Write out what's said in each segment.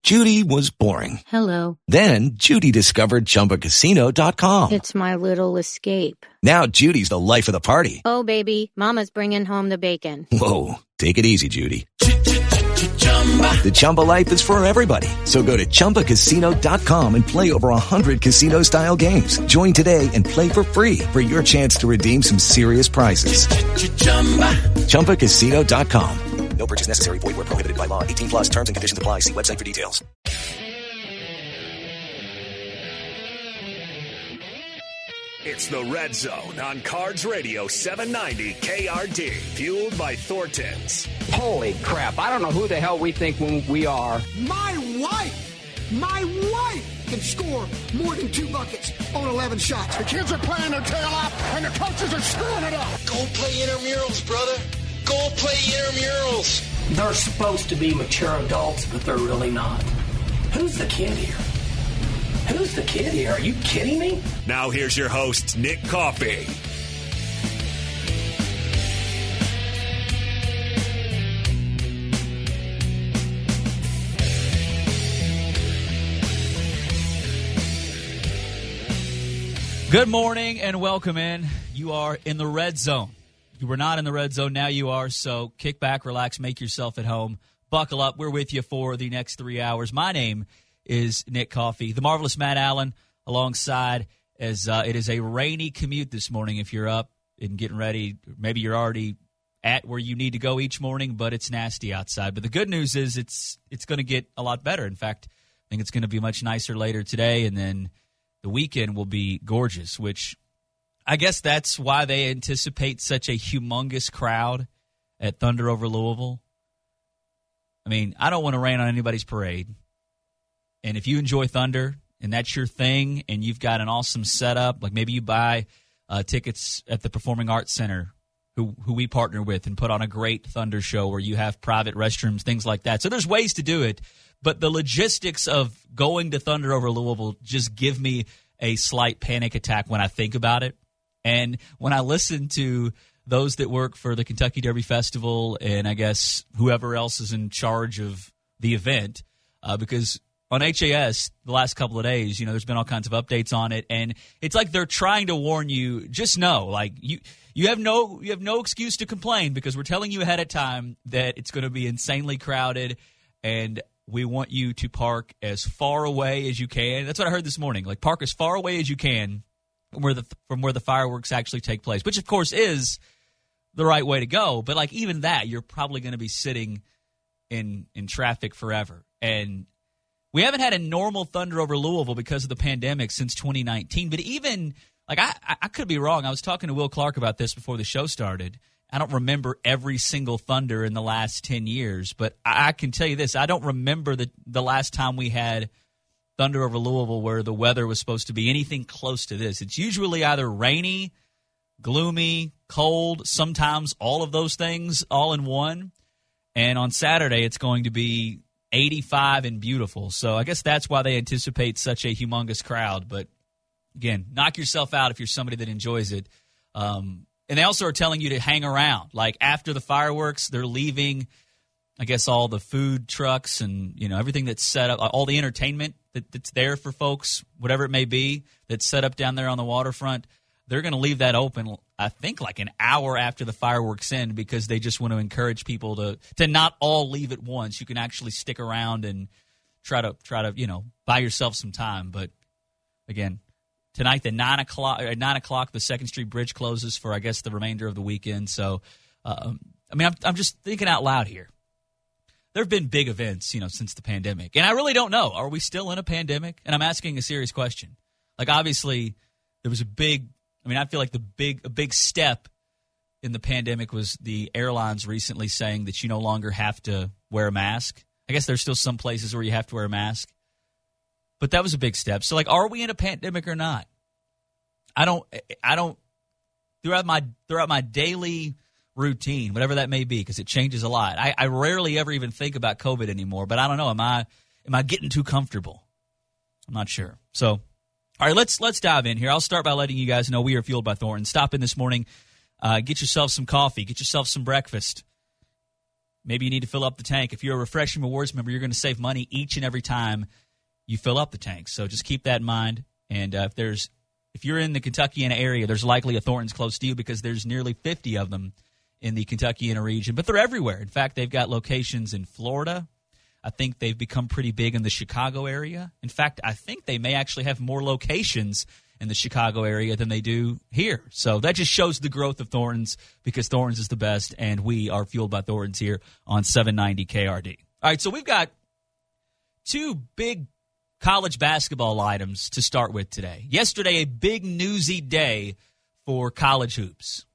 Judy was boring. Hello. Then Judy discovered ChumbaCasino.com. It's my little escape. Now Judy's the life of the party. Oh, baby, mama's bringing home the bacon. Whoa, take it easy, Judy. The Chumba life is for everybody. So go to ChumbaCasino.com and play over 100 casino-style games. Join today and play for free for your chance to redeem some serious prizes. ChumbaCasino.com. No purchase necessary. Void where prohibited by law. 18 plus terms and conditions apply. See website for details. It's the Red Zone on Cards Radio 790 KRD. Fueled by Thornton's. Holy crap. I don't know who the hell we think we are. My wife can score more than 2 buckets on 11 shots. The kids are playing their tail off, and the coaches are screwing it up. Go play intramurals, brother. Go play intramurals. They're supposed to be mature adults, but they're really not. Who's the kid here? Who's the kid here? Are you kidding me? Now here's your host, Nick Coffey. Good morning and welcome in. You are in the Red Zone. You were not in the Red Zone, now you are, so kick back, relax, make yourself at home. Buckle up, we're with you for the next 3 hours. My name is Nick Coffey. The marvelous Matt Allen alongside, as it is a rainy commute this morning if you're up and getting ready. Maybe you're already at where you need to go each morning, but it's nasty outside. But the good news is it's going to get a lot better. In fact, I think it's going to be much nicer later today, and then the weekend will be gorgeous, which I guess that's why they anticipate such a humongous crowd at Thunder over Louisville. I mean, I don't want to rain on anybody's parade. And if you enjoy Thunder and that's your thing and you've got an awesome setup, like maybe you buy tickets at the Performing Arts Center, who we partner with, and put on a great Thunder show where you have private restrooms, things like that. So there's ways to do it. But the logistics of going to Thunder over Louisville just give me a slight panic attack when I think about it. And when I listen to those that work for the Kentucky Derby Festival and I guess whoever else is in charge of the event, because on HAS the last couple of days, there's been all kinds of updates on it, and it's like they're trying to warn you. Just know, like you have no excuse to complain because we're telling you ahead of time that it's going to be insanely crowded, and we want you to park as far away as you can. That's what I heard this morning. Like, park as far away as you can from where the fireworks actually take place, which of course is the right way to go. But like even that, you're probably going to be sitting in traffic forever. And we haven't had a normal Thunder over Louisville because of the pandemic since 2019. But even like I could be wrong. I was talking to Will Clark about this before the show started. I don't remember every single Thunder in the last 10 years, but I can tell you this. I don't remember the last time we had Thunder over Louisville where the weather was supposed to be anything close to this. It's usually either rainy, gloomy, cold, sometimes all of those things all in one. And on Saturday, it's going to be 85 and beautiful. So I guess that's why they anticipate such a humongous crowd. But again, knock yourself out if you're somebody that enjoys it. And they also are telling you to hang around. Like after the fireworks, they're leaving, I guess, all the food trucks and, everything that's set up, all the entertainment that's there for folks, whatever it may be, that's set up down there on the waterfront. They're going to leave that open, I think, like an hour after the fireworks end because they just want to encourage people to not all leave at once. You can actually stick around and try to buy yourself some time. But again, tonight at 9 o'clock, the 2nd Street Bridge closes for, I guess, the remainder of the weekend. So, I'm just thinking out loud here. There have been big events, since the pandemic. And I really don't know. Are we still in a pandemic? And I'm asking a serious question. Like, obviously, there was I feel like a big step in the pandemic was the airlines recently saying that you no longer have to wear a mask. I guess there's still some places where you have to wear a mask. But that was a big step. So, like, are we in a pandemic or not? I don't throughout my daily routine, whatever that may be, because it changes a lot. I rarely ever even think about COVID anymore, but I don't know. Am I getting too comfortable? I'm not sure. So, all right, let's dive in here. I'll start by letting you guys know we are fueled by Thornton. Stop in this morning, get yourself some coffee, get yourself some breakfast. maybe you need to fill up the tank. If you're a Refreshing Rewards member, you're going to save money each and every time you fill up the tank. So just keep that in mind. And if you're in the Kentuckiana area, there's likely a Thornton's close to you because there's nearly 50 of them in the Kentuckiana region. But they're everywhere. In fact, they've got locations in Florida. I think they've become pretty big in the Chicago area. In fact, I think they may actually have more locations in the Chicago area than they do here. So that just shows the growth of Thornton's because Thornton's is the best, and we are fueled by Thornton's here on 790 KRD. All right, so we've got two big college basketball items to start with today. Yesterday, a big newsy day for college hoops.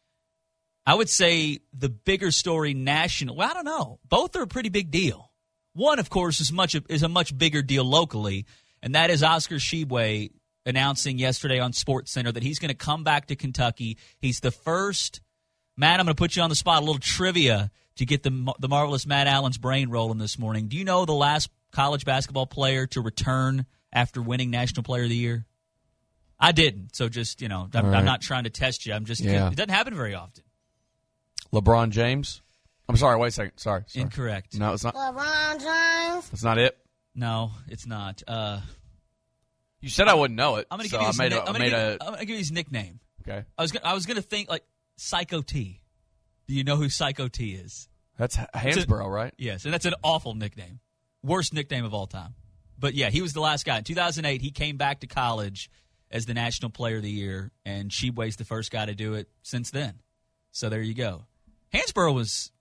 I would say the bigger story national. Well, I don't know. Both are a pretty big deal. One, of course, is a much bigger deal locally, and that is Oscar Tshiebwe announcing yesterday on SportsCenter that he's going to come back to Kentucky. He's the first. Matt, I'm going to put you on the spot. A little trivia to get the marvelous Matt Allen's brain rolling this morning. Do you know the last college basketball player to return after winning National Player of the Year? I didn't, so just, I'm not trying to test you. It doesn't happen very often. LeBron James? I'm sorry, wait a second. Sorry. Incorrect. No, it's not. LeBron James? That's not it? No, it's not. You said I wouldn't know it. I'm going to give you his nickname. Okay. I was going to think like Psycho T. Do you know who Psycho T is? That's Hansborough, right? Yes, and that's an awful nickname. Worst nickname of all time. But, yeah, he was the last guy. In 2008, he came back to college as the National Player of the Year, and Tshiebwe's the first guy to do it since then. So there you go. Hansborough was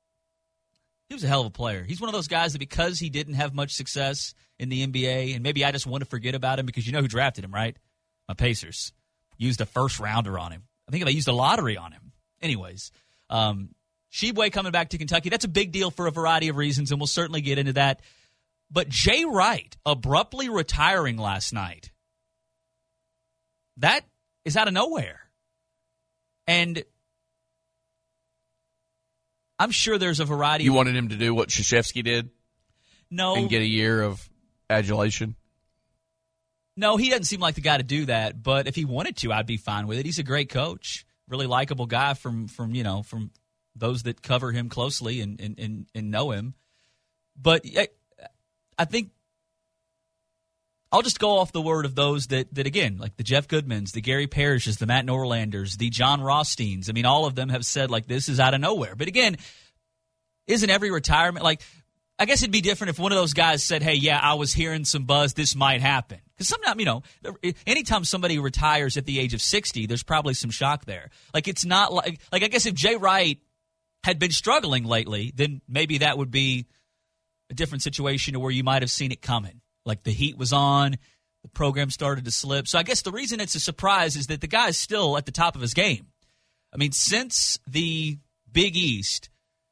a hell of a player. He's one of those guys that because he didn't have much success in the NBA, and maybe I just want to forget about him because you know who drafted him, right? My Pacers. Used a first-rounder on him. I think they used a lottery on him. Anyways, Tshiebwe coming back to Kentucky, that's a big deal for a variety of reasons, and we'll certainly get into that. But Jay Wright abruptly retiring last night, that is out of nowhere. And I'm sure there's a variety. You wanted him to do what Krzyzewski did? No. And get a year of adulation? No, he doesn't seem like the guy to do that. But if he wanted to, I'd be fine with it. He's a great coach, really likable guy from those that cover him closely and know him. But I think I'll just go off the word of those that again, like the Jeff Goodmans, the Gary Parishes, the Matt Norlanders, the John Rothsteins. I mean, all of them have said, like, this is out of nowhere. But again, isn't every retirement, like, I guess it'd be different if one of those guys said, hey, yeah, I was hearing some buzz, this might happen. Because sometimes, anytime somebody retires at the age of 60, there's probably some shock there. Like, it's not like I guess if Jay Wright had been struggling lately, then maybe that would be a different situation where you might have seen it coming. Like the heat was on, the program started to slip. So I guess the reason it's a surprise is that the guy's still at the top of his game. I mean, since the Big East,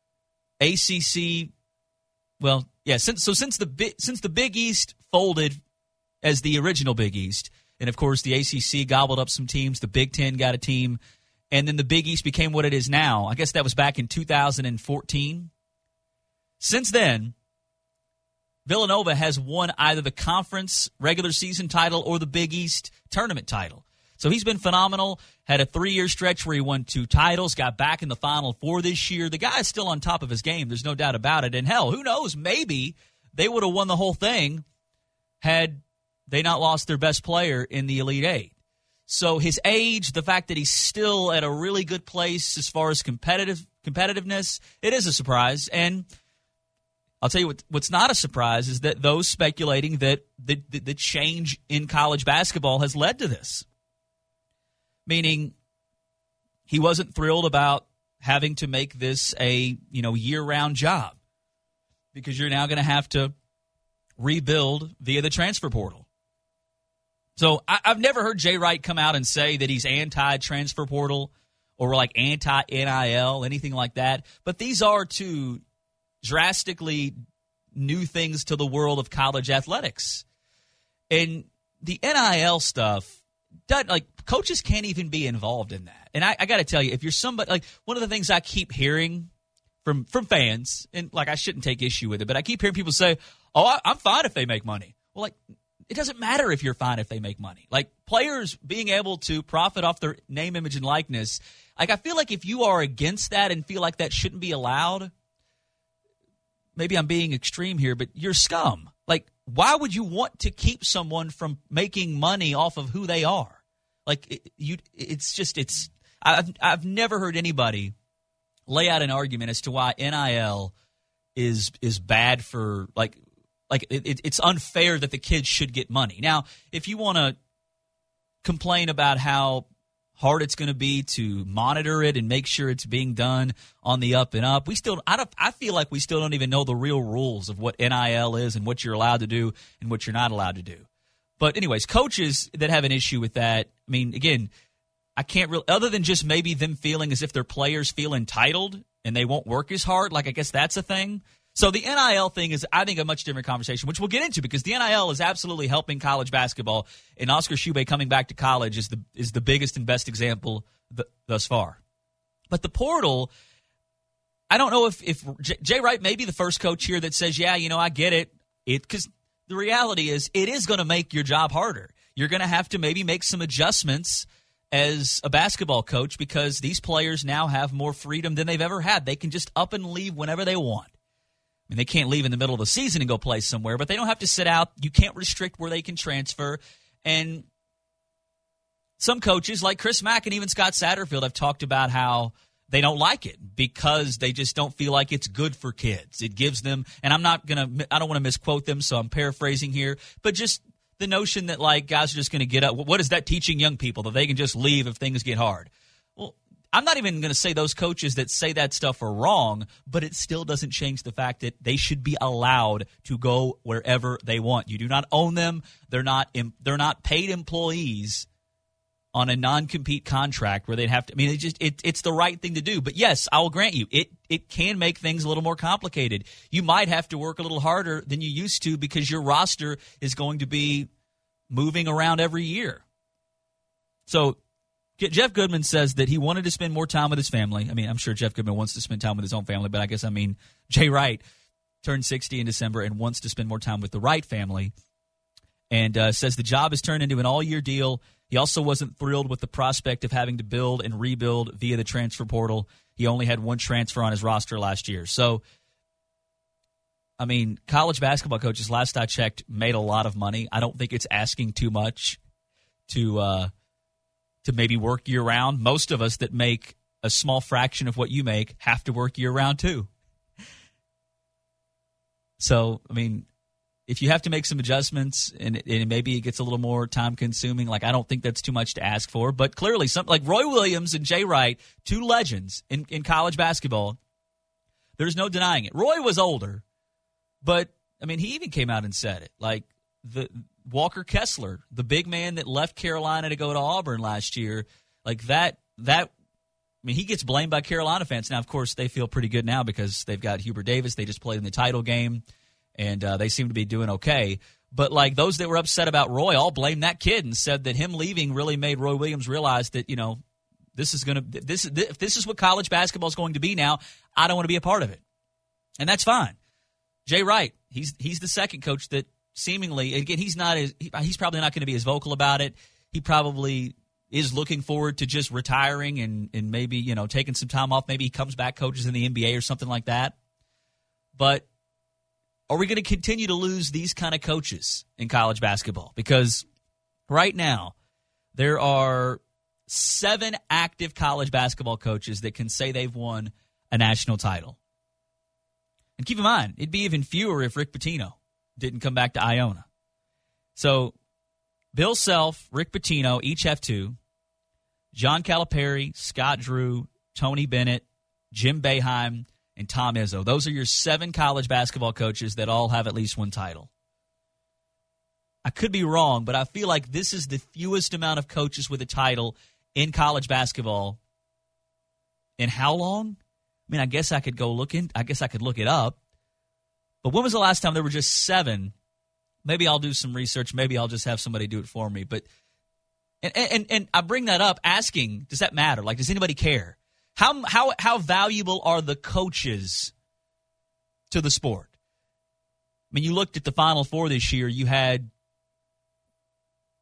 ACC, well, yeah, since the Big East folded as the original Big East, and of course the ACC gobbled up some teams, the Big Ten got a team, and then the Big East became what it is now. I guess that was back in 2014. Since then, Villanova has won either the conference regular season title or the Big East tournament title. So he's been phenomenal, had a 3-year stretch where he won 2 titles, got back in the Final Four this year. The guy's still on top of his game. There's no doubt about it. And hell, who knows, maybe they would have won the whole thing had they not lost their best player in the Elite Eight. So his age, the fact that he's still at a really good place as far as competitiveness, it is a surprise. And I'll tell you what's not a surprise is that those speculating that the change in college basketball has led to this. Meaning he wasn't thrilled about having to make this a year-round job because you're now going to have to rebuild via the transfer portal. So I've never heard Jay Wright come out and say that he's anti-transfer portal or like anti-NIL, anything like that. But these are two drastically new things to the world of college athletics. And the NIL stuff, coaches can't even be involved in that. And I got to tell you, if you're somebody, like one of the things I keep hearing from fans, and like I shouldn't take issue with it, but I keep hearing people say, oh, I'm fine if they make money. Well, like, it doesn't matter if you're fine if they make money. Like, players being able to profit off their name, image, and likeness, like, I feel like if you are against that and feel like that shouldn't be allowed, maybe I'm being extreme here, but you're scum. Like, why would you want to keep someone from making money off of who they are? Like, I've never heard anybody lay out an argument as to why NIL is bad for it's unfair that the kids should get money. Now, if you want to complain about how hard it's going to be to monitor it and make sure it's being done on the up and up, I feel like we still don't even know the real rules of what NIL is and what you're allowed to do and what you're not allowed to do. But anyways, coaches that have an issue with that, I mean, again, I can't really, other than just maybe them feeling as if their players feel entitled and they won't work as hard, like I guess that's a thing. So the NIL thing is, I think, a much different conversation, which we'll get into because the NIL is absolutely helping college basketball, and Oscar Tshiebwe coming back to college is the biggest and best example thus far. But the portal, I don't know if Jay Wright may be the first coach here that says, yeah, I get it. Because the reality is it is going to make your job harder. You're going to have to maybe make some adjustments as a basketball coach because these players now have more freedom than they've ever had. They can just up and leave whenever they want. I mean, they can't leave in the middle of the season and go play somewhere, but they don't have to sit out. You can't restrict where they can transfer. And some coaches like Chris Mack and even Scott Satterfield have talked about how they don't like it because they just don't feel like it's good for kids. It gives them, and I don't want to misquote them, so I'm paraphrasing here, but just the notion that like guys are just going to get up. What is that teaching young people, that they can just leave if things get hard? Well, I'm not even going to say those coaches that say that stuff are wrong, but it still doesn't change the fact that they should be allowed to go wherever they want. You do not own them. They're not paid employees on a non-compete contract where they'd have to. I mean, it's the right thing to do. But yes, I will grant you, it can make things a little more complicated. You might have to work a little harder than you used to because your roster is going to be moving around every year. So Jeff Goodman says that he wanted to spend more time with his family. I mean, I'm sure Jeff Goodman wants to spend time with his own family, but I guess Jay Wright turned 60 in December and wants to spend more time with the Wright family, and says the job has turned into an all-year deal. He also wasn't thrilled with the prospect of having to build and rebuild via the transfer portal. He only had one transfer on his roster last year. So, I mean, college basketball coaches, last I checked, made a lot of money. I don't think it's asking too much to maybe work year-round. Most of us that make a small fraction of what you make have to work year-round too. So, I mean, if you have to make some adjustments and maybe it gets a little more time-consuming, like I don't think that's too much to ask for. But clearly, like Roy Williams and Jay Wright, two legends in college basketball, there's no denying it. Roy was older, but, I mean, he even came out and said it. Like, Walker Kessler, the big man that left Carolina to go to Auburn last year, like that. I mean, he gets blamed by Carolina fans. Now, of course, they feel pretty good now because they've got Hubert Davis. They just played in the title game, and they seem to be doing okay. But like those that were upset about Roy all blamed that kid and said that him leaving really made Roy Williams realize that this is what college basketball is going to be now. I don't want to be a part of it, and that's fine. Jay Wright, he's the second coach that. Seemingly, again, he's probably not going to be as vocal about it. He probably is looking forward to just retiring and maybe, taking some time off. Maybe he comes back, coaches in the NBA or something like that. But are we going to continue to lose these kind of coaches in college basketball? Because right now, there are 7 active college basketball coaches that can say they've won a national title. And keep in mind, it'd be even fewer if Rick Pitino didn't come back to Iona. So Bill Self, Rick Pitino each have 2. John Calipari, Scott Drew, Tony Bennett, Jim Boeheim, and Tom Izzo. Those are your 7 college basketball coaches that all have at least one title. I could be wrong, but I feel like this is the fewest amount of coaches with a title in college basketball. In how long? I mean, I guess I could look it up. But when was the last time there were just 7? Maybe I'll do some research. Maybe I'll just have somebody do it for me. But and I bring that up asking, does that matter? Like, does anybody care? How valuable are the coaches to the sport? I mean, you looked at the Final Four this year. You had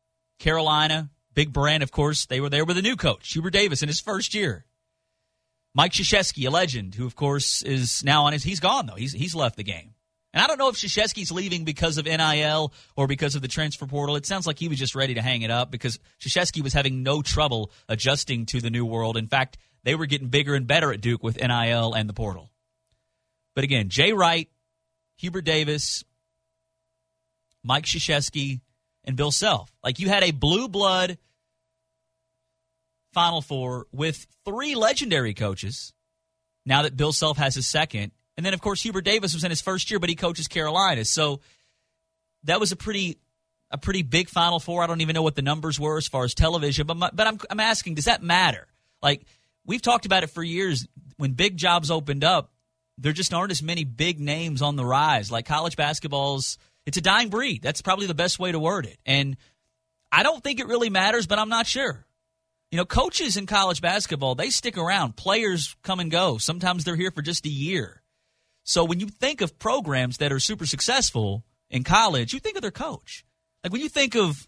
Carolina, Big Brand, of course. They were there with a new coach, Hubert Davis, in his first year. Mike Krzyzewski, a legend, who, of course, is now on his – he's gone, though. He's left the game. And I don't know if Krzyzewski's leaving because of NIL or because of the transfer portal. It sounds like he was just ready to hang it up because Krzyzewski was having no trouble adjusting to the new world. In fact, they were getting bigger and better at Duke with NIL and the portal. But again, Jay Wright, Hubert Davis, Mike Krzyzewski, and Bill Self. Like, you had a blue blood Final Four with 3 legendary coaches, now that Bill Self has his second. And then, of course, Hubert Davis was in his first year, but he coaches Carolina. So that was a pretty big Final Four. I don't even know what the numbers were as far as television. But I'm asking, does that matter? Like, we've talked about it for years. When big jobs opened up, there just aren't as many big names on the rise. Like, college basketball's – it's a dying breed. That's probably the best way to word it. And I don't think it really matters, but I'm not sure. You know, coaches in college basketball, they stick around. Players come and go. Sometimes they're here for just a year. So when you think of programs that are super successful in college, you think of their coach. Like, when you think of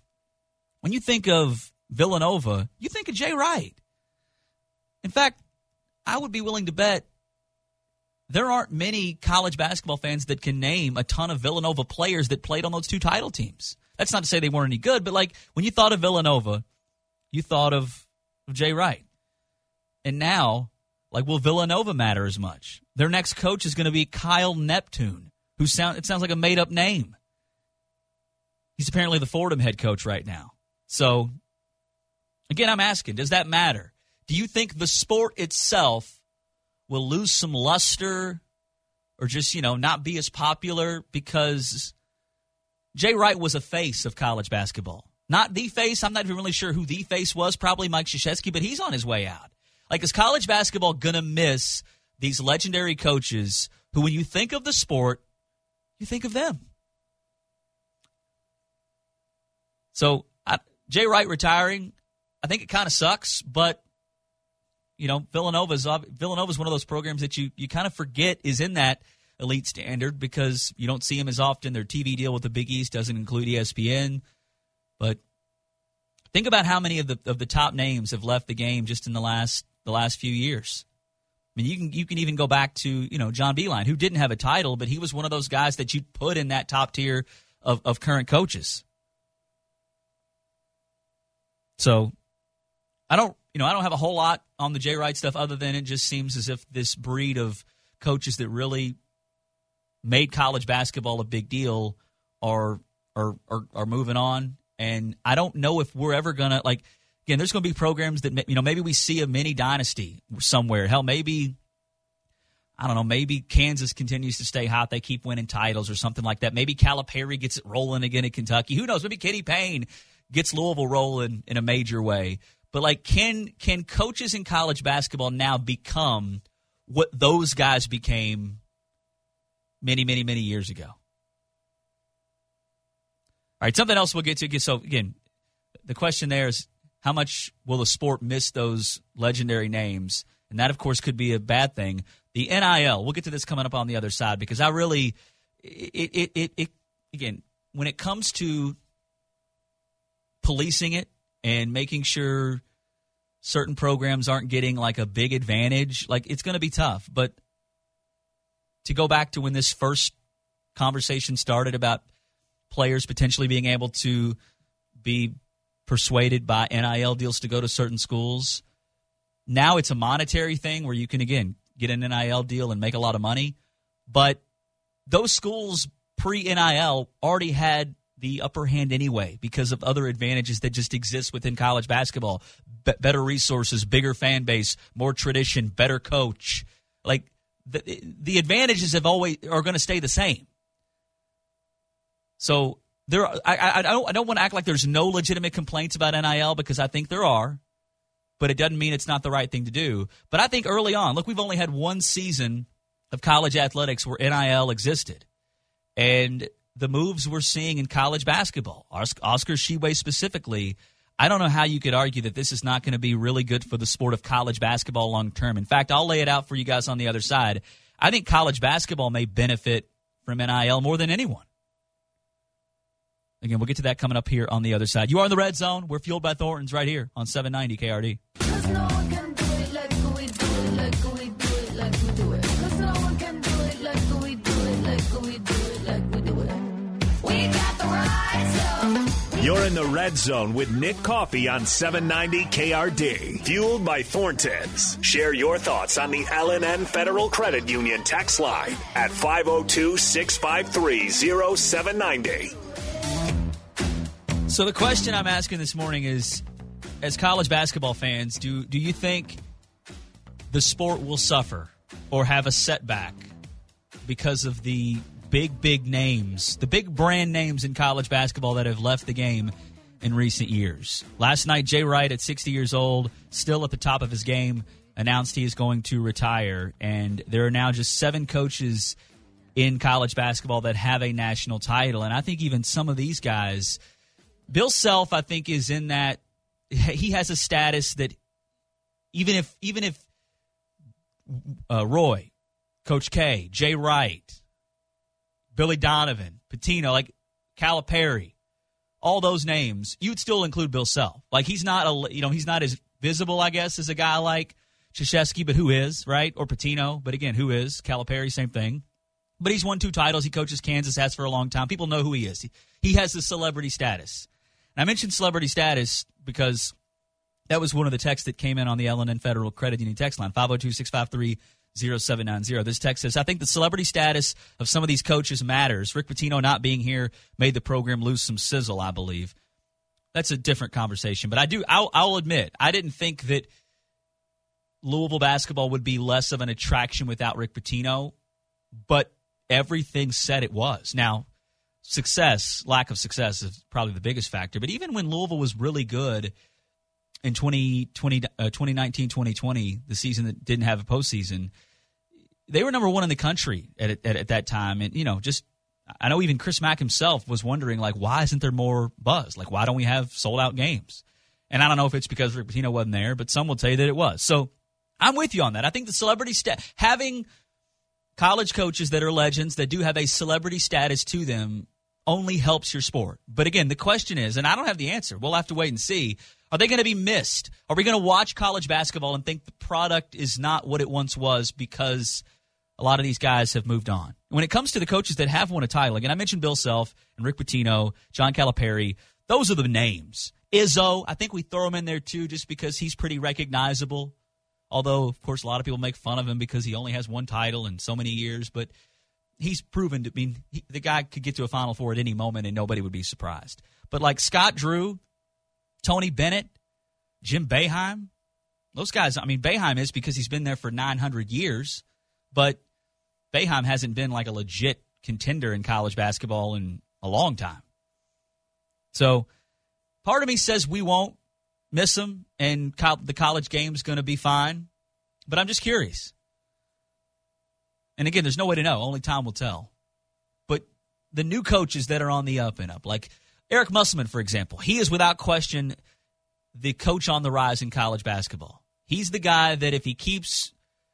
Villanova, you think of Jay Wright. In fact, I would be willing to bet there aren't many college basketball fans that can name a ton of Villanova players that played on those 2 title teams. That's not to say they weren't any good, but like, when you thought of Villanova, you thought of Jay Wright. And now, like, will Villanova matter as much? Their next coach is going to be Kyle Neptune, it sounds like a made-up name. He's apparently the Fordham head coach right now. So, again, I'm asking, does that matter? Do you think the sport itself will lose some luster or just, not be as popular because Jay Wright was a face of college basketball? Not the face. I'm not even really sure who the face was. Probably Mike Krzyzewski, but he's on his way out. Like, is college basketball going to miss these legendary coaches who, when you think of the sport, you think of them? So, Jay Wright retiring, I think it kind of sucks, but, Villanova's one of those programs that you kind of forget is in that elite standard because you don't see them as often. Their TV deal with the Big East doesn't include ESPN. But think about how many of the top names have left the game just in the last few years. I mean, you can even go back to John Beilein, who didn't have a title, but he was one of those guys that you'd put in that top tier of current coaches. So I don't have a whole lot on the Jay Wright stuff other than it just seems as if this breed of coaches that really made college basketball a big deal are moving on. And I don't know if we're ever going to, again, there's going to be programs that, maybe we see a mini dynasty somewhere. Hell, maybe Kansas continues to stay hot. They keep winning titles or something like that. Maybe Calipari gets it rolling again at Kentucky. Who knows? Maybe Kenny Payne gets Louisville rolling in a major way. But, can coaches in college basketball now become what those guys became many, many, many years ago? All right, something else we'll get to. So, again, the question there is how much will the sport miss those legendary names? And that, of course, could be a bad thing. The NIL, we'll get to this coming up on the other side because I really again, when it comes to policing it and making sure certain programs aren't getting like a big advantage, it's going to be tough. But to go back to when this first conversation started about players potentially being able to be persuaded by NIL deals to go to certain schools. Now it's a monetary thing where you can, again, get an NIL deal and make a lot of money. But those schools pre-NIL already had the upper hand anyway because of other advantages that just exist within college basketball. Better resources, bigger fan base, more tradition, better coach. The advantages are going to stay the same. So I don't want to act like there's no legitimate complaints about NIL because I think there are, but it doesn't mean it's not the right thing to do. But I think early on, look, we've only had one season of college athletics where NIL existed. And the moves we're seeing in college basketball, Oscar Tshiebwe specifically, I don't know how you could argue that this is not going to be really good for the sport of college basketball long term. In fact, I'll lay it out for you guys on the other side. I think college basketball may benefit from NIL more than anyone. Again, we'll get to that coming up here on the other side. You are in the Red Zone. We're fueled by Thornton's right here on 790 KRD. You're in the Red Zone with Nick Coffey on 790 KRD. Fueled by Thornton's. Share your thoughts on the L&N Federal Credit Union text line at 502-653-0790. So the question I'm asking this morning is, as college basketball fans, do you think the sport will suffer or have a setback because of the big names, the big brand names in college basketball that have left the game in recent years? Last night, Jay Wright, at 60 years old, still at the top of his game, announced he is going to retire. And there are now just 7 coaches in college basketball that have a national title. And I think even some of these guys, Bill Self, I think, is in that. He has a status that even if Roy, Coach K, Jay Wright, Billy Donovan, Pitino, like Calipari, all those names, you'd still include Bill Self. Like, he's not he's not as visible, I guess, as a guy like Krzyzewski, but who is, right? Or Pitino, but again, who is? Calipari, same thing. But he's won 2 titles. He coaches Kansas, has for a long time. People know who he is. He has the celebrity status. And I mentioned celebrity status because that was one of the texts that came in on the L&N Federal Credit Union text line, 502-653-0790. This text says, I think the celebrity status of some of these coaches matters. Rick Pitino not being here made the program lose some sizzle, I believe. That's a different conversation. But I'll admit, I didn't think that Louisville basketball would be less of an attraction without Rick Pitino, but everything said it was. Now, lack of success is probably the biggest factor. But even when Louisville was really good in 2019-2020, the season that didn't have a postseason, they were number 1 in the country at that time. And, I know even Chris Mack himself was wondering, like, why isn't there more buzz? Like, why don't we have sold-out games? And I don't know if it's because Rick Pitino wasn't there, but some will tell you that it was. So I'm with you on that. I think the celebrity having college coaches that are legends that do have a celebrity status to them only helps your sport. But again, the question is, and I don't have the answer, we'll have to wait and see, are they going to be missed? Are we going to watch college basketball and think the product is not what it once was because a lot of these guys have moved on? When it comes to the coaches that have won a title, again, I mentioned Bill Self and Rick Pitino, John Calipari. Those are the names. Izzo, I think we throw him in there too just because he's pretty recognizable. Although, of course, a lot of people make fun of him because he only has 1 title in so many years. But he's proven to be the guy could get to a Final Four at any moment and nobody would be surprised. But like Scott Drew, Tony Bennett, Jim Boeheim, those guys, Boeheim is because he's been there for 900 years, but Boeheim hasn't been like a legit contender in college basketball in a long time. So part of me says we won't miss him and the college game's going to be fine, but I'm just curious. And again, there's no way to know. Only time will tell. But the new coaches that are on the up and up, like Eric Musselman, for example, he is without question the coach on the rise in college basketball. He's the guy that if he keeps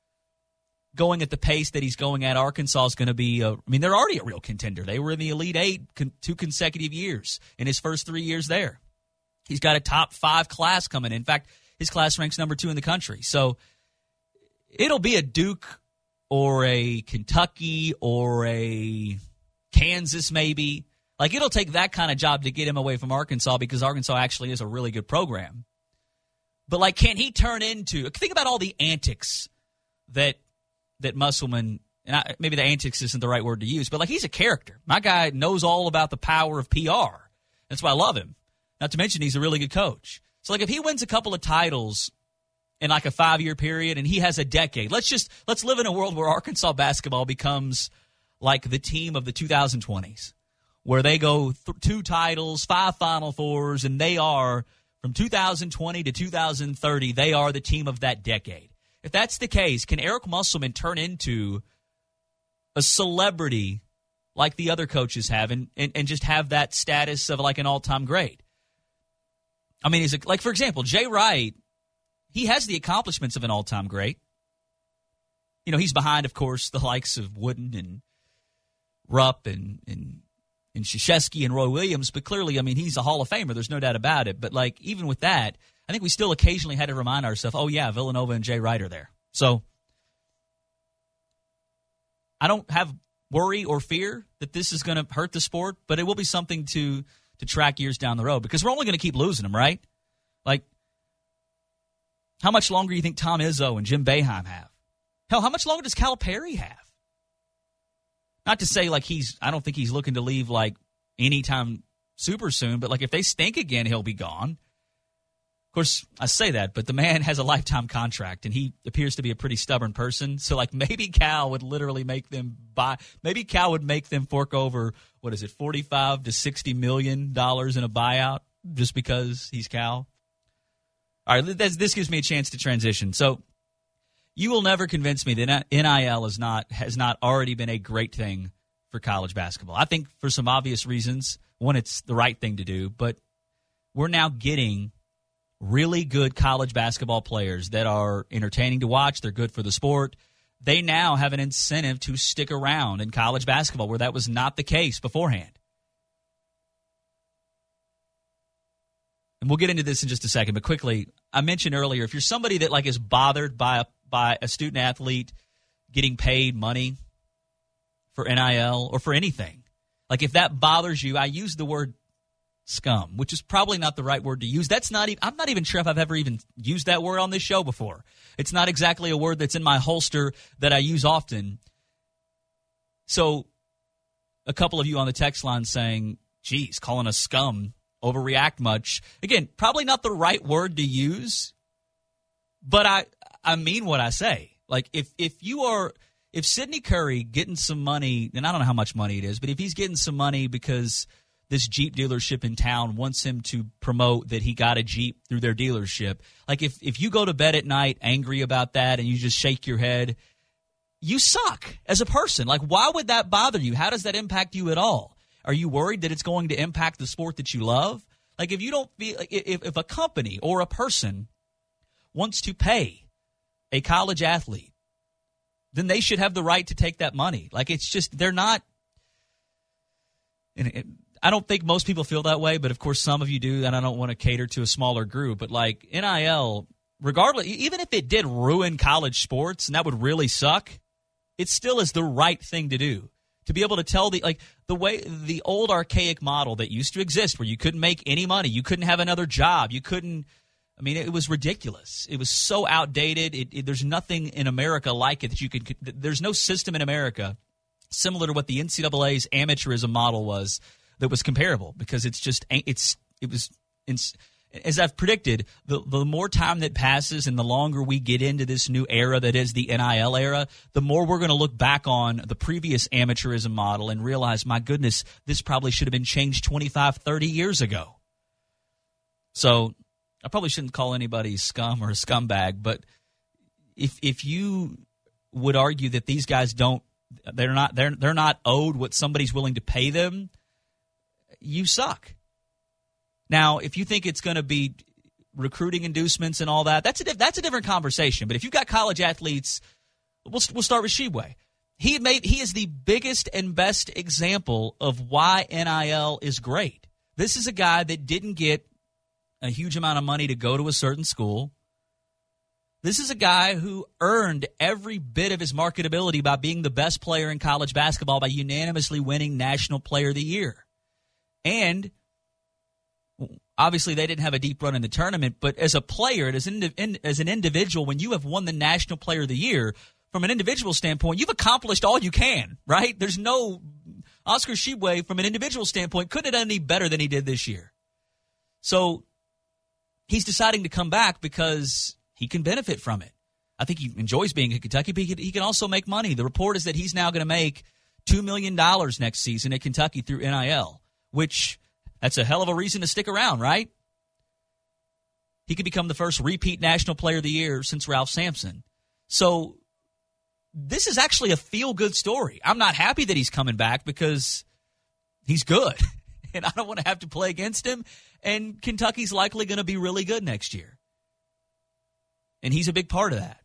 going at the pace that he's going at, Arkansas is going to be they're already a real contender. They were in the Elite 8 2 consecutive years in his first 3 years there. He's got a top 5 class coming in. In fact, his class ranks number 2 in the country. So it'll be a Duke or a Kentucky or a Kansas maybe. Like, it'll take that kind of job to get him away from Arkansas because Arkansas actually is a really good program. But, like, can he turn into – think about all the antics that Musselman – and maybe the antics isn't the right word to use, but, like, he's a character. My guy knows all about the power of PR. That's why I love him. Not to mention he's a really good coach. So, like, if he wins a couple of titles in, like, a 5-year period and he has a decade, let's live in a world where Arkansas basketball becomes like the team of the 2020s. Where they go 2 titles, 5 Final Fours, and they are, from 2020 to 2030, they are the team of that decade. If that's the case, can Eric Musselman turn into a celebrity like the other coaches have and just have that status of like an all-time great? Like, for example, Jay Wright, he has the accomplishments of an all-time great. He's behind, of course, the likes of Wooden and Rupp and Krzyzewski and Roy Williams, but clearly, he's a Hall of Famer. There's no doubt about it. But, like, even with that, I think we still occasionally had to remind ourselves, oh, yeah, Villanova and Jay Wright are there. So I don't have worry or fear that this is going to hurt the sport, but it will be something to to track years down the road because we're only going to keep losing them, right? Like, how much longer do you think Tom Izzo and Jim Boeheim have? Hell, how much longer does Calipari have? Not to say like I don't think he's looking to leave like anytime super soon, but like if they stink again, he'll be gone. Of course, I say that, but the man has a lifetime contract, and he appears to be a pretty stubborn person. So, like, maybe Cal would literally make them maybe Cal would make them fork over, what is it, $45 to $60 million in a buyout just because he's Cal. All right, this gives me a chance to transition. So, you will never convince me that NIL has not already been a great thing for college basketball. I think for some obvious reasons. One, it's the right thing to do, but we're now getting really good college basketball players that are entertaining to watch. They're good for the sport. They now have an incentive to stick around in college basketball where that was not the case beforehand. And we'll get into this in just a second, but quickly, I mentioned earlier, if you're somebody that like is bothered by a student athlete getting paid money for NIL or for anything, like if that bothers you, I use the word scum, which is probably not the right word to use. I'm not even sure if I've ever even used that word on this show before. It's not exactly a word that's in my holster that I use often. So a couple of you on the text line saying, geez, calling us scum, overreact much. Again, probably not the right word to use, but I mean what I say. Like if Sidney Curry getting some money, and I don't know how much money it is, but if he's getting some money because this Jeep dealership in town wants him to promote that he got a Jeep through their dealership. Like if you go to bed at night angry about that and you just shake your head, you suck as a person. Like, why would that bother you? How does that impact you at all? Are you worried that it's going to impact the sport that you love? Like if you don't feel if a company or a person wants to pay a college athlete, then they should have the right to take that money. Like it's just they're not. I don't think most people feel that way, but of course some of you do, and I don't want to cater to a smaller group. But like NIL, regardless, even if it did ruin college sports, and that would really suck, it still is the right thing to do. To be able to tell the old archaic model that used to exist where you couldn't make any money, you couldn't have another job, it was ridiculous. It was so outdated. There's nothing in America like it that you could. There's no system in America similar to what the NCAA's amateurism model was that was comparable, because as I've predicted, the more time that passes and the longer we get into this new era that is the NIL era, the more we're going to look back on the previous amateurism model and realize, my goodness, this probably should have been changed 25, 30 years ago. So I probably shouldn't call anybody scum or a scumbag, but if you would argue that these guys they're not owed what somebody's willing to pay them, you suck. Now, if you think it's going to be recruiting inducements and all that, that's a different conversation. But if you've got college athletes, we'll start with Shibwe. He is the biggest and best example of why NIL is great. This is a guy that didn't get a huge amount of money to go to a certain school. This is a guy who earned every bit of his marketability by being the best player in college basketball by unanimously winning National Player of the Year. And obviously they didn't have a deep run in the tournament, but as a player, as an individual, when you have won the National Player of the Year, from an individual standpoint, you've accomplished all you can, right? There's no – Oscar Tshiebwe, from an individual standpoint, couldn't have done any better than he did this year. So he's deciding to come back because he can benefit from it. I think he enjoys being at Kentucky, but he can also make money. The report is that he's now going to make $2 million next season at Kentucky through NIL, which that's a hell of a reason to stick around, right? He could become the first repeat National Player of the Year since Ralph Sampson. So this is actually a feel-good story. I'm not happy that he's coming back because he's good, and I don't want to have to play against him, and Kentucky's likely going to be really good next year. And he's a big part of that.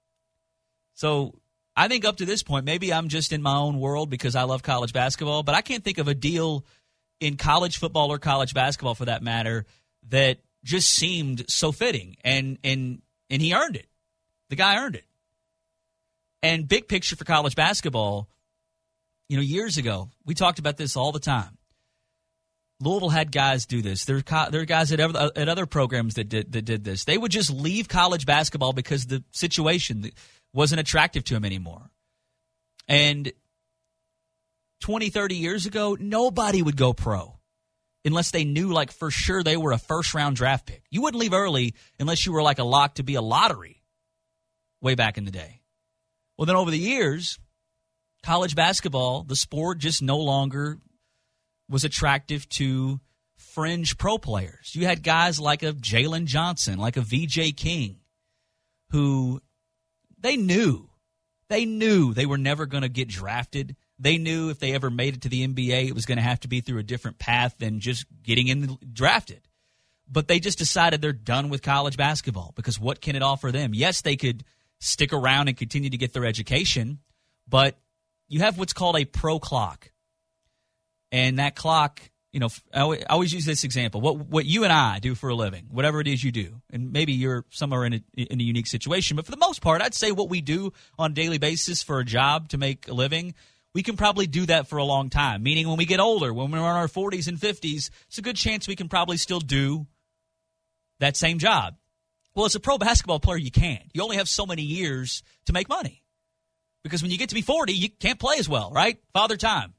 So I think up to this point, maybe I'm just in my own world because I love college basketball, but I can't think of a deal in college football or college basketball, for that matter, that just seemed so fitting. And he earned it. The guy earned it. And big picture for college basketball, years ago, we talked about this all the time. Louisville had guys do this. There are guys at other programs that did this. They would just leave college basketball because the situation wasn't attractive to them anymore. And 20, 30 years ago, nobody would go pro unless they knew, like, for sure they were a first-round draft pick. You wouldn't leave early unless you were, like, a lock to be a lottery way back in the day. Well, then over the years, college basketball, the sport, just no longer was attractive to fringe pro players. You had guys like a Jalen Johnson, like a VJ King, who they knew they were never going to get drafted. They knew if they ever made it to the NBA, it was going to have to be through a different path than just getting drafted. But they just decided they're done with college basketball because what can it offer them? Yes, they could stick around and continue to get their education, but you have what's called a pro clock. And that clock, you know, I always use this example. What you and I do for a living, whatever it is you do, and maybe you're somewhere in a unique situation, but for the most part, I'd say what we do on a daily basis for a job to make a living, we can probably do that for a long time, meaning when we get older, when we're in our 40s and 50s, it's a good chance we can probably still do that same job. Well, as a pro basketball player, you can't. You only have so many years to make money because when you get to be 40, you can't play as well, right? Father time.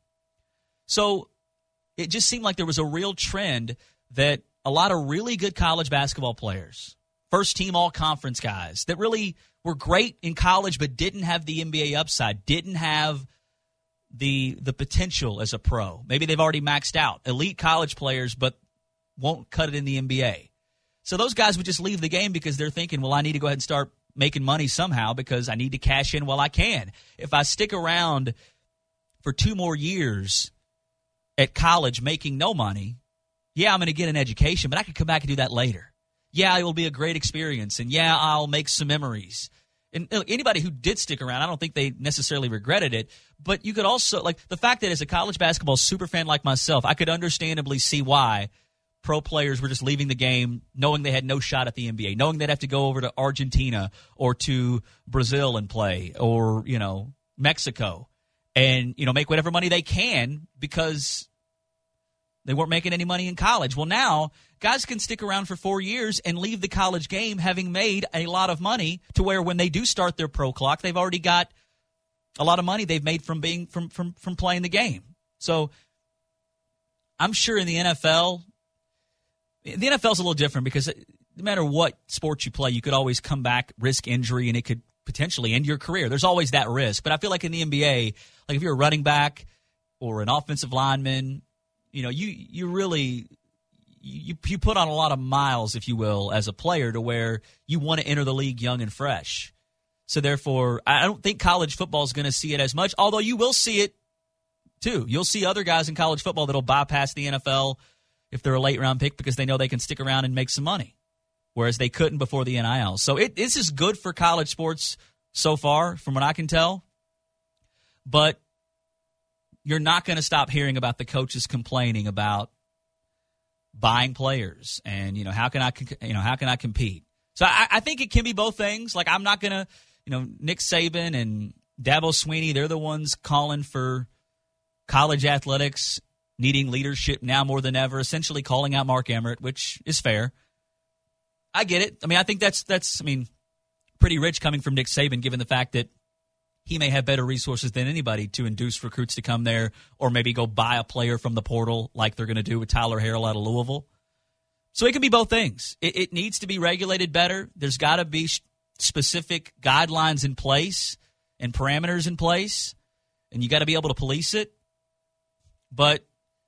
So it just seemed like there was a real trend that a lot of really good college basketball players, first-team all-conference guys that really were great in college but didn't have the NBA upside, didn't have the potential as a pro. Maybe they've already maxed out. Elite college players but won't cut it in the NBA. So those guys would just leave the game because they're thinking, well, I need to go ahead and start making money somehow because I need to cash in while I can. If I stick around for 2 more years at college making no money, yeah, I'm going to get an education, but I could come back and do that later. Yeah, it will be a great experience, and yeah, I'll make some memories. And anybody who did stick around, I don't think they necessarily regretted it, but you could also, like, the fact that as a college basketball super fan like myself, I could understandably see why pro players were just leaving the game knowing they had no shot at the NBA, knowing they'd have to go over to Argentina or to Brazil and play or, you know, Mexico and, you know, make whatever money they can because they weren't making any money in college. Well, now guys can stick around for 4 years and leave the college game having made a lot of money to where when they do start their pro clock, they've already got a lot of money they've made from being from playing the game. So I'm sure in the NFL is a little different because no matter what sport you play, you could always come back, risk injury, and it could potentially end your career. There's always that risk. But I feel like in the NBA, like if you're a running back or an offensive lineman, you know, you really put on a lot of miles, if you will, as a player to where you want to enter the league young and fresh. So therefore, I don't think college football is going to see it as much, although you will see it too. You'll see other guys in college football that'll bypass the NFL if they're a late-round pick because they know they can stick around and make some money, whereas they couldn't before the NIL. So this is good for college sports so far, from what I can tell. But you're not going to stop hearing about the coaches complaining about buying players and, you know, how can I compete? So I think it can be both things. Like, I'm not going to, you know, Nick Saban and Dabo Swinney, they're the ones calling for college athletics needing leadership now more than ever, essentially calling out Mark Emmert, which is fair. I get it. I mean, I think that's pretty rich coming from Nick Saban, given the fact that he may have better resources than anybody to induce recruits to come there or maybe go buy a player from the portal like they're going to do with Tyler Harrell out of Louisville. So it can be both things. It needs to be regulated better. There's got to be specific guidelines in place and parameters in place, and you got to be able to police it. But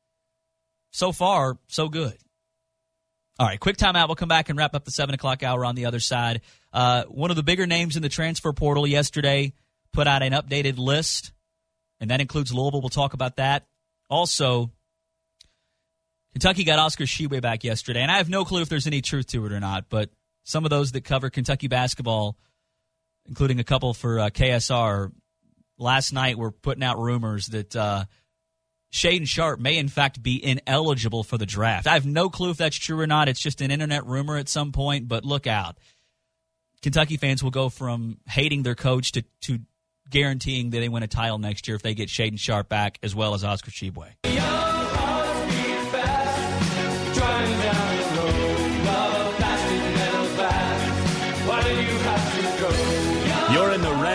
so far, so good. All right, quick timeout. We'll come back and wrap up the 7 o'clock hour on the other side. One of the bigger names in the transfer portal yesterday put out an updated list, and that includes Louisville. We'll talk about that. Also, Kentucky got Oscar Tshiebwe back yesterday, and I have no clue if there's any truth to it or not, but some of those that cover Kentucky basketball, including a couple for KSR, last night were putting out rumors that Shaedon Sharpe may, in fact, be ineligible for the draft. I have no clue if that's true or not. It's just an internet rumor at some point, but look out. Kentucky fans will go from hating their coach to guaranteeing that they win a title next year if they get Shaedon Sharpe back as well as Oscar Tshiebwe.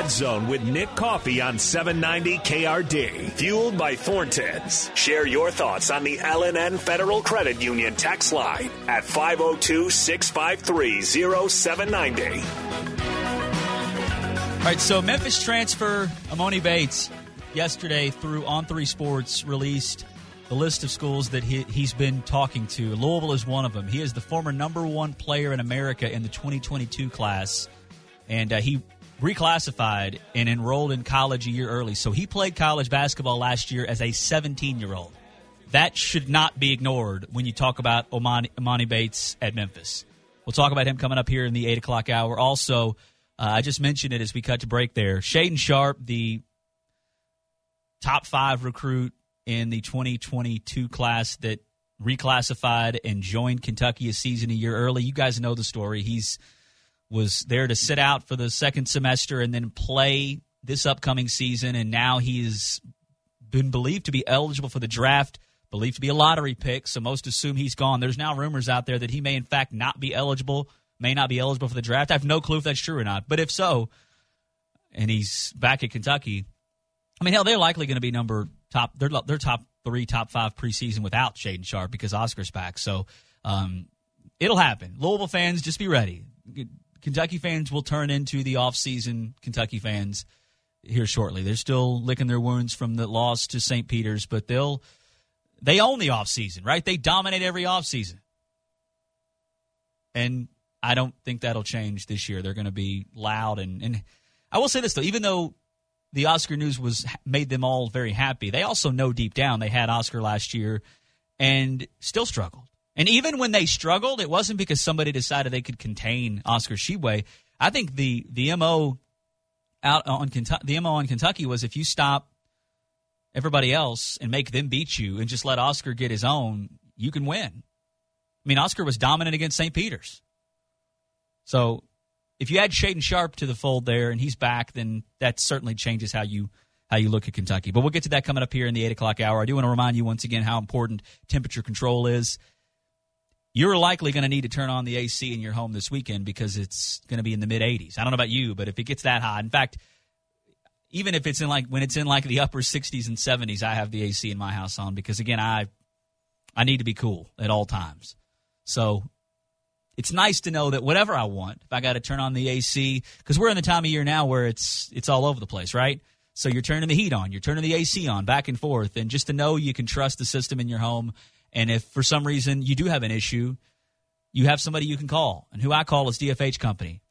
Red Zone with Nick Coffey on 790 KRD. Fueled by Thornton's. Share your thoughts on the L&N Federal Credit Union text line at 502-653-0790. All right, so Memphis transfer Amoni Bates yesterday through On3 Sports released the list of schools that he's been talking to. Louisville is one of them. He is the former #1 player in America in the 2022 class, and he reclassified and enrolled in college a year early. So he played college basketball last year as a 17-year-old. That should not be ignored when you talk about Amoni Bates at Memphis. We'll talk about him coming up here in the 8 o'clock hour. Also, I just mentioned it as we cut to break there. Shaedon Sharpe, the top 5 recruit in the 2022 class that reclassified and joined Kentucky a season a year early. You guys know the story. Was there to sit out for the second semester and then play this upcoming season, and now he's been believed to be eligible for the draft, believed to be a lottery pick, so most assume he's gone. There's now rumors out there that he may in fact not be eligible for the draft. I have no clue if that's true or not. But if so, and he's back at Kentucky, I mean, hell, they're likely going to be they're top 3, top 5 preseason without Shaedon Sharpe because Oscar's back. So it'll happen. Louisville fans, just be ready. Kentucky fans will turn into the offseason Kentucky fans here shortly. They're still licking their wounds from the loss to St. Peter's, but they own the offseason, right? They dominate every offseason. And I don't think that'll change this year. They're going to be loud. And I will say this, though. Even though the Oscar news made them all very happy, they also know deep down they had Oscar last year and still struggled. And even when they struggled, it wasn't because somebody decided they could contain Oscar Tshiebwe. I think the MO on Kentucky was if you stop everybody else and make them beat you and just let Oscar get his own, you can win. I mean, Oscar was dominant against St. Peter's. So if you add Shaedon Sharpe to the fold there and he's back, then that certainly changes how you look at Kentucky. But we'll get to that coming up here in the 8 o'clock hour. I do want to remind you once again how important temperature control is. You're likely going to need to turn on the AC in your home this weekend because it's going to be in the mid-80s. I don't know about you, but if it gets that hot, in fact, even if it's when it's in the upper 60s and 70s, I have the AC in my house on because, again, I need to be cool at all times. So it's nice to know that whatever I want, if I got to turn on the AC, because we're in the time of year now where it's all over the place, right? So you're turning the heat on, you're turning the AC on, back and forth, and just to know you can trust the system in your home. And if for some reason you do have an issue, you have somebody you can call. And who I call is DFH Company,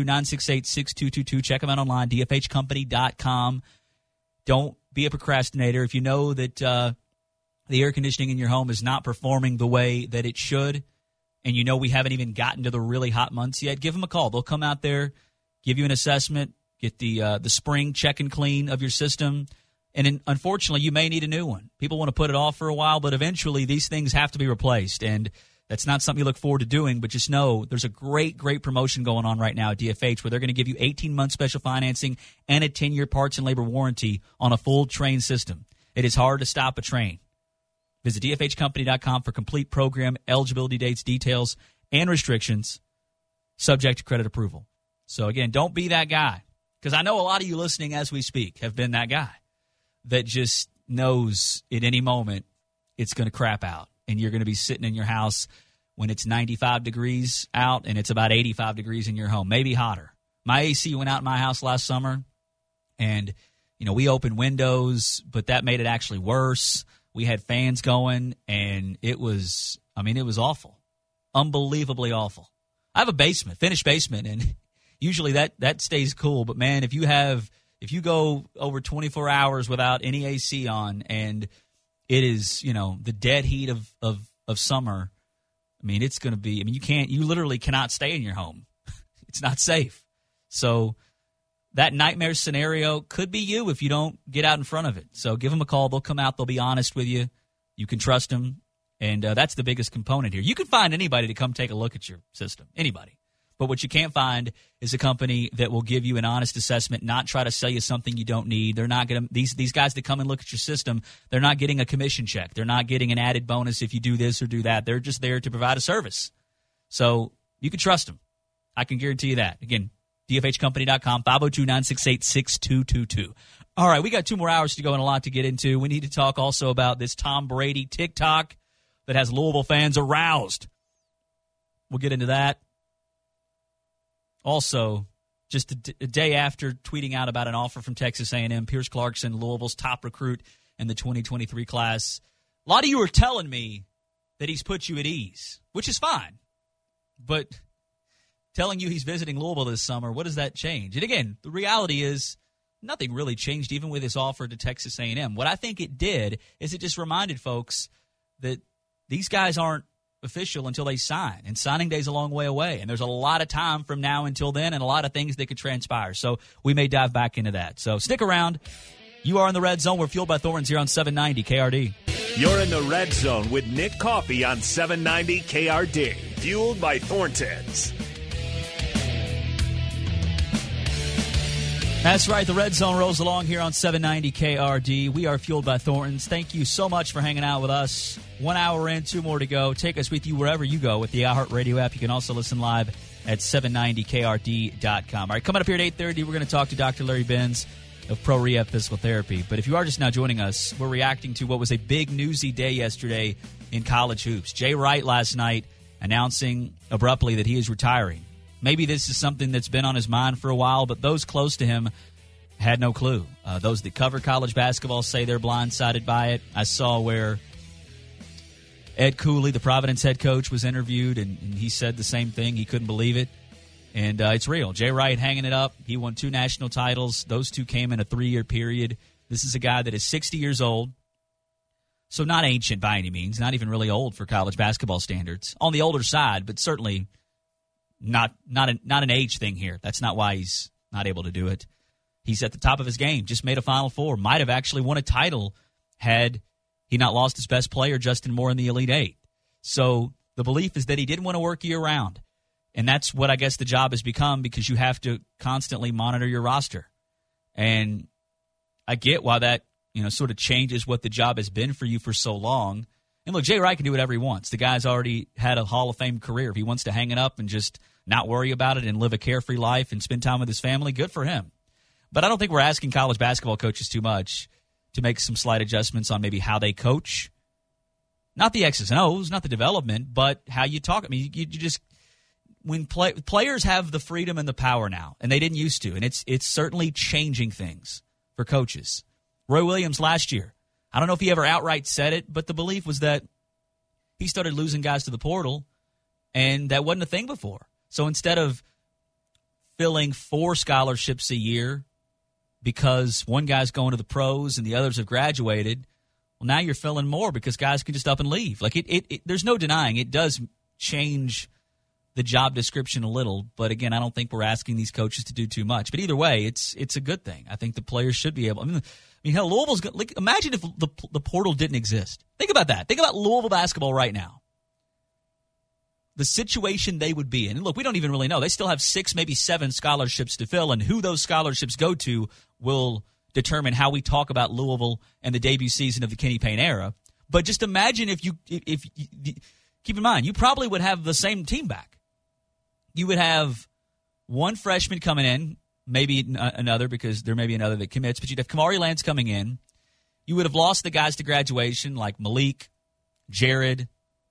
502-968-6222. Check them out online, dfhcompany.com. Don't be a procrastinator. If you know that the air conditioning in your home is not performing the way that it should, and you know we haven't even gotten to the really hot months yet, give them a call. They'll come out there, give you an assessment, get the spring check and clean of your system. And unfortunately, you may need a new one. People want to put it off for a while, but eventually these things have to be replaced. And that's not something you look forward to doing, but just know there's a great, great promotion going on right now at DFH where they're going to give you 18-month special financing and a 10-year parts and labor warranty on a full train system. It is hard to stop a train. Visit dfhcompany.com for complete program, eligibility dates, details, and restrictions subject to credit approval. So, again, don't be that guy, because I know a lot of you listening as we speak have been that guy that just knows at any moment it's going to crap out, and you're going to be sitting in your house when it's 95 degrees out and it's about 85 degrees in your home, maybe hotter. My AC went out in my house last summer, and, we opened windows, but that made it actually worse. We had fans going, and it was awful, unbelievably awful. I have a basement, finished basement, and usually that stays cool. But, man, if you go over 24 hours without any AC on and it is, the dead heat of summer, it's going to be, you literally cannot stay in your home. It's not safe. So that nightmare scenario could be you if you don't get out in front of it. So give them a call. They'll come out. They'll be honest with you. You can trust them. And that's the biggest component here. You can find anybody to come take a look at your system, anybody. But what you can't find is a company that will give you an honest assessment, not try to sell you something you don't need. They're not going to these guys that come and look at your system, they're not getting a commission check. They're not getting an added bonus if you do this or do that. They're just there to provide a service. So you can trust them. I can guarantee you that. Again, DFHcompany.com, 502-968-6222. All right, we got 2 more hours to go and a lot to get into. We need to talk also about this Tom Brady TikTok that has Louisville fans aroused. We'll get into that. Also, just a day after tweeting out about an offer from Texas A&M, Pierce Clarkson, Louisville's top recruit in the 2023 class. A lot of you are telling me that he's put you at ease, which is fine. But telling you he's visiting Louisville this summer, what does that change? And again, the reality is nothing really changed even with his offer to Texas A&M. What I think it did is it just reminded folks that these guys aren't official until they sign, and signing day's a long way away, and there's a lot of time from now until then and a lot of things that could transpire. So we may dive back into that. So stick around. You are in the Red Zone. We're fueled by Thornton's here on 790 KRD. You're in the Red Zone with Nick Coffey on 790 KRD. Fueled by Thornton's. That's right. The Red Zone rolls along here on 790 KRD. We are fueled by Thornton's. Thank you so much for hanging out with us. 1 hour in, 2 more to go. Take us with you wherever you go with the iHeartRadio app. You can also listen live at 790KRD.com. All right, coming up here at 8:30, we're going to talk to Dr. Larry Benz of Pro Rehab Physical Therapy. But if you are just now joining us, we're reacting to what was a big newsy day yesterday in college hoops. Jay Wright last night announcing abruptly that he is retiring. Maybe this is something that's been on his mind for a while, but those close to him had no clue. Those that cover college basketball say they're blindsided by it. I saw where Ed Cooley, the Providence head coach, was interviewed, and he said the same thing. He couldn't believe it. And it's real. Jay Wright hanging it up. He won 2 national titles. Those 2 came in a 3-year period. This is a guy that is 60 years old, so not ancient by any means, not even really old for college basketball standards. On the older side, but certainly not an age thing here. That's not why he's not able to do it. He's at the top of his game. Just made a Final Four. Might have actually won a title had he not lost his best player, Justin Moore, in the Elite Eight. So the belief is that he didn't want to work year-round. And that's what I guess the job has become, because you have to constantly monitor your roster. And I get why that sort of changes what the job has been for you for so long. And look, Jay Wright can do whatever he wants. The guy's already had a Hall of Fame career. If he wants to hang it up and just not worry about it and live a carefree life and spend time with his family, good for him. But I don't think we're asking college basketball coaches too much to make some slight adjustments on maybe how they coach. Not the X's and O's, not the development, but how you talk. I mean, you just when players have the freedom and the power now, and they didn't used to, and it's certainly changing things for coaches. Roy Williams last year, I don't know if he ever outright said it, but the belief was that he started losing guys to the portal, and that wasn't a thing before. So instead of filling 4 scholarships a year because one guy's going to the pros and the others have graduated, well, now you're filling more because guys can just up and leave. Like there's no denying it does change the job description a little, but again, I don't think we're asking these coaches to do too much. But either way, it's a good thing. I think the players should be able. I mean, hell, Louisville's like, imagine if the portal didn't exist. Think about that. Think about Louisville basketball right now. The situation they would be in. And look, we don't even really know. They still have 6, maybe 7 scholarships to fill, and who those scholarships go to will determine how we talk about Louisville and the debut season of the Kenny Payne era. But just imagine if keep in mind, you probably would have the same team back. You would have one freshman coming in, maybe another, because there may be another that commits, but you'd have Kamari Lance coming in. You would have lost the guys to graduation like Malik, Jared,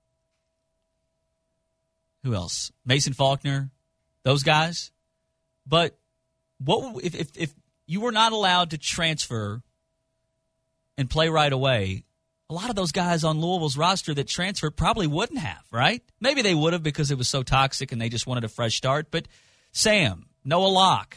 who else? Mason Faulkner, those guys. But what if you were not allowed to transfer and play right away? A lot of those guys on Louisville's roster that transferred probably wouldn't have, right? Maybe they would have because it was so toxic and they just wanted a fresh start. But Sam, Noah Locke,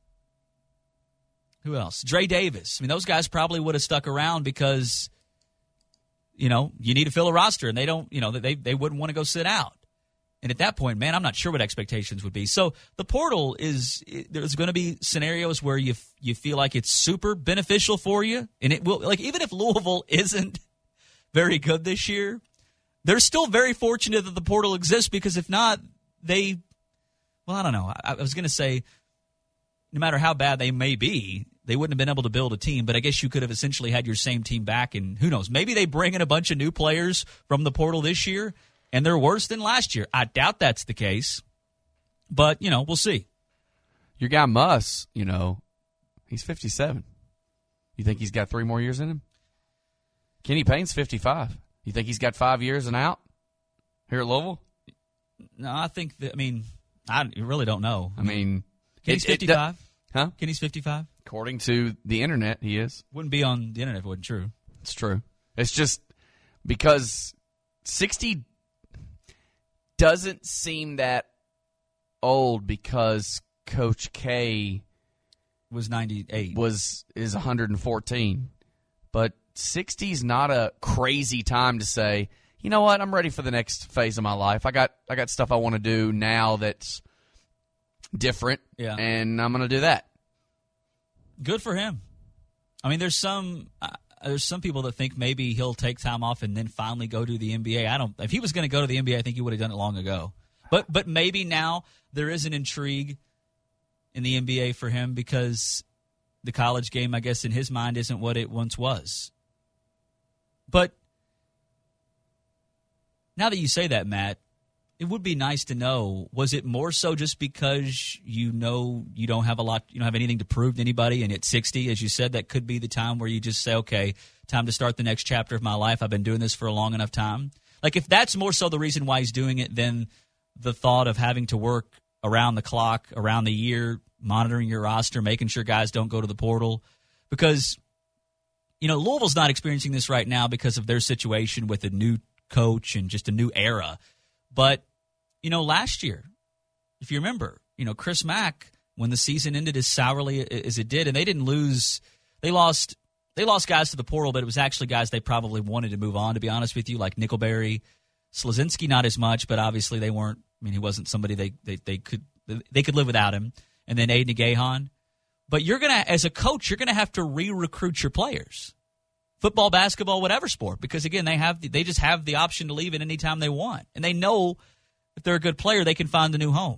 who else? Dre Davis. I mean, those guys probably would have stuck around because, you need to fill a roster and they don't, they wouldn't want to go sit out. And at that point, man, I'm not sure what expectations would be. So the portal there's going to be scenarios where you feel like it's super beneficial for you. And it will, like, even if Louisville isn't very good this year, they're still very fortunate that the portal exists, because if not, I don't know. I was going to say, no matter how bad they may be, they wouldn't have been able to build a team, but I guess you could have essentially had your same team back, and who knows, maybe they bring in a bunch of new players from the portal this year, and they're worse than last year. I doubt that's the case, but, we'll see. Your guy Muss, he's 57. You think he's got 3 more years in him? Kenny Payne's 55. You think he's got 5 years and out here at Louisville? No, I think I really don't know. Kenny's 55. Huh? Kenny's 55. According to the internet, he is. Wouldn't be on the internet if it wasn't true. It's true. It's just because 60 doesn't seem that old because Coach K was 98. Is 114. But 60 is not a crazy time to say, you know what, I'm ready for the next phase of my life. I got stuff I want to do now that's different, and I'm going to do that. Good for him. There's some people that think maybe he'll take time off and then finally go to the NBA. If he was going to go to the NBA, I think he would have done it long ago. But maybe now there is an intrigue in the NBA for him because the college game, I guess, in his mind isn't what it once was. But now that you say that, Matt, it would be nice to know, was it more so just because you don't have anything to prove to anybody, and at 60, as you said, that could be the time where you just say, okay, time to start the next chapter of my life. I've been doing this for a long enough time. Like, if that's more so the reason why he's doing it than the thought of having to work around the clock, around the year, monitoring your roster, making sure guys don't go to the portal. Because, Louisville's not experiencing this right now because of their situation with a new coach and just a new era. But, last year, if you remember, Chris Mack, when the season ended as sourly as it did, and they didn't lose, they lost guys to the portal, but it was actually guys they probably wanted to move on, to be honest with you, like Nickelberry, Slazinski, not as much, but obviously they weren't. He wasn't somebody they could live without him. And then Aiden Gahan. But as a coach, you're gonna have to re-recruit your players. Football, basketball, whatever sport, because again, they just have the option to leave at any time they want, and they know if they're a good player, they can find a new home.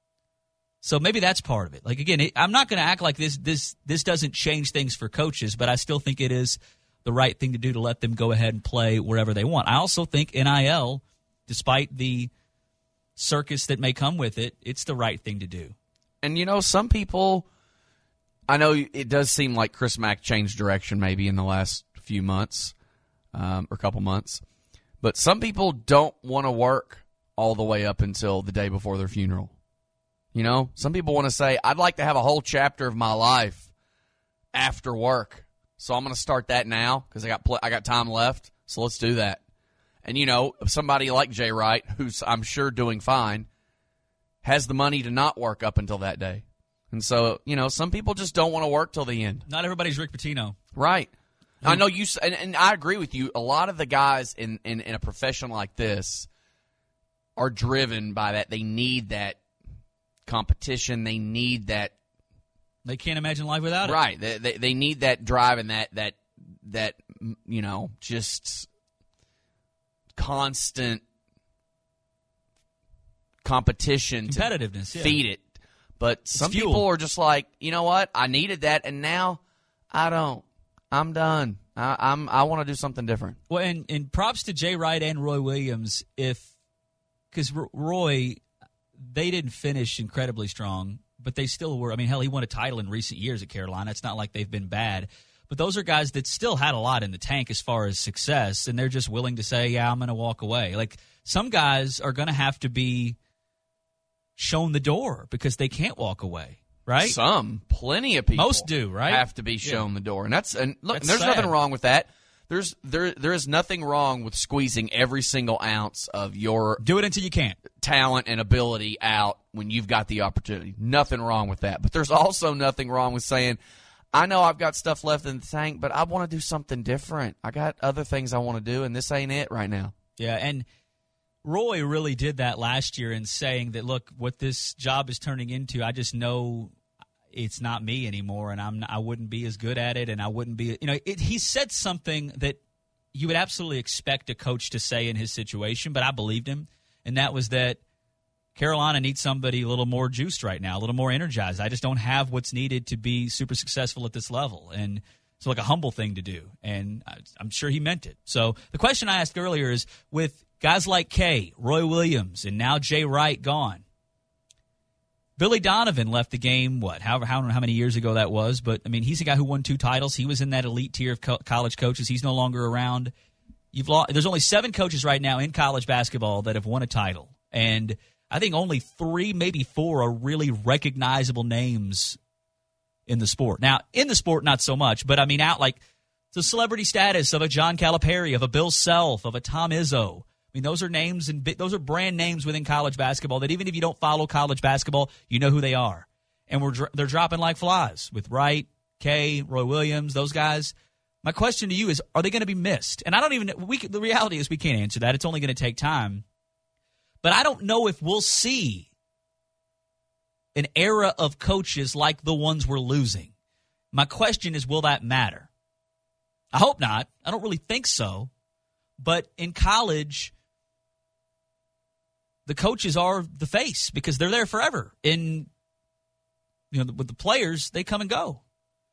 So maybe that's part of it. Like, again, I'm not going to act like this doesn't change things for coaches, but I still think it is the right thing to do to let them go ahead and play wherever they want. I also think NIL, despite the circus that may come with it, it's the right thing to do. And some people, I know it does seem like Chris Mack changed direction maybe in the last few months or couple months, but some people don't want to work all the way up until the day before their funeral. Some people want to say, I'd like to have a whole chapter of my life after work, so I'm going to start that now because I got time left, so let's do that. And somebody like Jay Wright, who's I'm sure doing fine, has the money to not work up until that day. And so, some people just don't want to work till the end. Not everybody's Rick Pitino. Right. I know you, and I agree with you. A lot of the guys in a profession like this are driven by that. They need that competition. They need that. They can't imagine life without it. Right. They need that drive and that just constant competition, competitiveness, to feed it. But some people are just like, you know what? I needed that, and now I don't. I'm done. I want to do something different. Well, and props to Jay Wright and Roy Williams, because Roy, they didn't finish incredibly strong, but they still were. Hell, he won a title in recent years at Carolina. It's not like they've been bad. But those are guys that still had a lot in the tank as far as success, and they're just willing to say, yeah, I'm going to walk away. Like, some guys are going to have to be shown the door because they can't walk away, right? Plenty of people. Most do, right? Have to be shown the door. And there's sad. nothing wrong with that. There is nothing wrong with squeezing every single ounce of your do it until you can't talent and ability out when you've got the opportunity. Nothing wrong with that. But there's also nothing wrong with saying, I know I've got stuff left in the tank, but I want to do something different. I got other things I want to do, and this ain't it right now. Yeah, and Roy really did that last year in saying that, look, what this job is turning into, I just know it's not me anymore, and I wouldn't be as good at it, and I wouldn't be, he said something that you would absolutely expect a coach to say in his situation, but I believed him, and that was that Carolina needs somebody a little more juiced right now, a little more energized. I just don't have what's needed to be super successful at this level, and it's like a humble thing to do, and I'm sure he meant it. So the question I asked earlier is, with guys like Kay, Roy Williams, and now Jay Wright gone, Billy Donovan left the game, I don't know how many years ago that was, but, I mean, he's a guy who won 2 titles. He was in that elite tier of college coaches. He's no longer around. There's only 7 coaches right now in college basketball that have won a title, and I think only 3, maybe 4 are really recognizable names in the sport. Now, in the sport, not so much, but, I mean, out like the celebrity status of a John Calipari, of a Bill Self, of a Tom Izzo. I mean, those are names and those are brand names within college basketball that even if you don't follow college basketball, you know who they are. And they're dropping like flies with Wright, Kay, Roy Williams, those guys. My question to you is, are they going to be missed? And I don't even the reality is we can't answer that. It's only going to take time. But I don't know if we'll see an era of coaches like the ones we're losing. My question is, will that matter? I hope not. I don't really think so. But in college, the coaches are the face because they're there forever. With the players, they come and go.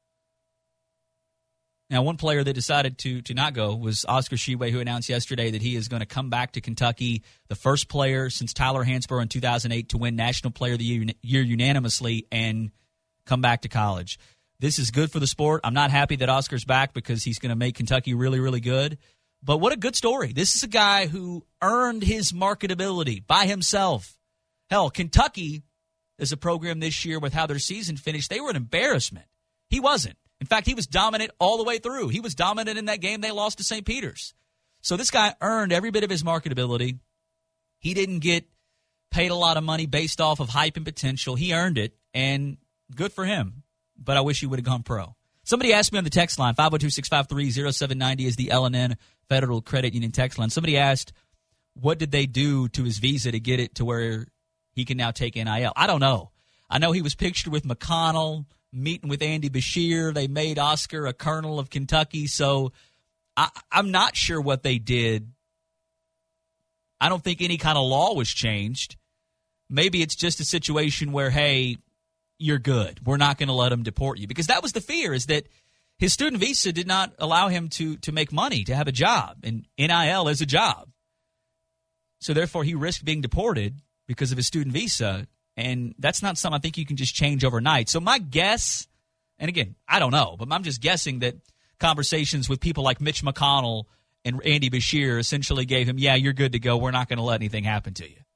Now, one player that decided to not go was Oscar Tshiebwe, who announced yesterday that he is going to come back to Kentucky, the first player since Tyler Hansbrough in 2008 to win National Player of the Year unanimously and come back to college. This is good for the sport. I'm not happy that Oscar's back because he's going to make Kentucky really, really good. But what a good story. This is a guy who earned his marketability by himself. Hell, Kentucky is a program this year with how their season finished. They were an embarrassment. He wasn't. In fact, he was dominant all the way through. He was dominant in that game they lost to St. Peter's. So this guy earned every bit of his marketability. He didn't get paid a lot of money based off of hype and potential. He earned it, and good for him. But I wish he would have gone pro. Somebody asked me on the text line, 502-653-0790 is the L&N Federal Credit Union text line. Somebody asked, what did they do to his visa to get it to where he can now take NIL? I don't know. I know he was pictured with McConnell, meeting with Andy Bashir. They made Oscar a colonel of Kentucky. So I'm not sure what they did. I don't think any kind of law was changed. Maybe it's just a situation where, hey, you're good. We're not going to let him deport you. Because that was the fear, is that his student visa did not allow him to make money, to have a job. And NIL is a job. So therefore, he risked being deported because of his student visa. And that's not something I think you can just change overnight. So my guess, and again, I don't know, but I'm just guessing that conversations with people like Mitch McConnell and Andy Bashir essentially gave him, yeah, you're good to go. We're not going to let anything happen to you.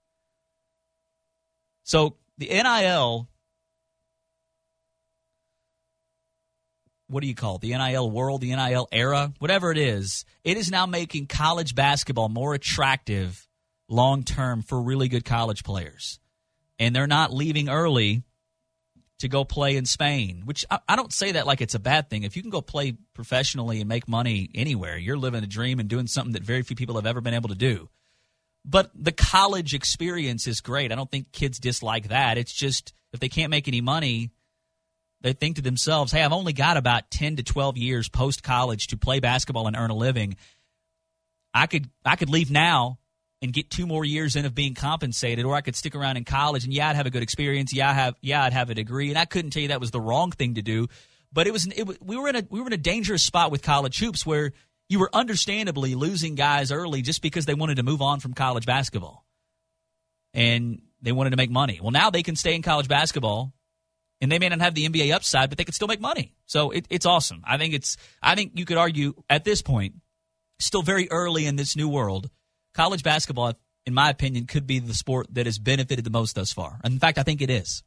So the NIL, what do you call it? The NIL world, the NIL era, whatever it is now making college basketball more attractive long-term for really good college players. And they're not leaving early to go play in Spain, which I don't say that like it's a bad thing. If you can go play professionally and make money anywhere, you're living a dream and doing something that very few people have ever been able to do. But the college experience is great. I don't think kids dislike that. It's just if they can't make any money, they think to themselves, hey, I've only got about 10 to 12 years post-college to play basketball and earn a living. I could leave now and get 2 more years in of being compensated, or I could stick around in college and, I'd have a good experience. I'd have a degree, and I couldn't tell you that was the wrong thing to do. But we were in a dangerous spot with college hoops where you were understandably losing guys early just because they wanted to move on from college basketball, and they wanted to make money. Well, now they can stay in college basketball, and they may not have the NBA upside, but they can still make money. So it's awesome. I think you could argue at this point, still very early in this new world, college basketball, in my opinion, could be the sport that has benefited the most thus far. In fact, I think it is.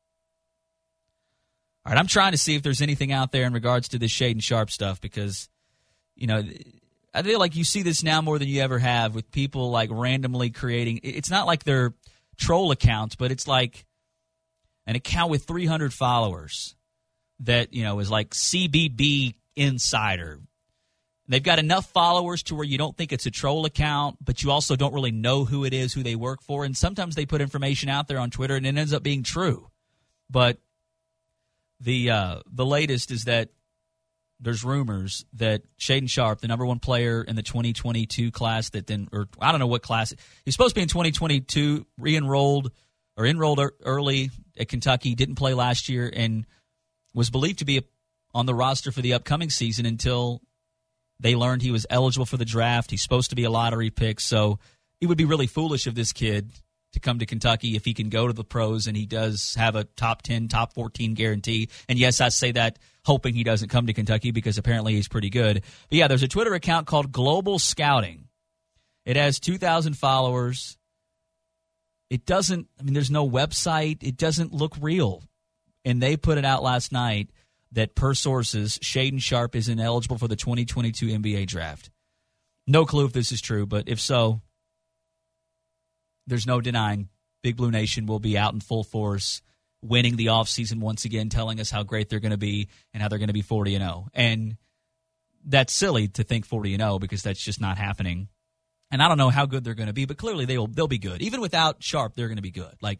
All right, I'm trying to see if there's anything out there in regards to this Shaedon Sharpe stuff because, I feel like you see this now more than you ever have with people like randomly creating. It's not like they're troll accounts, but it's like an account with 300 followers that, is like CBB Insider. They've got enough followers to where you don't think it's a troll account, but you also don't really know who it is, who they work for. And sometimes they put information out there on Twitter, and it ends up being true. But the latest is that there's rumors that Shaedon Sharpe, the number 1 player in the 2022 class, or I don't know what class, he's supposed to be in 2022, enrolled early at Kentucky, didn't play last year, and was believed to be on the roster for the upcoming season until they learned he was eligible for the draft. He's supposed to be a lottery pick, so it would be really foolish of this kid to come to Kentucky if he can go to the pros and he does have a top 10, top 14 guarantee. And yes, I say that hoping he doesn't come to Kentucky because apparently he's pretty good. But yeah, there's a Twitter account called Global Scouting. It has 2,000 followers. It doesn't, there's no website. It doesn't look real. And they put it out last night that per sources, Shaedon Sharpe is ineligible for the 2022 NBA draft. No clue if this is true, but if so, there's no denying Big Blue Nation will be out in full force, winning the offseason once again, telling us how great they're going to be and how they're going to be 40-0. And that's silly to think 40-0 because that's just not happening. And I don't know how good they're going to be, but clearly they'll be good. Even without Sharpe, they're going to be good. Like,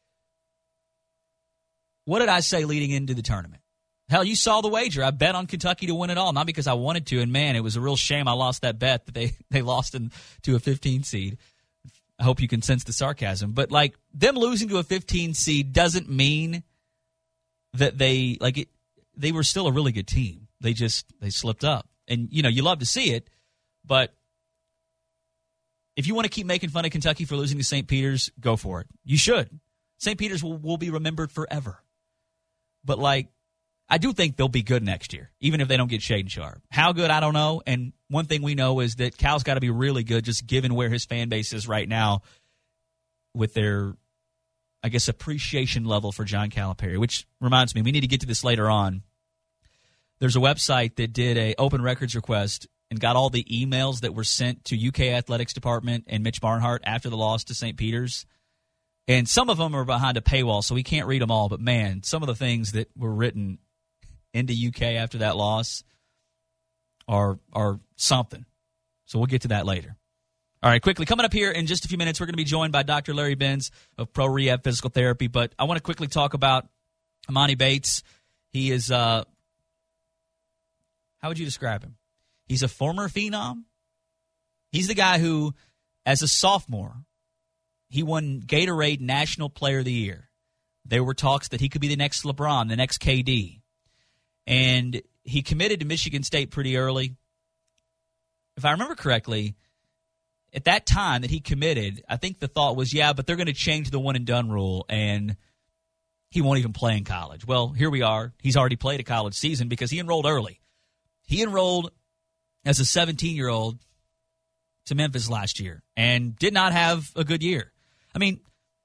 what did I say leading into the tournament? Hell, you saw the wager. I bet on Kentucky to win it all, not because I wanted to. And, man, it was a real shame I lost that bet that they lost to a 15 seed. I hope you can sense the sarcasm. But, like, them losing to a 15 seed doesn't mean that they were still a really good team. They slipped up. And, you love to see it. But if you want to keep making fun of Kentucky for losing to St. Peter's, go for it. You should. St. Peter's will be remembered forever. But, like, I do think they'll be good next year, even if they don't get Shaedon Sharpe. How good, I don't know. And one thing we know is that Cal's got to be really good just given where his fan base is right now with their, I guess, appreciation level for John Calipari, which reminds me, we need to get to this later on. There's a website that did a open records request and got all the emails that were sent to UK Athletics Department and Mitch Barnhart after the loss to St. Peter's. And some of them are behind a paywall, so we can't read them all. But, man, some of the things that were written into UK after that loss are something. So we'll get to that later. All right, quickly, coming up here in just a few minutes, we're going to be joined by Dr. Larry Benz of Pro Rehab Physical Therapy. But I want to quickly talk about Emoni Bates. He is, how would you describe him? He's a former phenom. He's the guy who, as a sophomore, he won Gatorade National Player of the Year. There were talks that he could be the next LeBron, the next KD. And he committed to Michigan State pretty early. If I remember correctly, at that time that he committed, I think the thought was, yeah, but they're going to change the one-and-done rule, and he won't even play in college. Well, here we are. He's already played a college season because he enrolled early. He enrolled as a 17-year-old to Memphis last year and did not have a good year. I mean,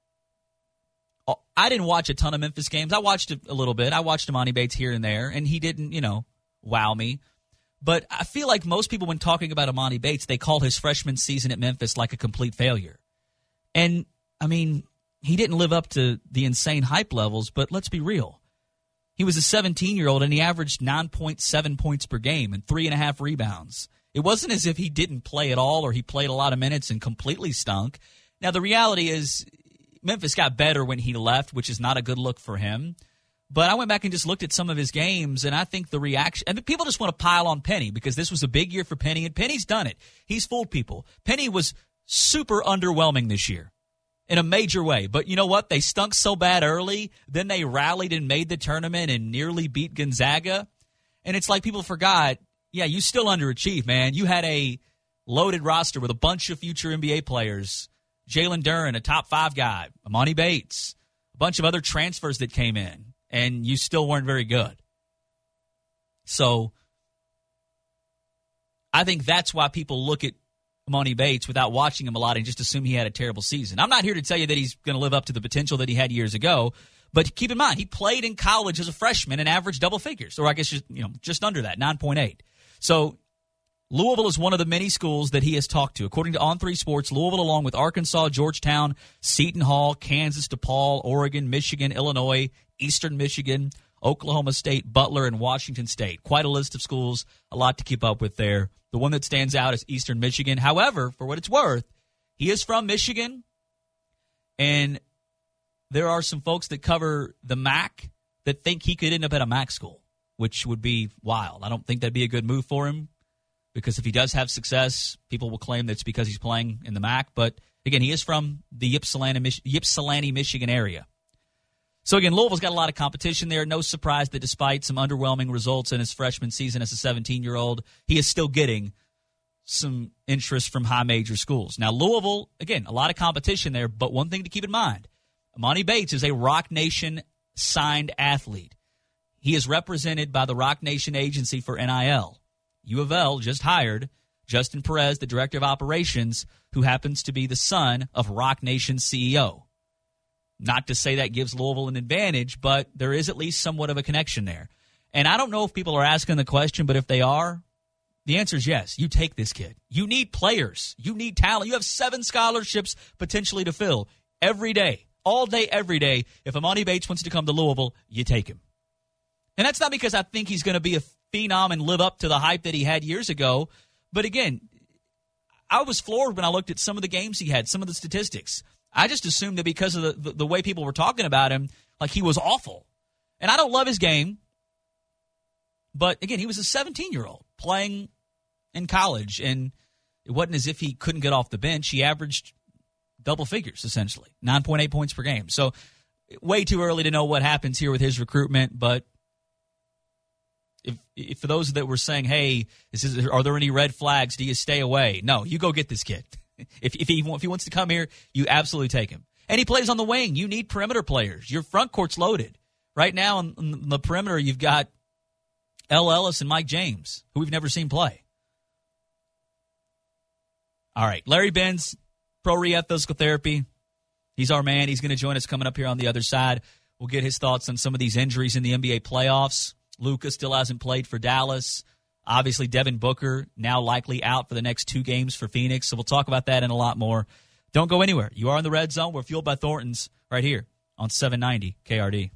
I didn't watch a ton of Memphis games. I watched a little bit. I watched Emoni Bates here and there, and he didn't, wow me. But I feel like most people, when talking about Emoni Bates, they call his freshman season at Memphis like a complete failure. And, I mean, he didn't live up to the insane hype levels, but let's be real. He was a 17-year-old, and he averaged 9.7 points per game and 3.5 rebounds. It wasn't as if he didn't play at all or he played a lot of minutes and completely stunk. Now, the reality is Memphis got better when he left, which is not a good look for him. But I went back and just looked at some of his games, and I think the reaction – and people just want to pile on Penny because this was a big year for Penny, and Penny's done it. He's fooled people. Penny was super underwhelming this year in a major way. But you know what? They stunk so bad early, then they rallied and made the tournament and nearly beat Gonzaga. And it's like people forgot, yeah, you still underachieved, man. You had a loaded roster with a bunch of future NBA players. Jalen Duren, a top 5 guy, Emoni Bates, a bunch of other transfers that came in, and you still weren't very good. So I think that's why people look at Emoni Bates without watching him a lot and just assume he had a terrible season. I'm not here to tell you that he's going to live up to the potential that he had years ago, but keep in mind, he played in college as a freshman and averaged double figures, or I guess just under that, 9.8. So Louisville is one of the many schools that he has talked to. According to On3 Sports, Louisville, along with Arkansas, Georgetown, Seton Hall, Kansas, DePaul, Oregon, Michigan, Illinois, Eastern Michigan, Oklahoma State, Butler, and Washington State. Quite a list of schools, a lot to keep up with there. The one that stands out is Eastern Michigan. However, for what it's worth, he is from Michigan, and there are some folks that cover the MAC that think he could end up at a MAC school, which would be wild. I don't think that'd be a good move for him. Because if he does have success, people will claim that's because he's playing in the MAC. But, again, he is from the Ypsilanti, Michigan area. So, again, Louisville's got a lot of competition there. No surprise that despite some underwhelming results in his freshman season as a 17-year-old, he is still getting some interest from high major schools. Now, Louisville, again, a lot of competition there, but one thing to keep in mind, Emoni Bates is a Rock Nation signed athlete. He is represented by the Rock Nation Agency for NIL. U of L just hired Justin Perez, the director of operations, who happens to be the son of Rock Nation's CEO. Not to say that gives Louisville an advantage, but there is at least somewhat of a connection there. And I don't know if people are asking the question, but if they are, the answer is yes. You take this kid. You need players. You need talent. You have 7 scholarships potentially to fill every day, all day, every day. If Emoni Bates wants to come to Louisville, you take him. And that's not because I think he's going to be a phenom and live up to the hype that he had years ago. But again, I was floored when I looked at some of the games he had, some of the statistics. I just assumed that because of the way people were talking about him, like he was awful. And I don't love his game. But again, he was a 17-year-old playing in college, and it wasn't as if he couldn't get off the bench. He averaged double figures, essentially, 9.8 points per game. So way too early to know what happens here with his recruitment, but if for those that were saying, hey, are there any red flags? Do you stay away? No, you go get this kid. If he wants to come here, you absolutely take him. And he plays on the wing. You need perimeter players. Your front court's loaded. Right now on the perimeter, you've got L. Ellis and Mike James, who we've never seen play. All right, Larry Benz, Pro Rehab Physical Therapy. He's our man. He's going to join us coming up here on the other side. We'll get his thoughts on some of these injuries in the NBA playoffs. Luka still hasn't played for Dallas. Obviously, Devin Booker now likely out for the next 2 games for Phoenix. So we'll talk about that and a lot more. Don't go anywhere. You are in the Red Zone. We're fueled by Thornton's right here on 790 KRD.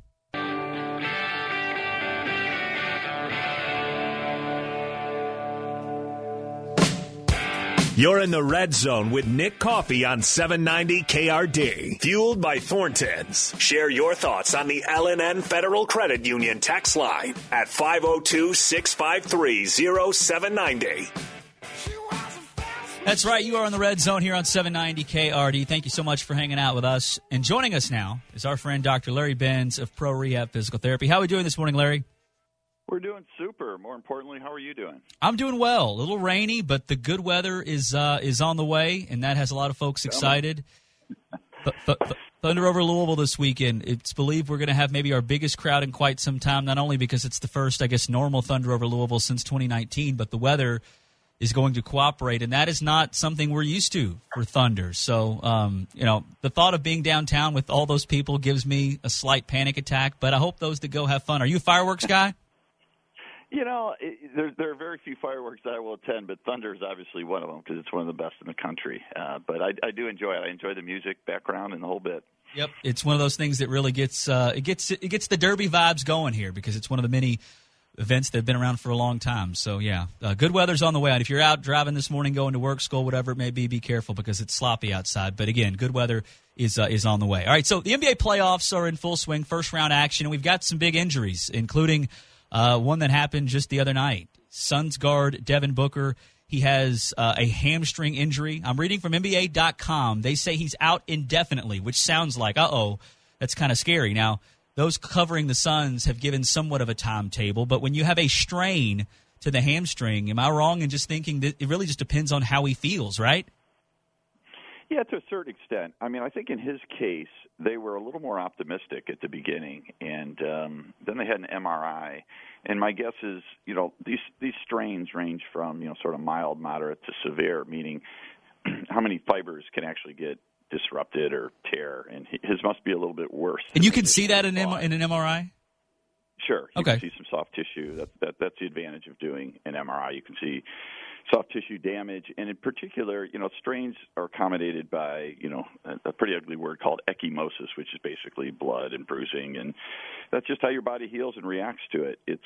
You're in the Red Zone with Nick Coffey on 790 KRD. Fueled by Thornton's. Share your thoughts on the L&N Federal Credit Union text line at 502-653-0790. That's right. You are in the Red Zone here on 790 KRD. Thank you so much for hanging out with us. And joining us now is our friend Dr. Larry Benz of Pro Rehab Physical Therapy. How are we doing this morning, Larry? We're doing super. More importantly, how are you doing? I'm doing well. A little rainy, but the good weather is on the way, and that has a lot of folks excited. Thunder over Louisville this weekend. It's believed we're going to have maybe our biggest crowd in quite some time, not only because it's the first, I guess, normal Thunder over Louisville since 2019, but the weather is going to cooperate, and that is not something we're used to for Thunder. So, the thought of being downtown with all those people gives me a slight panic attack, but I hope those that go have fun. Are you a fireworks guy? There are very few fireworks that I will attend, but Thunder is obviously one of them because it's one of the best in the country. But I do enjoy it. I enjoy the music, background, and the whole bit. Yep, it's one of those things that really gets the Derby vibes going here because it's one of the many events that have been around for a long time. So yeah, good weather's on the way out. If you're out driving this morning, going to work, school, whatever it may be careful because it's sloppy outside. But again, good weather is on the way. All right, so the NBA playoffs are in full swing, first round action, and we've got some big injuries, including one that happened just the other night. Suns guard Devin Booker, he has a hamstring injury. I'm reading from NBA.com. They say he's out indefinitely, which sounds like, that's kind of scary. Now, those covering the Suns have given somewhat of a timetable, but when you have a strain to the hamstring, am I wrong in just thinking that it really just depends on how he feels, right? Yeah, to a certain extent. I mean, I think in his case, they were a little more optimistic at the beginning, and then they had an MRI. And my guess is, these strains range from, sort of mild, moderate to severe, meaning how many fibers can actually get disrupted or tear, and his must be a little bit worse. And you can see that in an MRI? Sure. You can see some soft tissue. That's the advantage of doing an MRI. You can see soft tissue damage, and in particular, strains are accommodated by, a pretty ugly word called ecchymosis, which is basically blood and bruising, and that's just how your body heals and reacts to it. It's,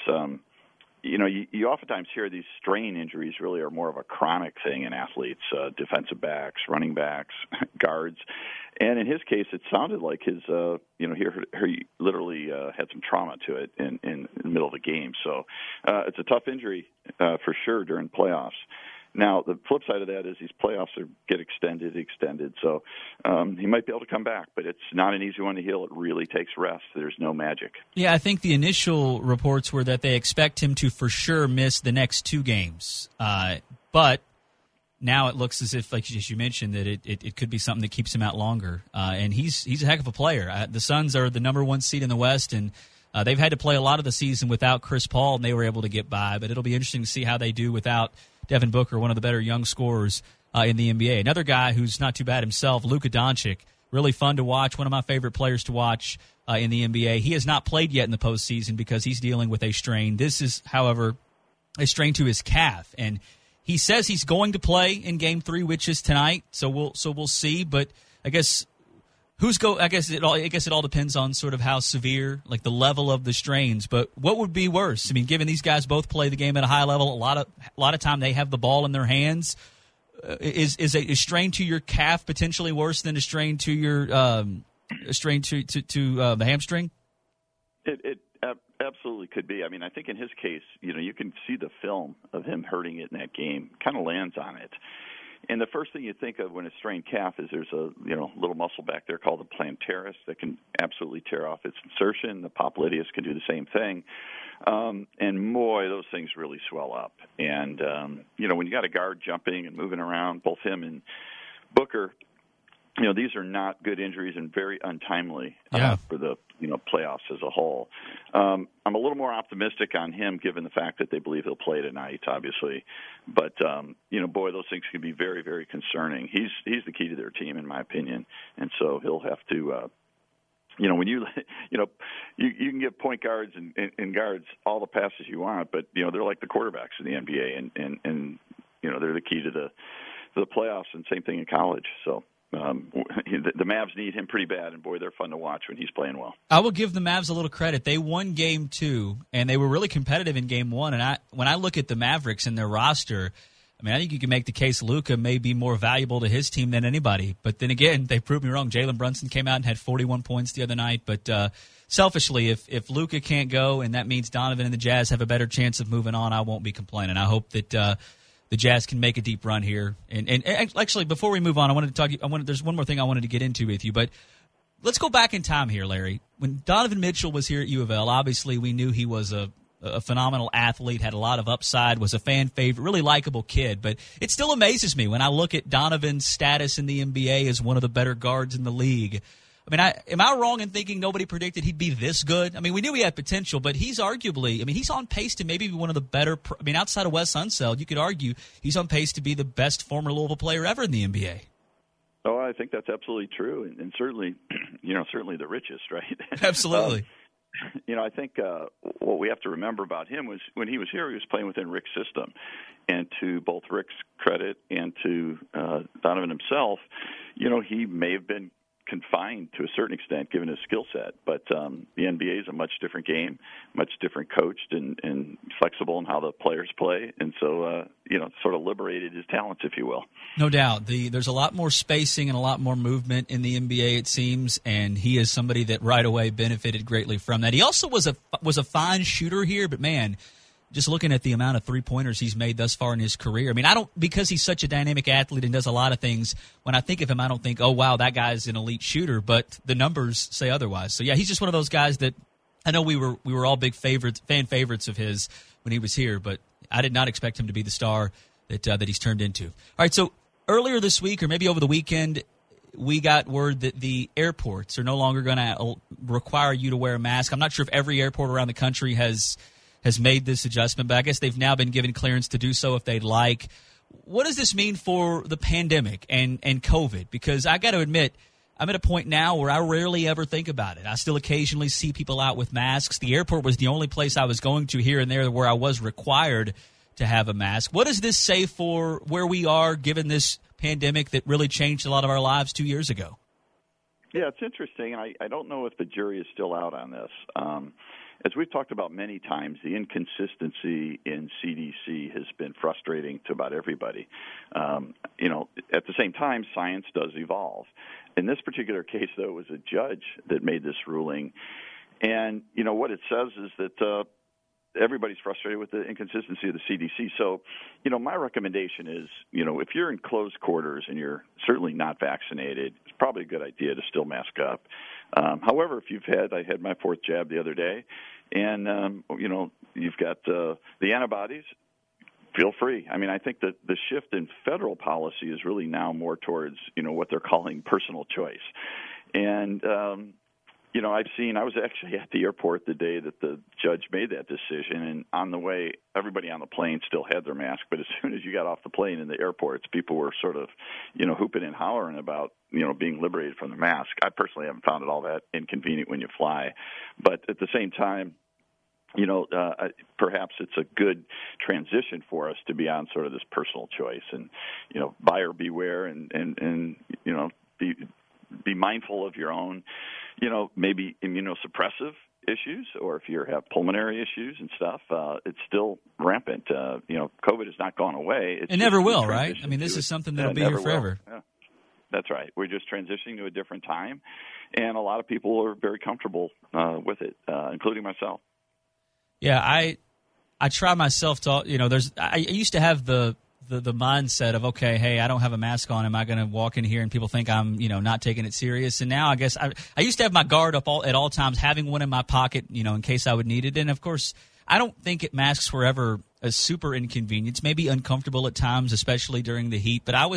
you oftentimes hear these strain injuries really are more of a chronic thing in athletes, defensive backs, running backs, guards, and in his case, it sounded like his, he literally had some trauma to it in the middle of the game. So it's a tough injury for sure during playoffs. Now, the flip side of that is these playoffs get extended. So he might be able to come back, but it's not an easy one to heal. It really takes rest. There's no magic. Yeah, I think the initial reports were that they expect him to for sure miss the next 2 games. But now it looks as if, like as you mentioned, that it could be something that keeps him out longer. And he's a heck of a player. The Suns are the number 1 seed in the West, and they've had to play a lot of the season without Chris Paul, and they were able to get by. But it'll be interesting to see how they do without Devin Booker, one of the better young scorers in the NBA. Another guy who's not too bad himself, Luka Doncic, really fun to watch, one of my favorite players to watch in the NBA. He has not played yet in the postseason because he's dealing with a strain. This is, however, a strain to his calf, and he says he's going to play in Game 3, which is tonight. So we'll see. But I guess I guess it all depends on sort of how severe, like the level of the strains. But what would be worse? I mean, given these guys both play the game at a high level, a lot of time they have the ball in their hands. Is a strain to your calf potentially worse than a strain to your the hamstring? It absolutely could be. I mean, I think in his case, you can see the film of him hurting it in that game, kind of lands on it. And the first thing you think of when a strained calf is there's a little muscle back there called the plantaris that can absolutely tear off its insertion. The popliteus can do the same thing. And boy, those things really swell up. And, when you got a guard jumping and moving around, both him and Booker, these are not good injuries and very untimely for the playoffs as a whole. I'm a little more optimistic on him given the fact that they believe he'll play tonight, obviously. But boy, those things can be very, very concerning. He's the key to their team, in my opinion, and so he'll have to. When you can get point guards and guards all the passes you want, but they're like the quarterbacks in the NBA, and they're the key to the playoffs, and same thing in college. So. The Mavs need him pretty bad, and boy, they're fun to watch when he's playing well. I will give the Mavs a little credit. They won Game 2, and they were really competitive in Game 1. And when I look at the Mavericks and their roster, I think you can make the case Luka may be more valuable to his team than anybody. But then again, they proved me wrong. Jalen Brunson came out and had 41 points the other night. But selfishly, if Luka can't go, and that means Donovan and the Jazz have a better chance of moving on, I won't be complaining. I hope that the Jazz can make a deep run here. And actually, before we move on, there's one more thing I wanted to get into with you. But let's go back in time here, Larry. When Donovan Mitchell was here at U of L, obviously we knew he was a phenomenal athlete, had a lot of upside, was a fan favorite, really likable kid. But it still amazes me when I look at Donovan's status in the NBA as one of the better guards in the league. Am I wrong in thinking nobody predicted he'd be this good? We knew he had potential, but he's arguably, he's on pace to maybe be one of the better, outside of Wes Unseld, you could argue he's on pace to be the best former Louisville player ever in the NBA. Oh, I think that's absolutely true, and certainly, certainly the richest, right? Absolutely. I think what we have to remember about him was when he was here, he was playing within Rick's system. And to both Rick's credit and to Donovan himself, he may have been confined to a certain extent given his skill set, but the NBA is a much different game, much different coached and flexible in how the players play, and so sort of liberated his talents, if you will. No doubt. There's a lot more spacing and a lot more movement in the NBA, it seems, and he is somebody that right away benefited greatly from that. He also was a fine shooter here, but man, just looking at the amount of three-pointers he's made thus far in his career. Because he's such a dynamic athlete and does a lot of things, when I think of him, I don't think, oh, wow, that guy's an elite shooter, but the numbers say otherwise. So, yeah, he's just one of those guys that I know we were all big fan favorites of his when he was here, but I did not expect him to be the star that he's turned into. All right, so earlier this week or maybe over the weekend, we got word that the airports are no longer going to require you to wear a mask. I'm not sure if every airport around the country has made this adjustment, but I guess they've now been given clearance to do so if they'd like. What does this mean for the pandemic and COVID? Because I got to admit, I'm at a point now where I rarely ever think about it. I still occasionally see people out with masks. The airport was the only place I was going to here and there where I was required to have a mask. What does this say for where we are given this pandemic that really changed a lot of our lives 2 years ago? Yeah, it's interesting. I don't know if the jury is still out on this. As we've talked about many times, the inconsistency in CDC has been frustrating to about everybody. At the same time, science does evolve. In this particular case, though, it was a judge that made this ruling. And, what it says is that everybody's frustrated with the inconsistency of the CDC. So, my recommendation is, if you're in closed quarters and you're certainly not vaccinated, it's probably a good idea to still mask up. However, if I had my fourth jab the other day, and, you've got the antibodies, feel free. I mean, I think that the shift in federal policy is really now more towards, what they're calling personal choice. And, I was actually at the airport the day that the judge made that decision, and on the way, everybody on the plane still had their mask, but as soon as you got off the plane in the airports, people were sort of, hooping and hollering about, being liberated from the mask. I personally haven't found it all that inconvenient when you fly, but at the same time, perhaps it's a good transition for us to be on sort of this personal choice and, buyer beware and be mindful of your own, maybe immunosuppressive issues, or if you have pulmonary issues and stuff, it's still rampant. COVID has not gone away. It never will, right? I mean, this is something that'll be here forever. Yeah. That's right. We're just transitioning to a different time, and a lot of people are very comfortable with it, including myself. Yeah, I try myself to, I used to have the mindset of, okay, hey, I don't have a mask on. Am I going to walk in here and people think I'm, not taking it serious? And now I guess I used to have my guard up at all times, having one in my pocket, in case I would need it. And of course, I don't think masks were ever a super inconvenience, maybe uncomfortable at times, especially during the heat. But I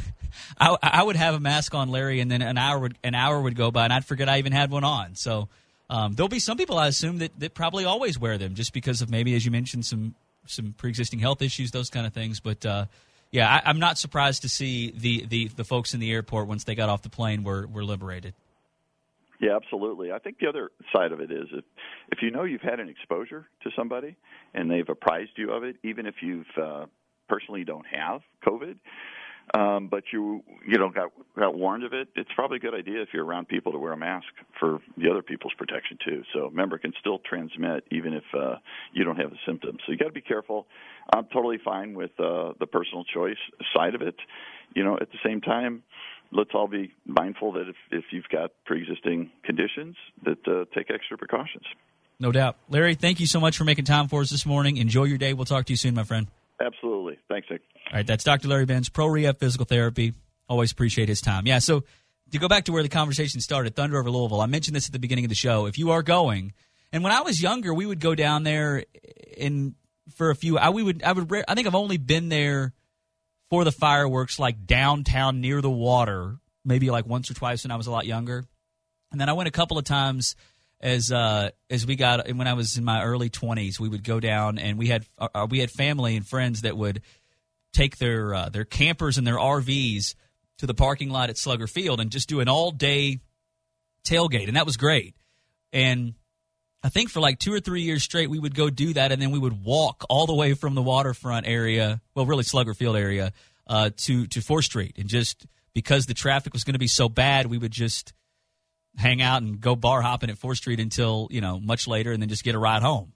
would have a mask on, Larry, and then an hour would go by and I'd forget I even had one on. So there'll be some people, I assume, that probably always wear them just because of maybe, as you mentioned, some pre-existing health issues, those kind of things. But, I'm not surprised to see the folks in the airport, once they got off the plane, were liberated. Yeah, absolutely. I think the other side of it is if you've had an exposure to somebody and they've apprised you of it, even if you've personally don't have COVID, but you got warned of it, it's probably a good idea if you're around people to wear a mask for the other people's protection too. So remember, it can still transmit even if you don't have the symptoms. So you got to be careful. I'm totally fine with the personal choice side of it. At the same time, let's all be mindful that if you've got pre-existing conditions, that take extra precautions. No doubt. Larry, thank you so much for making time for us this morning. Enjoy your day. We'll talk to you soon, my friend. Absolutely. Thanks, Nick. All right, that's Dr. Larry Benz, Pro Rehab Physical Therapy. Always appreciate his time. Yeah, so to go back to where the conversation started, Thunder over Louisville, I mentioned this at the beginning of the show. If you are going, and when I was younger, we would go down there for a few. I think I've only been there for the fireworks, like downtown near the water, maybe like once or twice when I was a lot younger. And then I went a couple of times as we got, when I was in my early 20s, we would go down and we had family and friends that would take their campers and their RVs to the parking lot at Slugger Field and just do an all-day tailgate, and that was great. And I think for like 2 or 3 years straight, we would go do that, and then we would walk all the way from the waterfront area, well, really Slugger Field area, to 4th Street. And just because the traffic was going to be so bad, we would just hang out and go bar hopping at 4th Street until, much later, and then just get a ride home.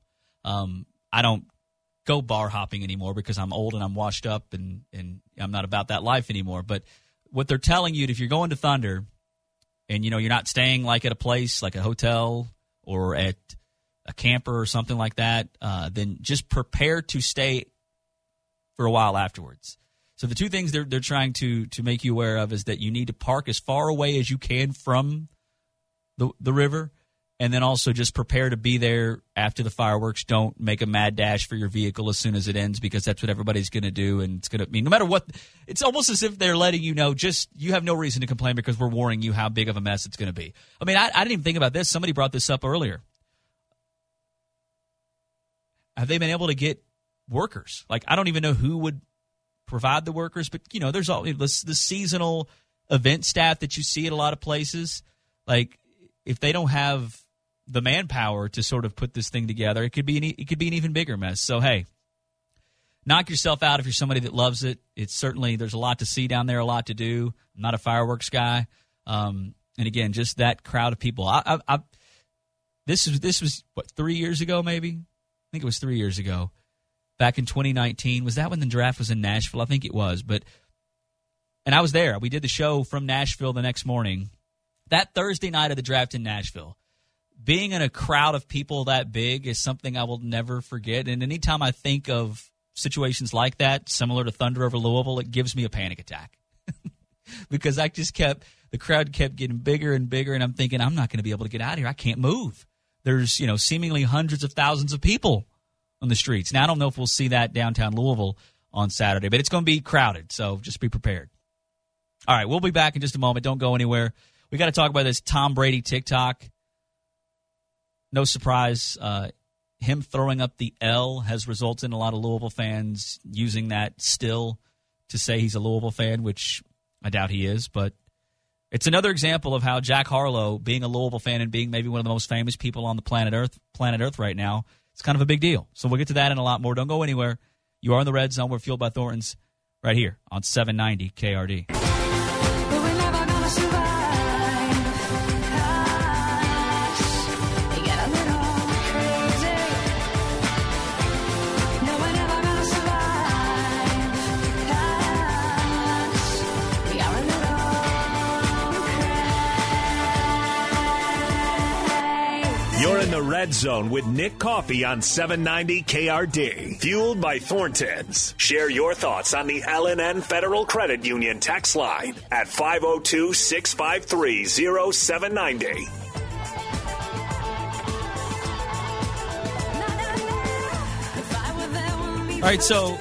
I don't go bar hopping anymore because I'm old and I'm washed up and I'm not about that life anymore. But what they're telling you, if you're going to Thunder and, you're not staying like at a place like a hotel or at a camper or something like that, then just prepare to stay for a while afterwards. So the two things they're trying to make you aware of is that you need to park as far away as you can from the river, and then also just prepare to be there after the fireworks. Don't make a mad dash for your vehicle as soon as it ends, because that's what everybody's going to do, and it's going to mean no matter what. It's almost as if they're letting you know, just you have no reason to complain because we're warning you how big of a mess it's going to be. I mean, I didn't even think about this. Somebody brought this up earlier. Have they been able to get workers? Like, I don't even know who would provide the workers, but there's all the seasonal event staff that you see at a lot of places. Like, if they don't have the manpower to sort of put this thing together, it could be an even bigger mess. So hey, knock yourself out if you're somebody that loves it. It's certainly, there's a lot to see down there, a lot to do. I'm not a fireworks guy, and again, just that crowd of people. This was what, 3 years ago, maybe? I think it was 3 years ago. Back in 2019, was that when the draft was in Nashville? I think it was, and I was there. We did the show from Nashville the next morning. That Thursday night of the draft in Nashville, being in a crowd of people that big is something I will never forget. And anytime I think of situations like that, similar to Thunder over Louisville, it gives me a panic attack. Because the crowd kept getting bigger and bigger, and I'm thinking, I'm not going to be able to get out of here. I can't move. There's, seemingly hundreds of thousands of people on the streets. Now, I don't know if we'll see that downtown Louisville on Saturday, but it's going to be crowded, so just be prepared. All right, we'll be back in just a moment. Don't go anywhere. We got to talk about this Tom Brady TikTok. No surprise, him throwing up the L has resulted in a lot of Louisville fans using that still to say he's a Louisville fan, which I doubt he is, but it's another example of how Jack Harlow, being a Louisville fan and being maybe one of the most famous people on the planet Earth right now, it's kind of a big deal. So we'll get to that and a lot more. Don't go anywhere. You are in the Red Zone. We're fueled by Thornton's right here on 790 KRD. You're in the Red Zone with Nick Coffey on 790 KRD. Fueled by Thornton's. Share your thoughts on the L&N Federal Credit Union text line at 502-653-0790. All right, so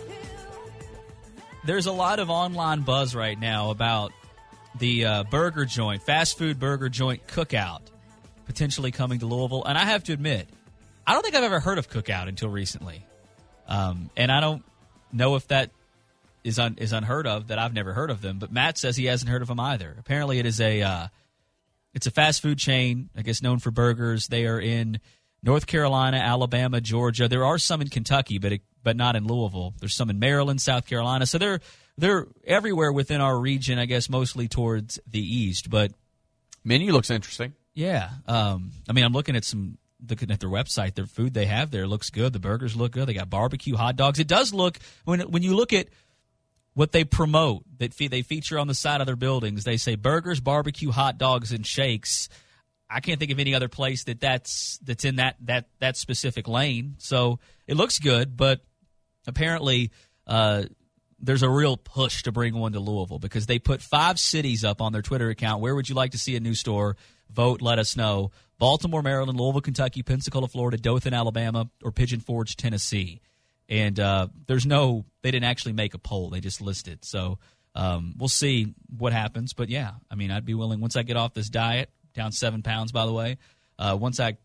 there's a lot of online buzz right now about the burger joint, fast food burger joint Cookout, potentially coming to Louisville. And I have to admit, I don't think I've ever heard of Cookout until recently. And I don't know if that is unheard of, that I've never heard of them. But Matt says he hasn't heard of them either. Apparently it is it's a fast food chain, I guess, known for burgers. They are in North Carolina, Alabama, Georgia. There are some in Kentucky, but not in Louisville. There's some in Maryland, South Carolina. So they're everywhere within our region, I guess, mostly towards the east. But menu looks interesting. Yeah. I mean, I'm looking at their website. Their food they have there looks good. The burgers look good. They got barbecue, hot dogs. It does look, when you look at what they promote, that they feature on the side of their buildings, they say burgers, barbecue, hot dogs, and shakes. I can't think of any other place that's in that specific lane. So it looks good, but apparently there's a real push to bring one to Louisville because they put 5 cities up on their Twitter account. Where would you like to see a new store? Vote, let us know. Baltimore, Maryland, Louisville, Kentucky, Pensacola, Florida, Dothan, Alabama, or Pigeon Forge, Tennessee. And they didn't actually make a poll. They just listed. So we'll see what happens. But, yeah, I mean, I'd be willing, once I get off this diet, down 7 pounds, by the way, once I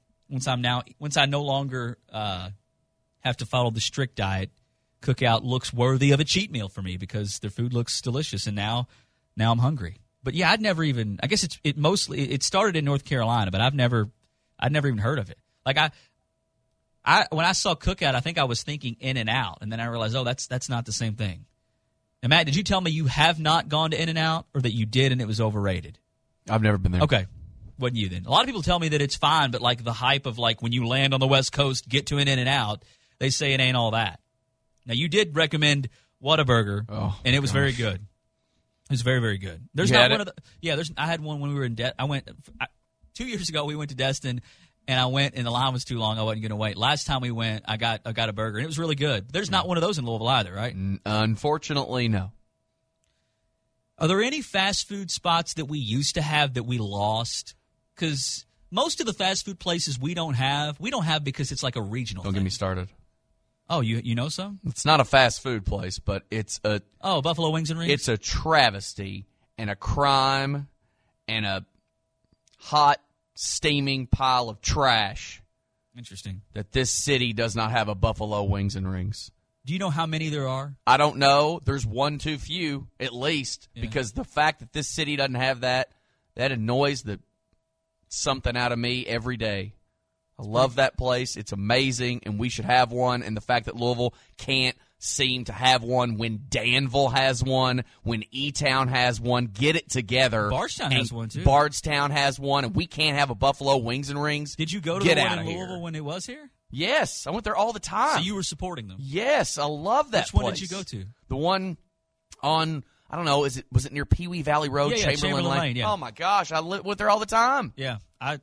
no longer have to follow the strict diet, Cookout looks worthy of a cheat meal for me because their food looks delicious, and now I'm hungry. But yeah, I'd never even. I guess it started in North Carolina, but I'd never even heard of it. Like when I saw Cookout, I think I was thinking In-N-Out, and then I realized, oh, that's not the same thing. Now, Matt, did you tell me you have not gone to In-N-Out, or that you did and it was overrated? I've never been there. Okay, wasn't you then? A lot of people tell me that it's fine, but like the hype of like when you land on the West Coast, get to an In-N-Out, they say it ain't all that. Now, you did recommend Whataburger, and it was very good. It was very, very good. There's not one of the. Yeah, I had one when we were in Destin. 2 years ago, we went to Destin, and I went, and the line was too long. I wasn't going to wait. Last time we went, I got a burger, and it was really good. There's not one of those in Louisville either, right? Unfortunately, no. Are there any fast food spots that we used to have that we lost? Because most of the fast food places we don't have because it's like a regional thing. Don't get me started. Oh, you know some? It's not a fast food place, but it's a... Oh, Buffalo Wings and Rings? It's a travesty and a crime and a hot, steaming pile of trash. Interesting. That this city does not have a Buffalo Wings and Rings. Do you know how many there are? I don't know. There's one too few, at least, because the fact that this city doesn't have that annoys something out of me every day. I love that place. It's amazing, and we should have one. And the fact that Louisville can't seem to have one when Danville has one, when E-Town has one, get it together. Bardstown has one, too. Bardstown has one, and we can't have a Buffalo Wings and Rings. Did you go to the one in Louisville when it was here? Yes. I went there all the time. So you were supporting them? Yes. I love that place. Which one did you go to? The one on... I don't know. Was it near Pee Wee Valley Road, Chamberlain Lane? Yeah. Oh my gosh, I went there all the time. Yeah,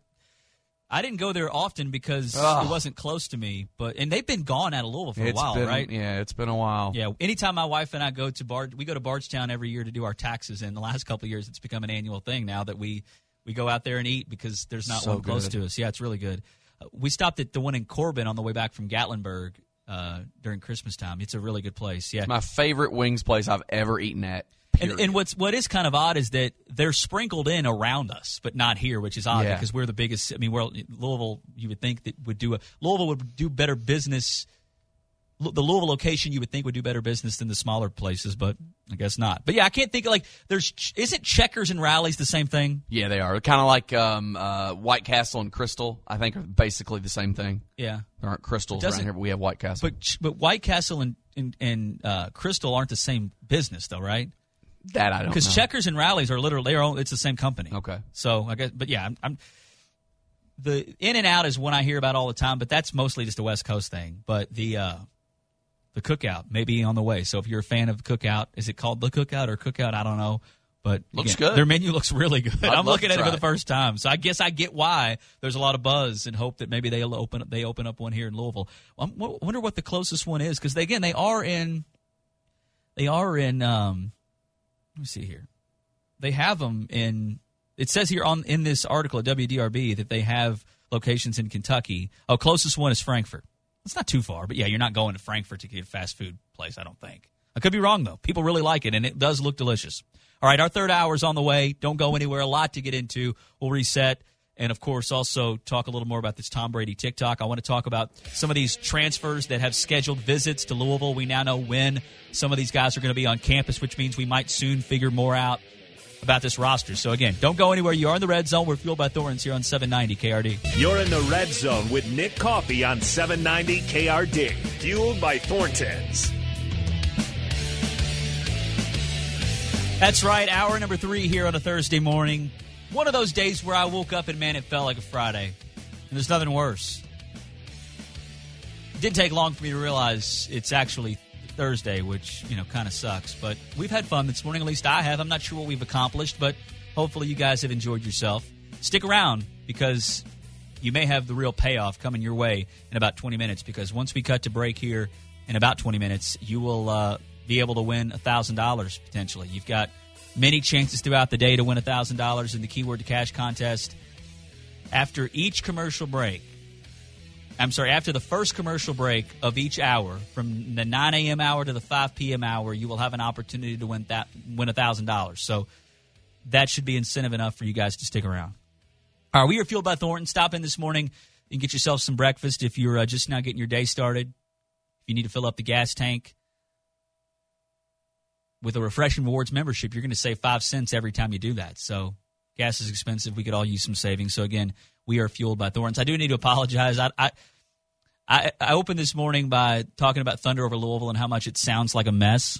I didn't go there often because it wasn't close to me. And they've been gone out of Louisville for a while, right? Yeah, it's been a while. Yeah. Anytime my wife and I go to we go to Bardstown every year to do our taxes. And the last couple of years, it's become an annual thing now that we go out there and eat because there's not one close to us. Yeah, it's really good. We stopped at the one in Corbin on the way back from Gatlinburg, during Christmas time. It's a really good place. Yeah, it's my favorite wings place I've ever eaten at. And what is kind of odd is that they're sprinkled in around us, but not here, which is odd because we're the biggest. I mean, Louisville. You would think that Louisville would do better business. The Louisville location you would think would do better business than the smaller places, but I guess not. But yeah, I can't think of isn't Checkers and Rally's the same thing? Yeah, they are. Kind of like White Castle and Crystal, I think, are basically the same thing. Yeah. There aren't Crystals around here, but we have White Castle. But White Castle and Crystal aren't the same business, though, right? That I don't know. Because Checkers and Rally's are literally it's the same company. Okay. So I guess, but yeah, I'm the In-N-Out is one I hear about all the time, but that's mostly just a West Coast thing. But the Cookout may be on the way. So if you're a fan of Cookout, is it called the Cookout or Cookout? I don't know. But looks good. Their menu looks really good. I'm looking at it for the it. first time, so I guess I get why there's a lot of buzz and hope that maybe they open up one here in Louisville. I wonder what the closest one is because they are in. Let me see here. They have them in. It says here in this article at WDRB that they have locations in Kentucky. Oh, closest one is Frankfort. It's not too far, but yeah, you're not going to Frankfort to get a fast food place, I don't think. I could be wrong, though. People really like it, and it does look delicious. All right, our third hour is on the way. Don't go anywhere. A lot to get into. We'll reset. And, of course, also talk a little more about this Tom Brady TikTok. I want to talk about some of these transfers that have scheduled visits to Louisville. We now know when some of these guys are going to be on campus, which means we might soon figure more out about this roster. So, again, don't go anywhere. You are in the Red Zone. We're fueled by Thorntons here on 790 KRD. You're in the Red Zone with Nick Coffey on 790 KRD. Fueled by Thorntons. That's right. Hour number 3 here on a Thursday morning. One of those days where I woke up and, man, it felt like a Friday. And there's nothing worse. It didn't take long for me to realize it's actually Thursday, which, kind of sucks. But we've had fun this morning. At least I have. I'm not sure what we've accomplished, but hopefully you guys have enjoyed yourself. Stick around because you may have the real payoff coming your way in about 20 minutes because once we cut to break here in about 20 minutes, you will be able to win $1,000 potentially. You've got many chances throughout the day to win $1,000 in the Keyword to Cash contest. After each commercial break, after the first commercial break of each hour, from the 9 a.m. hour to the 5 p.m. hour, you will have an opportunity to win $1,000. So that should be incentive enough for you guys to stick around. All right, we are fueled by Thornton. Stop in this morning and get yourself some breakfast if you're just now getting your day started. If you need to fill up the gas tank. With a Refreshing Rewards membership, you're going to save 5 cents every time you do that. So gas is expensive. We could all use some savings. So, again, we are fueled by Thorntons. I do need to apologize. I opened this morning by talking about Thunder over Louisville and how much it sounds like a mess.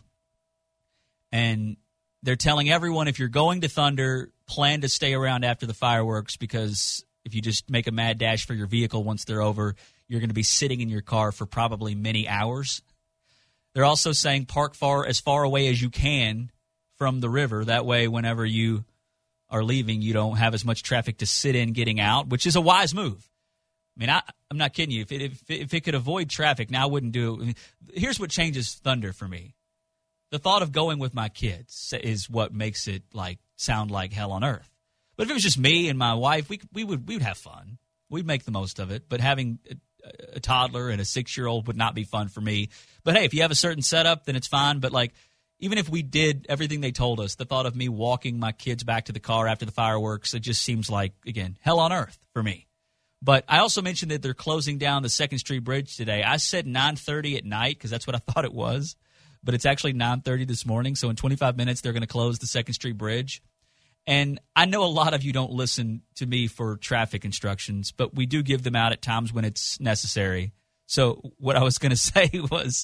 And they're telling everyone if you're going to Thunder, plan to stay around after the fireworks because if you just make a mad dash for your vehicle once they're over, you're going to be sitting in your car for probably many hours. They're also saying park as far away as you can from the river. That way, whenever you are leaving, you don't have as much traffic to sit in getting out, which is a wise move. I mean, I'm not kidding you. If it could avoid traffic, now I wouldn't do it. Here's what changes Thunder for me. The thought of going with my kids is what makes it sound like hell on earth. But if it was just me and my wife, we would have fun. We'd make the most of it. But having a toddler and a 6-year-old would not be fun for me. But hey, if you have a certain setup, then it's fine. But even if we did everything they told us, the thought of me walking my kids back to the car after the fireworks, it just seems like, again, hell on earth for me. But I also mentioned that they're closing down the 2nd Street Bridge today. I said 9:30 at night because that's what I thought it was. But it's actually 9:30 this morning. So in 25 minutes, they're going to close the 2nd Street Bridge. And I know a lot of you don't listen to me for traffic instructions, but we do give them out at times when it's necessary. So what I was going to say was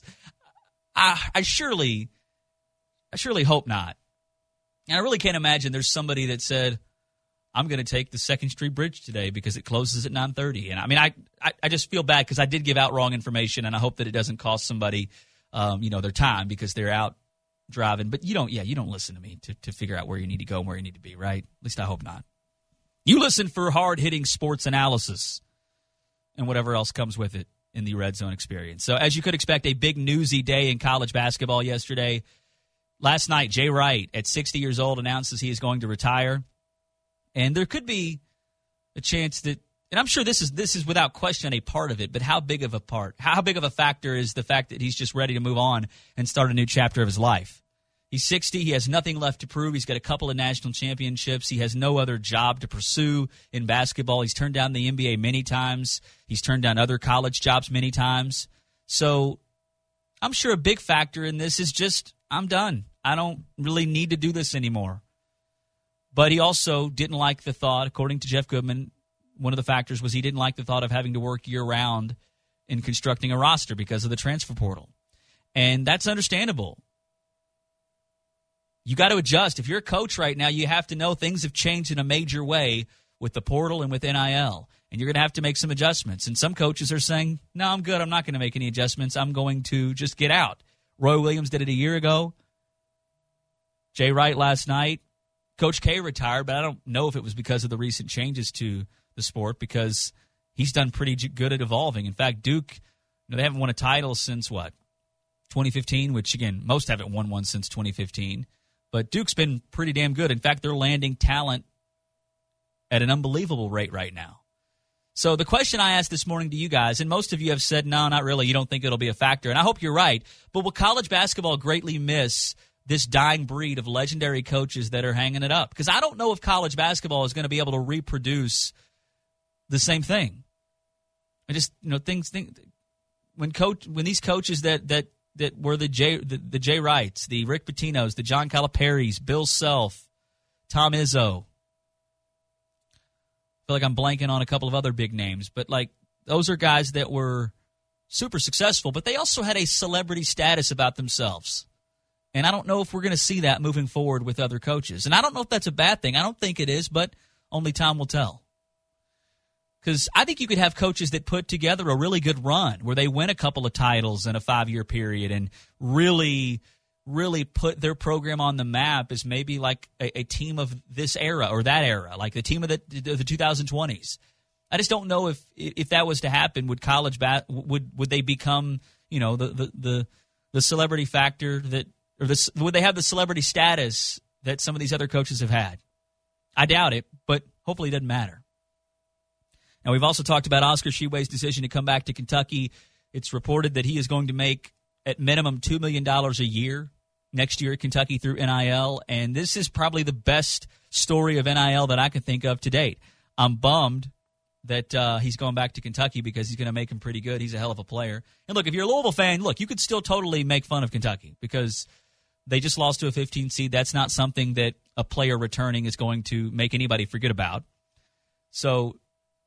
I surely hope not. And I really can't imagine there's somebody that said, I'm going to take the 2nd Street Bridge today because it closes at 9:30. And I mean, I just feel bad because I did give out wrong information, and I hope that it doesn't cost somebody, their time because they're out driving. But you don't listen to me to figure out where you need to go and where you need to be, right? At least I hope not. You listen for hard-hitting sports analysis and whatever else comes with it in the Red Zone experience. So as you could expect, a big newsy day in college basketball yesterday. Last night, Jay Wright, at 60 years old, announces he is going to retire. And there could be a chance that and I'm sure this is without question a part of it, but how big of a part? How big of a factor is the fact that he's just ready to move on and start a new chapter of his life? He's 60. He has nothing left to prove. He's got a couple of national championships. He has no other job to pursue in basketball. He's turned down the NBA many times. He's turned down other college jobs many times. So I'm sure a big factor in this is just, I'm done. I don't really need to do this anymore. But he also didn't like the thought, according to Jeff Goodman, one of the factors was he didn't like the thought of having to work year-round in constructing a roster because of the transfer portal. And that's understandable. You got to adjust. If you're a coach right now, you have to know things have changed in a major way with the portal and with NIL, and you're going to have to make some adjustments. And some coaches are saying, no, I'm good. I'm not going to make any adjustments. I'm going to just get out. Roy Williams did it a year ago. Jay Wright last night. Coach K retired, but I don't know if it was because of the recent changes to the sport, because he's done pretty good at evolving. In fact, Duke, they haven't won a title since, 2015, which, again, most haven't won one since 2015. But Duke's been pretty damn good. In fact, they're landing talent at an unbelievable rate right now. So the question I asked this morning to you guys, and most of you have said, no, not really, you don't think it'll be a factor, and I hope you're right, but will college basketball greatly miss this dying breed of legendary coaches that are hanging it up? Because I don't know if college basketball is going to be able to reproduce the same thing. I just, when these coaches that were the Jay Wrights, the Rick Pitino's, the John Calipari's, Bill Self, Tom Izzo. I feel like I'm blanking on a couple of other big names, but those are guys that were super successful, but they also had a celebrity status about themselves. And I don't know if we're going to see that moving forward with other coaches. And I don't know if that's a bad thing. I don't think it is, but only time will tell. Because I think you could have coaches that put together a really good run where they win a couple of titles in a 5-year period and really, really put their program on the map as maybe like a team of this era or that era, like the team of the 2020s. I just don't know if that was to happen, would college would they become, the celebrity factor that, or would they have the celebrity status that some of these other coaches have had? I doubt it, but hopefully it doesn't matter. Now, we've also talked about Oscar Tshiebwe's decision to come back to Kentucky. It's reported that he is going to make, at minimum, $2 million a year next year at Kentucky through NIL, and this is probably the best story of NIL that I can think of to date. I'm bummed that he's going back to Kentucky because he's going to make him pretty good. He's a hell of a player. And look, if you're a Louisville fan, you could still totally make fun of Kentucky because they just lost to a 15 seed. That's not something that a player returning is going to make anybody forget about. So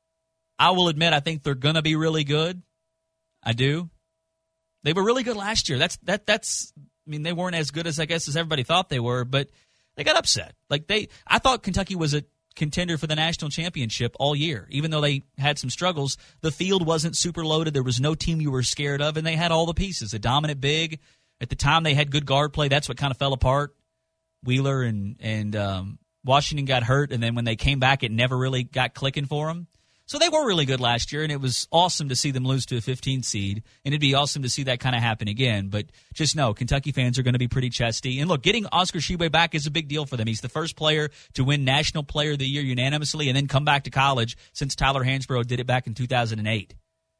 I will admit I think they're going to be really good. I do. They were really good last year. That's. I mean, they weren't as good as everybody thought they were, but they got upset. I thought Kentucky was a contender for the national championship all year, even though they had some struggles. The field wasn't super loaded. There was no team you were scared of, and they had all the pieces. A dominant big. At the time, they had good guard play. That's what kind of fell apart. Wheeler and Washington got hurt, and then when they came back, it never really got clicking for them. So they were really good last year, and it was awesome to see them lose to a 15 seed, and it'd be awesome to see that kind of happen again. But just know, Kentucky fans are going to be pretty chesty. And look, getting Oscar Tshiebwe back is a big deal for them. He's the first player to win National Player of the Year unanimously and then come back to college since Tyler Hansbrough did it back in 2008.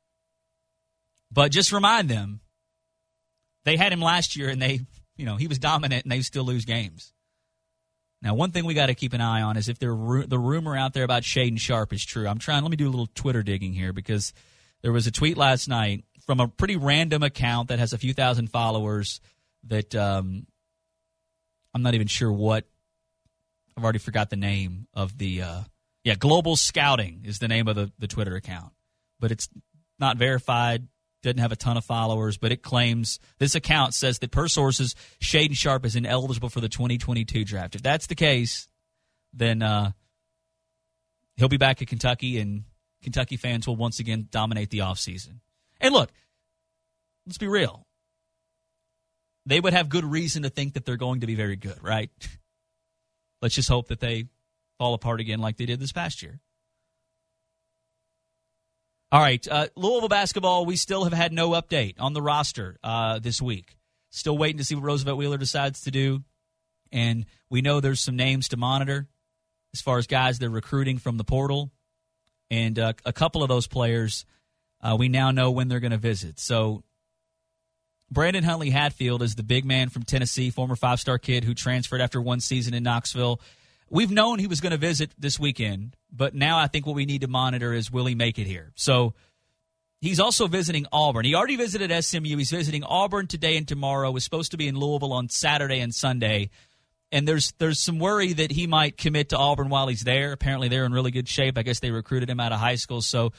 But just remind them, they had him last year, and he was dominant, and they still lose games. Now, one thing we got to keep an eye on is if the rumor out there about Shaedon Sharpe is true. Let me do a little Twitter digging here because there was a tweet last night from a pretty random account that has a few thousand followers that I'm not even sure what. I've already forgot the name of the Global Scouting is the name of the Twitter account. But it's not verified. Doesn't have a ton of followers, but it claims this account says that per sources, Shaedon Sharpe is ineligible for the 2022 draft. If that's the case, then he'll be back at Kentucky, and Kentucky fans will once again dominate the offseason. And look, let's be real. They would have good reason to think that they're going to be very good, right? Let's just hope that they fall apart again like they did this past year. All right, Louisville basketball, we still have had no update on the roster this week. Still waiting to see what Roosevelt Wheeler decides to do. And we know there's some names to monitor as far as guys they're recruiting from the portal. And a couple of those players, we now know when they're going to visit. So Brandon Huntley Hatfield is the big man from Tennessee, former 5-star kid who transferred after one season in Knoxville. We've known he was going to visit this weekend, but now I think what we need to monitor is will he make it here. So he's also visiting Auburn. He already visited SMU. He's visiting Auburn today and tomorrow. Was supposed to be in Louisville on Saturday and Sunday. And there's some worry that he might commit to Auburn while he's there. Apparently they're in really good shape. I guess they recruited him out of high school. So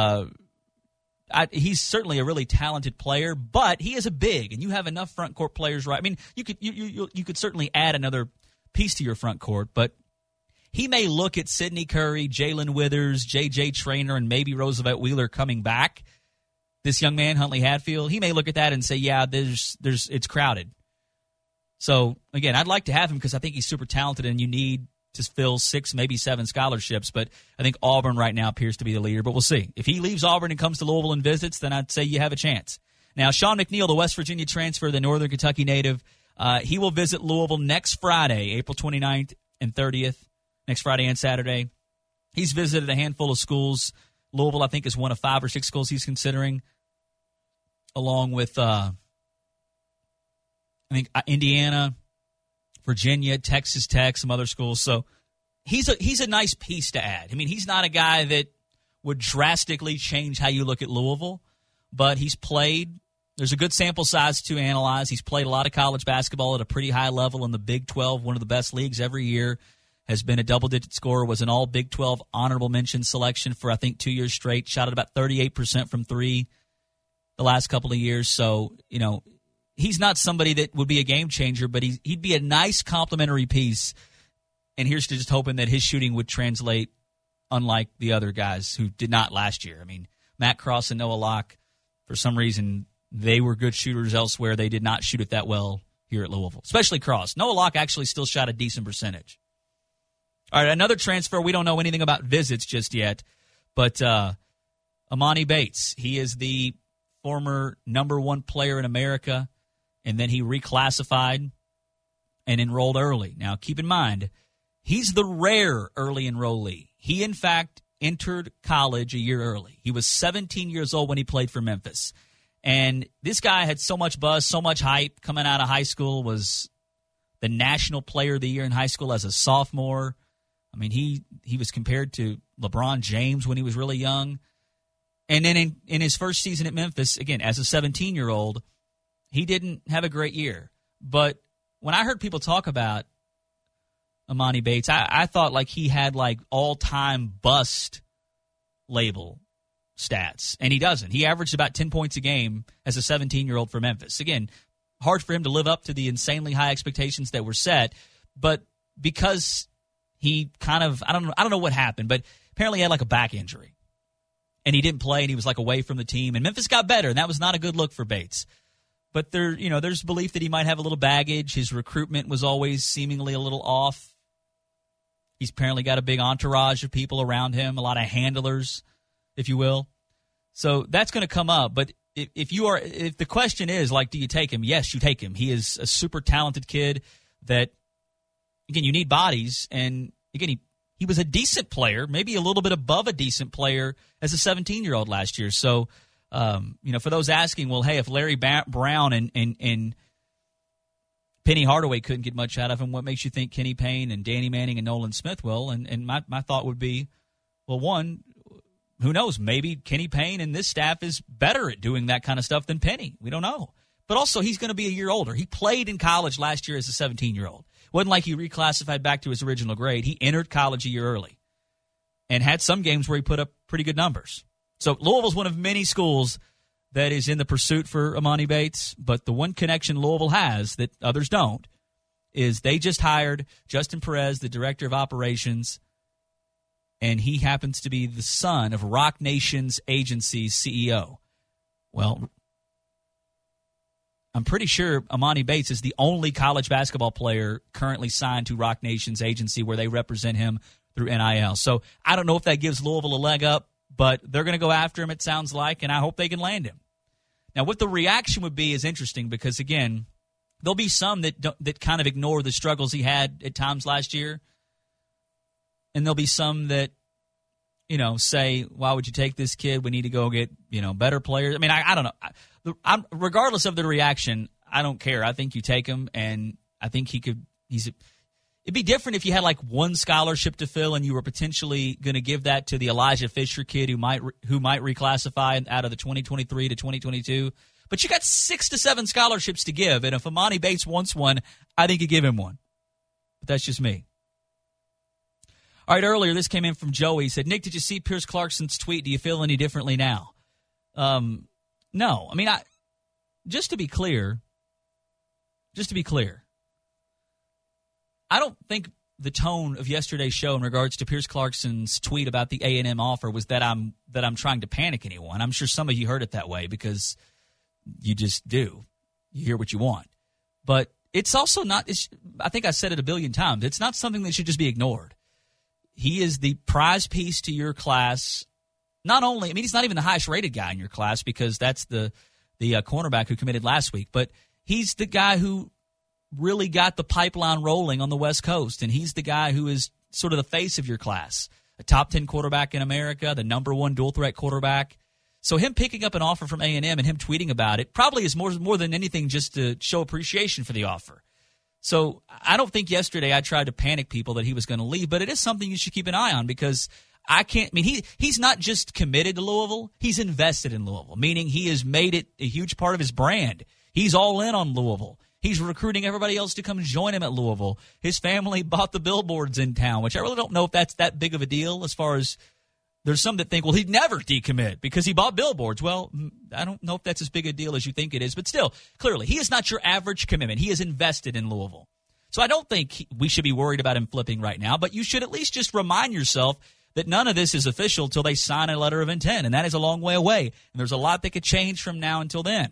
he's certainly a really talented player, but he is a big, and you have enough front court players, right? I mean, you could certainly add another piece to your front court, but he may look at Sidney Curry, Jalen Withers, J.J. Traynor, and maybe Roosevelt Wheeler coming back. This young man, Huntley Hatfield, he may look at that and say, yeah, it's crowded. So, again, I'd like to have him because I think he's super talented and you need to fill 6, maybe 7 scholarships. But I think Auburn right now appears to be the leader. But we'll see. If he leaves Auburn and comes to Louisville and visits, then I'd say you have a chance. Now, Sean McNeil, the West Virginia transfer, the Northern Kentucky native, he will visit Louisville next Friday, April 29th and 30th, next Friday and Saturday. He's visited a handful of schools. Louisville, I think, is one of 5 or 6 schools he's considering, along with I think Indiana, Virginia, Texas Tech, some other schools. So he's a nice piece to add. I mean, he's not a guy that would drastically change how you look at Louisville, but he's played. There's a good sample size to analyze. He's played a lot of college basketball at a pretty high level in the Big 12, one of the best leagues every year, has been a double-digit scorer, was an all Big 12 honorable mention selection for, I think, 2 years straight, shot at about 38% from 3 the last couple of years. So, you know, he's not somebody that would be a game changer, but he'd be a nice complementary piece. And here's to just hoping that his shooting would translate, unlike the other guys who did not last year. I mean, Matt Cross and Noah Locke, for some reason, they were good shooters elsewhere. They did not shoot it that well here at Louisville, especially Cross. Noah Locke actually still shot a decent percentage. All right, another transfer. We don't know anything about visits just yet, but Amani Bates. He is the former number 1 player in America, and then he reclassified and enrolled early. Now, keep in mind, he's the rare early enrollee. He, in fact, entered college a year early. He was 17 years old when he played for Memphis. And this guy had so much buzz, so much hype coming out of high school, was the National Player of the Year in high school as a sophomore. I mean, he was compared to LeBron James when he was really young. And then in his first season at Memphis, again, as a 17-year-old, he didn't have a great year. But when I heard people talk about Amani Bates, I thought like he had like all-time bust label stats, and he doesn't. He averaged about 10 points a game as a 17-year-old for Memphis. Again, hard for him to live up to the insanely high expectations that were set, but because he kind of, I don't know what happened, but apparently he had like a back injury, and he didn't play, and he was like away from the team, and Memphis got better, and that was not a good look for Bates. But there's belief that he might have a little baggage. His recruitment was always seemingly a little off. He's apparently got a big entourage of people around him, a lot of handlers, if you will. So that's going to come up. But if the question is, like, do you take him? Yes, you take him. He is a super talented kid that, again, you need bodies. And, again, he was a decent player, maybe a little bit above a decent player as a 17-year-old last year. So, for those asking, well, hey, if Larry Brown and Penny Hardaway couldn't get much out of him, what makes you think Kenny Payne and Danny Manning and Nolan Smith will? And my thought would be, well, one, who knows? Maybe Kenny Payne and this staff is better at doing that kind of stuff than Penny. We don't know. But also, he's going to be a year older. He played in college last year as a 17-year-old. Wasn't like he reclassified back to his original grade. He entered college a year early and had some games where he put up pretty good numbers. So Louisville's one of many schools that is in the pursuit for Amani Bates, but the one connection Louisville has that others don't is they just hired Justin Perez, the director of operations, and he happens to be the son of Rock Nation's agency's CEO. Well, I'm pretty sure Amani Bates is the only college basketball player currently signed to Rock Nation's agency where they represent him through NIL. So I don't know if that gives Louisville a leg up, but they're going to go after him, it sounds like, and I hope they can land him. Now, what the reaction would be is interesting because, again, there'll be some that kind of ignore the struggles he had at times last year, and there'll be some that say, why would you take this kid? We need to go get, better players. I mean, I don't know. Regardless of the reaction, I don't care. I think you take him, and I think it'd be different if you had like one scholarship to fill and you were potentially going to give that to the Elijah Fisher kid who might reclassify out of the 2023 to 2022. But you got 6 to 7 scholarships to give, and if Amani Bates wants one, I think you give him one. But that's just me. All right, earlier this came in from Joey. He said, Nick, did you see Pierce Clarkson's tweet? Do you feel any differently now? No. I mean, just to be clear, I don't think the tone of yesterday's show in regards to Pierce Clarkson's tweet about the A&M offer was that I'm trying to panic anyone. I'm sure some of you heard it that way because you just do. You hear what you want. But it's also not – I think I said it a billion times. It's not something that should just be ignored. He is the prize piece to your class. Not only – I mean, he's not even the highest-rated guy in your class because that's the cornerback who committed last week. But he's the guy who – really got the pipeline rolling on the West Coast, and he's the guy who is sort of the face of your class, a top 10 quarterback in America, the number 1 dual-threat quarterback. So him picking up an offer from A&M and him tweeting about it probably is more than anything just to show appreciation for the offer. So I don't think yesterday I tried to panic people that he was going to leave, but it is something you should keep an eye on because he's not just committed to Louisville, he's invested in Louisville, meaning he has made it a huge part of his brand. He's all in on Louisville. He's recruiting everybody else to come join him at Louisville. His family bought the billboards in town, which I really don't know if that's that big of a deal as far as there's some that think, well, he'd never decommit because he bought billboards. Well, I don't know if that's as big a deal as you think it is. But still, clearly, he is not your average commitment. He is invested in Louisville. So I don't think we should be worried about him flipping right now, but you should at least just remind yourself that none of this is official until they sign a letter of intent, and that is a long way away. And there's a lot that could change from now until then.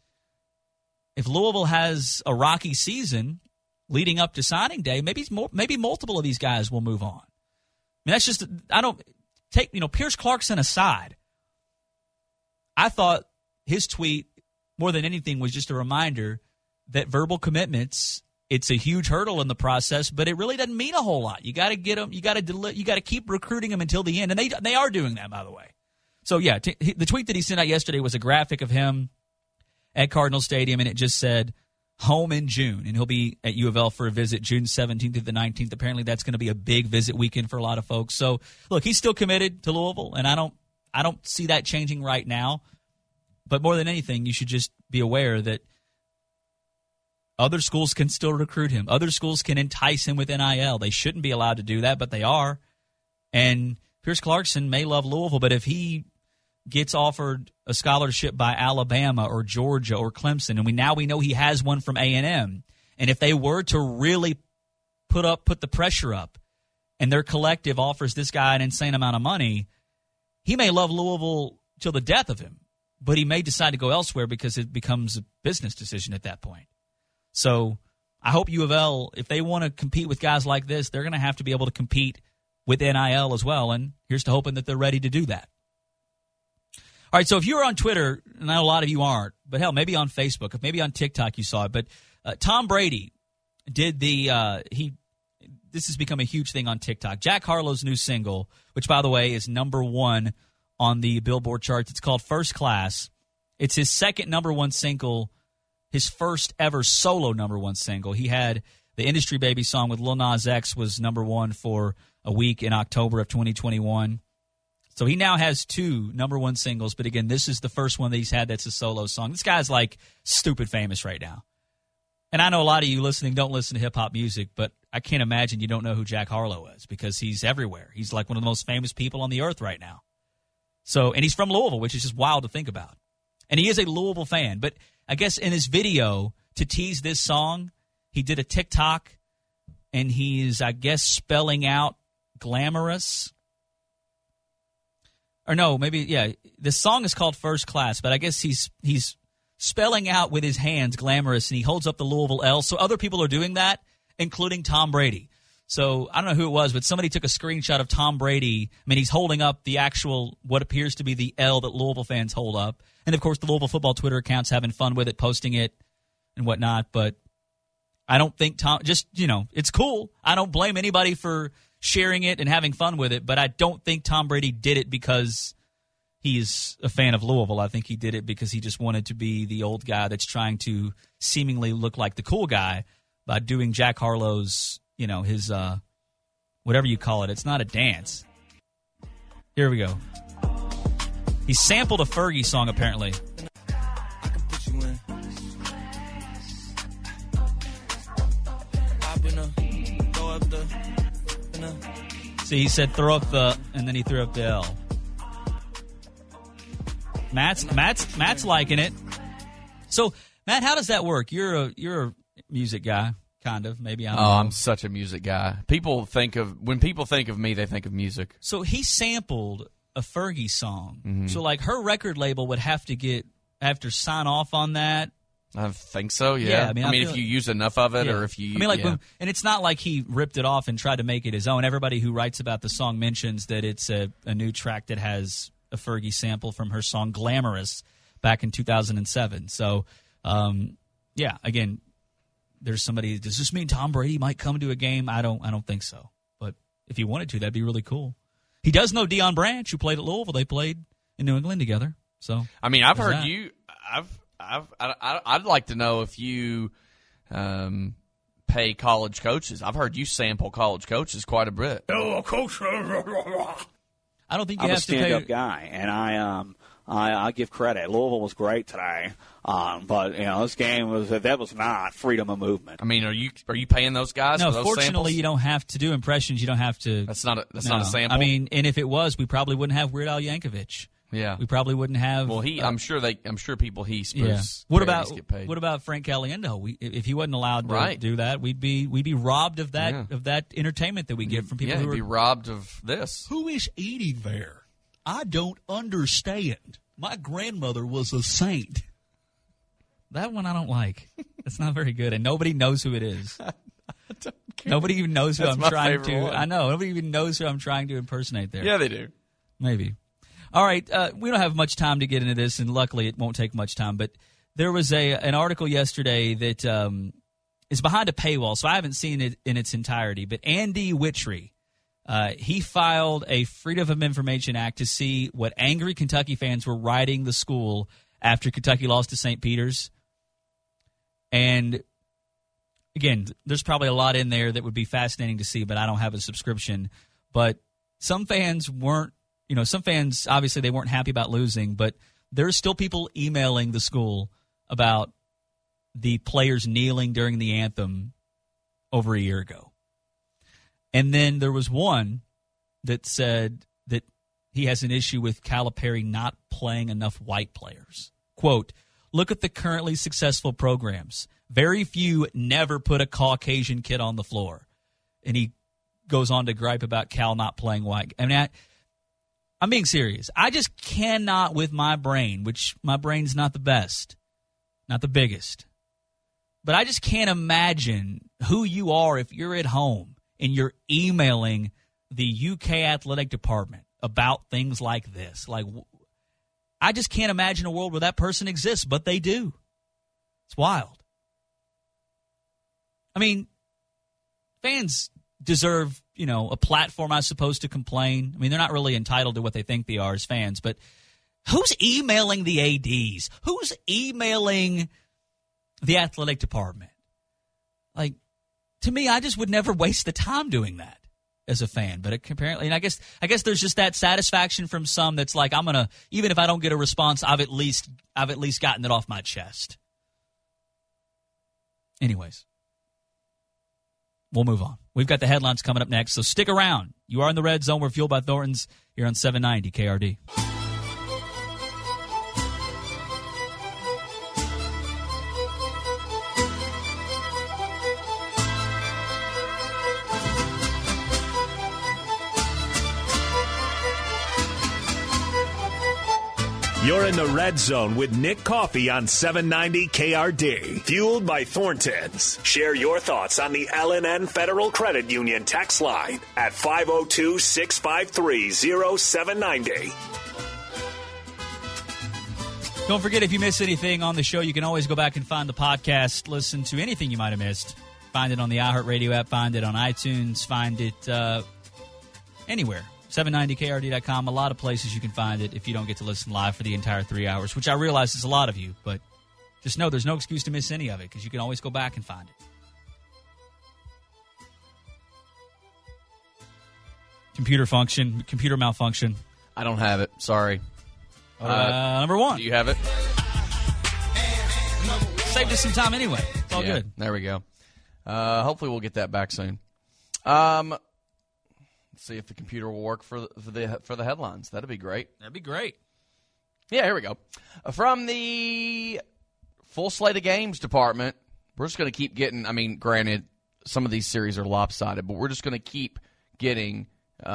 If Louisville has a rocky season leading up to signing day, maybe multiple of these guys will move on. I mean, that's just – I don't take – Pierce Clarkson aside, I thought his tweet more than anything was just a reminder that verbal commitments, it's a huge hurdle in the process, but it really doesn't mean a whole lot. You got to get them – you got to keep recruiting them until the end, and they are doing that, by the way. So, yeah, the tweet that he sent out yesterday was a graphic of him at Cardinal Stadium, and it just said, home in June, and he'll be at U of L for a visit June 17th through the 19th. Apparently that's going to be a big visit weekend for a lot of folks. So, look, he's still committed to Louisville, and I don't see that changing right now. But more than anything, you should just be aware that other schools can still recruit him. Other schools can entice him with NIL. They shouldn't be allowed to do that, but they are. And Pierce Clarkson may love Louisville, but if he gets offered a scholarship by Alabama or Georgia or Clemson, and we know he has one from A&M, and if they were to really put the pressure up and their collective offers this guy an insane amount of money, he may love Louisville till the death of him, but he may decide to go elsewhere because it becomes a business decision at that point. So I hope U of L, if they want to compete with guys like this, they're going to have to be able to compete with NIL as well, and here's to hoping that they're ready to do that. All right, so if you were on Twitter, and I know a lot of you aren't, but hell, maybe on Facebook, maybe on TikTok you saw it, but Tom Brady did this has become a huge thing on TikTok. Jack Harlow's new single, which, by the way, is number 1 on the Billboard charts. It's called First Class. It's his second number 1 single, his first ever solo number 1 single. He had the Industry Baby song with Lil Nas X was number 1 for a week in October of 2021. So he now has 2 number 1 singles, but again, this is the first one that he's had that's a solo song. This guy's like stupid famous right now. And I know a lot of you listening don't listen to hip-hop music, but I can't imagine you don't know who Jack Harlow is because he's everywhere. He's like one of the most famous people on the earth right now. So, and he's from Louisville, which is just wild to think about. And he is a Louisville fan, but I guess in his video to tease this song, he did a TikTok, and he's, I guess, spelling out glamorous. Or no, maybe, yeah. The song is called First Class, but I guess he's spelling out with his hands glamorous, and he holds up the Louisville L. So other people are doing that, including Tom Brady. So I don't know who it was, but somebody took a screenshot of Tom Brady. I mean, he's holding up the actual, what appears to be the L that Louisville fans hold up. And, of course, the Louisville football Twitter account's having fun with it, posting it and whatnot. But I don't think Tom, just, it's cool. I don't blame anybody for sharing it and having fun with it, but I don't think Tom Brady did it because he's a fan of Louisville. I think he did it because he just wanted to be the old guy that's trying to seemingly look like the cool guy by doing Jack Harlow's, his whatever you call it. It's not a dance. Here we go. He sampled a Fergie song, apparently. See, he said throw up the, and then he threw up the L. Matt's liking it. So, Matt, how does that work? You're a music guy, kind of. Maybe I'm such a music guy. When people think of me, they think of music. So he sampled a Fergie song. Mm-hmm. So like her record label would have to sign off on that. I think so. Yeah. I mean, if you use enough of it, or if you, and it's not like he ripped it off and tried to make it his own. Everybody who writes about the song mentions that it's a new track that has a Fergie sample from her song "Glamorous" back in 2007. So, again, there's somebody. Does this mean Tom Brady might come to a game? I don't think so. But if he wanted to, that'd be really cool. He does know Deion Branch, who played at Louisville. They played in New England together. So, I mean, I've heard you. I'd like to know if you pay college coaches. I've heard you sample college coaches quite a bit. Oh, coach! I don't think you I'm have a stand-up to pay. guy, and I give credit. Louisville was great today, but this game was not freedom of movement. I mean, are you paying those guys? No, for those fortunately, samples? you don't have to do impressions. You don't have to. That's not a sample. I mean, and if it was, we probably wouldn't have Weird Al Yankovic. Yeah, we probably wouldn't have. Well, I'm sure people he spurs. What get paid. What about Frank Caliendo? If he wasn't allowed to do that, we'd be robbed of that entertainment that we get from people. Yeah, we'd be robbed of this. Who is eating there? I don't understand. My grandmother was a saint. That one I don't like. It's not very good, and nobody knows who it is. Nobody even knows who I'm trying to. One. I know. Nobody even knows who I'm trying to impersonate there. Yeah, they do. Maybe. All right. We don't have much time to get into this, and luckily it won't take much time. But there was an article yesterday that is behind a paywall, so I haven't seen it in its entirety. But Andy Witry, he filed a Freedom of Information Act to see what angry Kentucky fans were writing the school after Kentucky lost to St. Peter's. And, again, there's probably a lot in there that would be fascinating to see, but I don't have a subscription. But some fans weren't, some fans, obviously they weren't happy about losing, but there's still people emailing the school about the players kneeling during the anthem over a year ago. And then there was one that said that he has an issue with Calipari not playing enough white players. Quote, look at the currently successful programs. Very few never put a Caucasian kid on the floor. And he goes on to gripe about Cal not playing white. I mean, I'm being serious. I just cannot with my brain, which my brain's not the best, not the biggest. But I just can't imagine who you are if you're at home and you're emailing the UK athletic department about things like this. Like, I just can't imagine a world where that person exists, but they do. It's wild. I mean, fans deserve, a platform, I suppose, to complain. I mean, they're not really entitled to what they think they are as fans, but who's emailing the ADs? Who's emailing the athletic department? Like, to me, I just would never waste the time doing that as a fan. But apparently, and I guess there's just that satisfaction from some that's like, I'm gonna, even if I don't get a response, I've at least gotten it off my chest. Anyways, we'll move on. We've got the headlines coming up next, so stick around. You are in the Red Zone. We're fueled by Thornton's here on 790 KRD. You're in the Red Zone with Nick Coffey on 790 KRD. Fueled by Thornton's. Share your thoughts on the L&N Federal Credit Union text line at 502-653-0790. Don't forget, if you miss anything on the show, you can always go back and find the podcast, listen to anything you might have missed. Find it on the iHeartRadio app, find it on iTunes, find it Anywhere. 790krd.com. A lot of places you can find it if you don't get to listen live for the entire 3 hours, which I realize is a lot of you, but just know there's no excuse to miss any of it because you can always go back and find it. Computer malfunction. I don't have it. Sorry. Number one. Do you have it? Saved us some time anyway. It's all good. There we go. Hopefully we'll get that back soon. Let's see if the computer will work for the headlines. That'd be great. That'd be great. Yeah, here we go. From the full slate of games department, we're just going to keep getting, granted, some of these series are lopsided, but we're just going to keep getting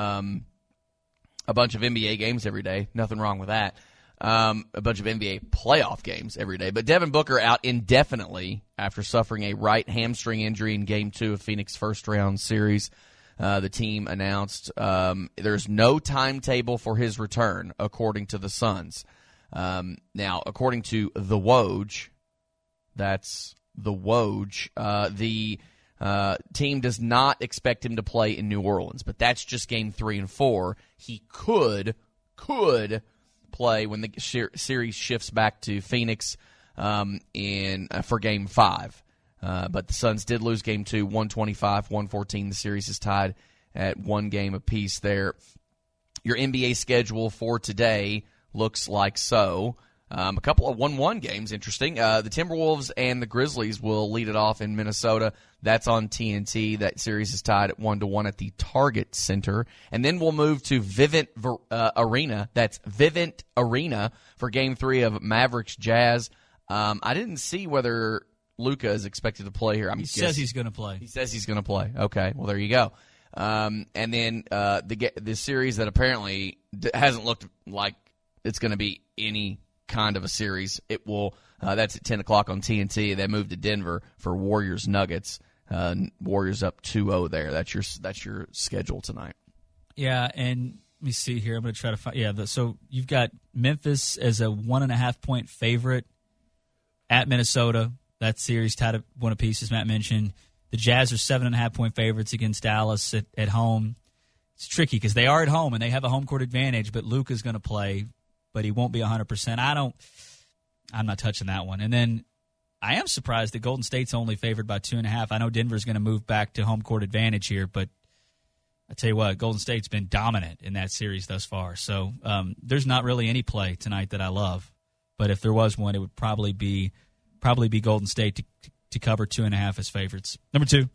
a bunch of NBA games every day. Nothing wrong with that. A bunch of NBA playoff games every day. But Devin Booker out indefinitely after suffering a right hamstring injury in Game 2 of Phoenix first-round series. The team announced there's no timetable for his return, according to the Suns. Now, according to the Woj, that's the Woj, the team does not expect him to play in New Orleans, but that's just Game 3 and 4. He could play when the series shifts back to Phoenix for Game 5. But the Suns did lose Game 2, 125-114. The series is tied at 1 game apiece there. Your NBA schedule for today looks like so. A couple of 1-1 games, interesting. The Timberwolves and the Grizzlies will lead it off in Minnesota. That's on TNT. That series is tied at 1-1 at the Target Center. And then we'll move to Vivint Arena. That's Vivint Arena for Game 3 of Mavericks Jazz. I didn't see whether Luka is expected to play here. He says he's going to play. He says he's going to play. Okay, well, there you go. And then the series that apparently hasn't looked like it's going to be any kind of a series. It will. That's at 10 o'clock on TNT. They moved to Denver for Warriors Nuggets. Warriors up 2-0 there. That's your schedule tonight. Yeah, and let me see here. I'm going to try to find. Yeah, so you've got Memphis as a 1.5-point favorite at Minnesota. That series tied at 1 apiece, as Matt mentioned. The Jazz are 7.5-point favorites against Dallas at home. It's tricky because they are at home and they have a home court advantage, but Luka's going to play, but he won't be 100%. I'm not touching that one. And then I am surprised that Golden State's only favored by 2.5. I know Denver's going to move back to home court advantage here, but I tell you what, Golden State's been dominant in that series thus far. So there's not really any play tonight that I love, but if there was one, it would probably be Golden State to cover 2.5 as favorites. Number 2.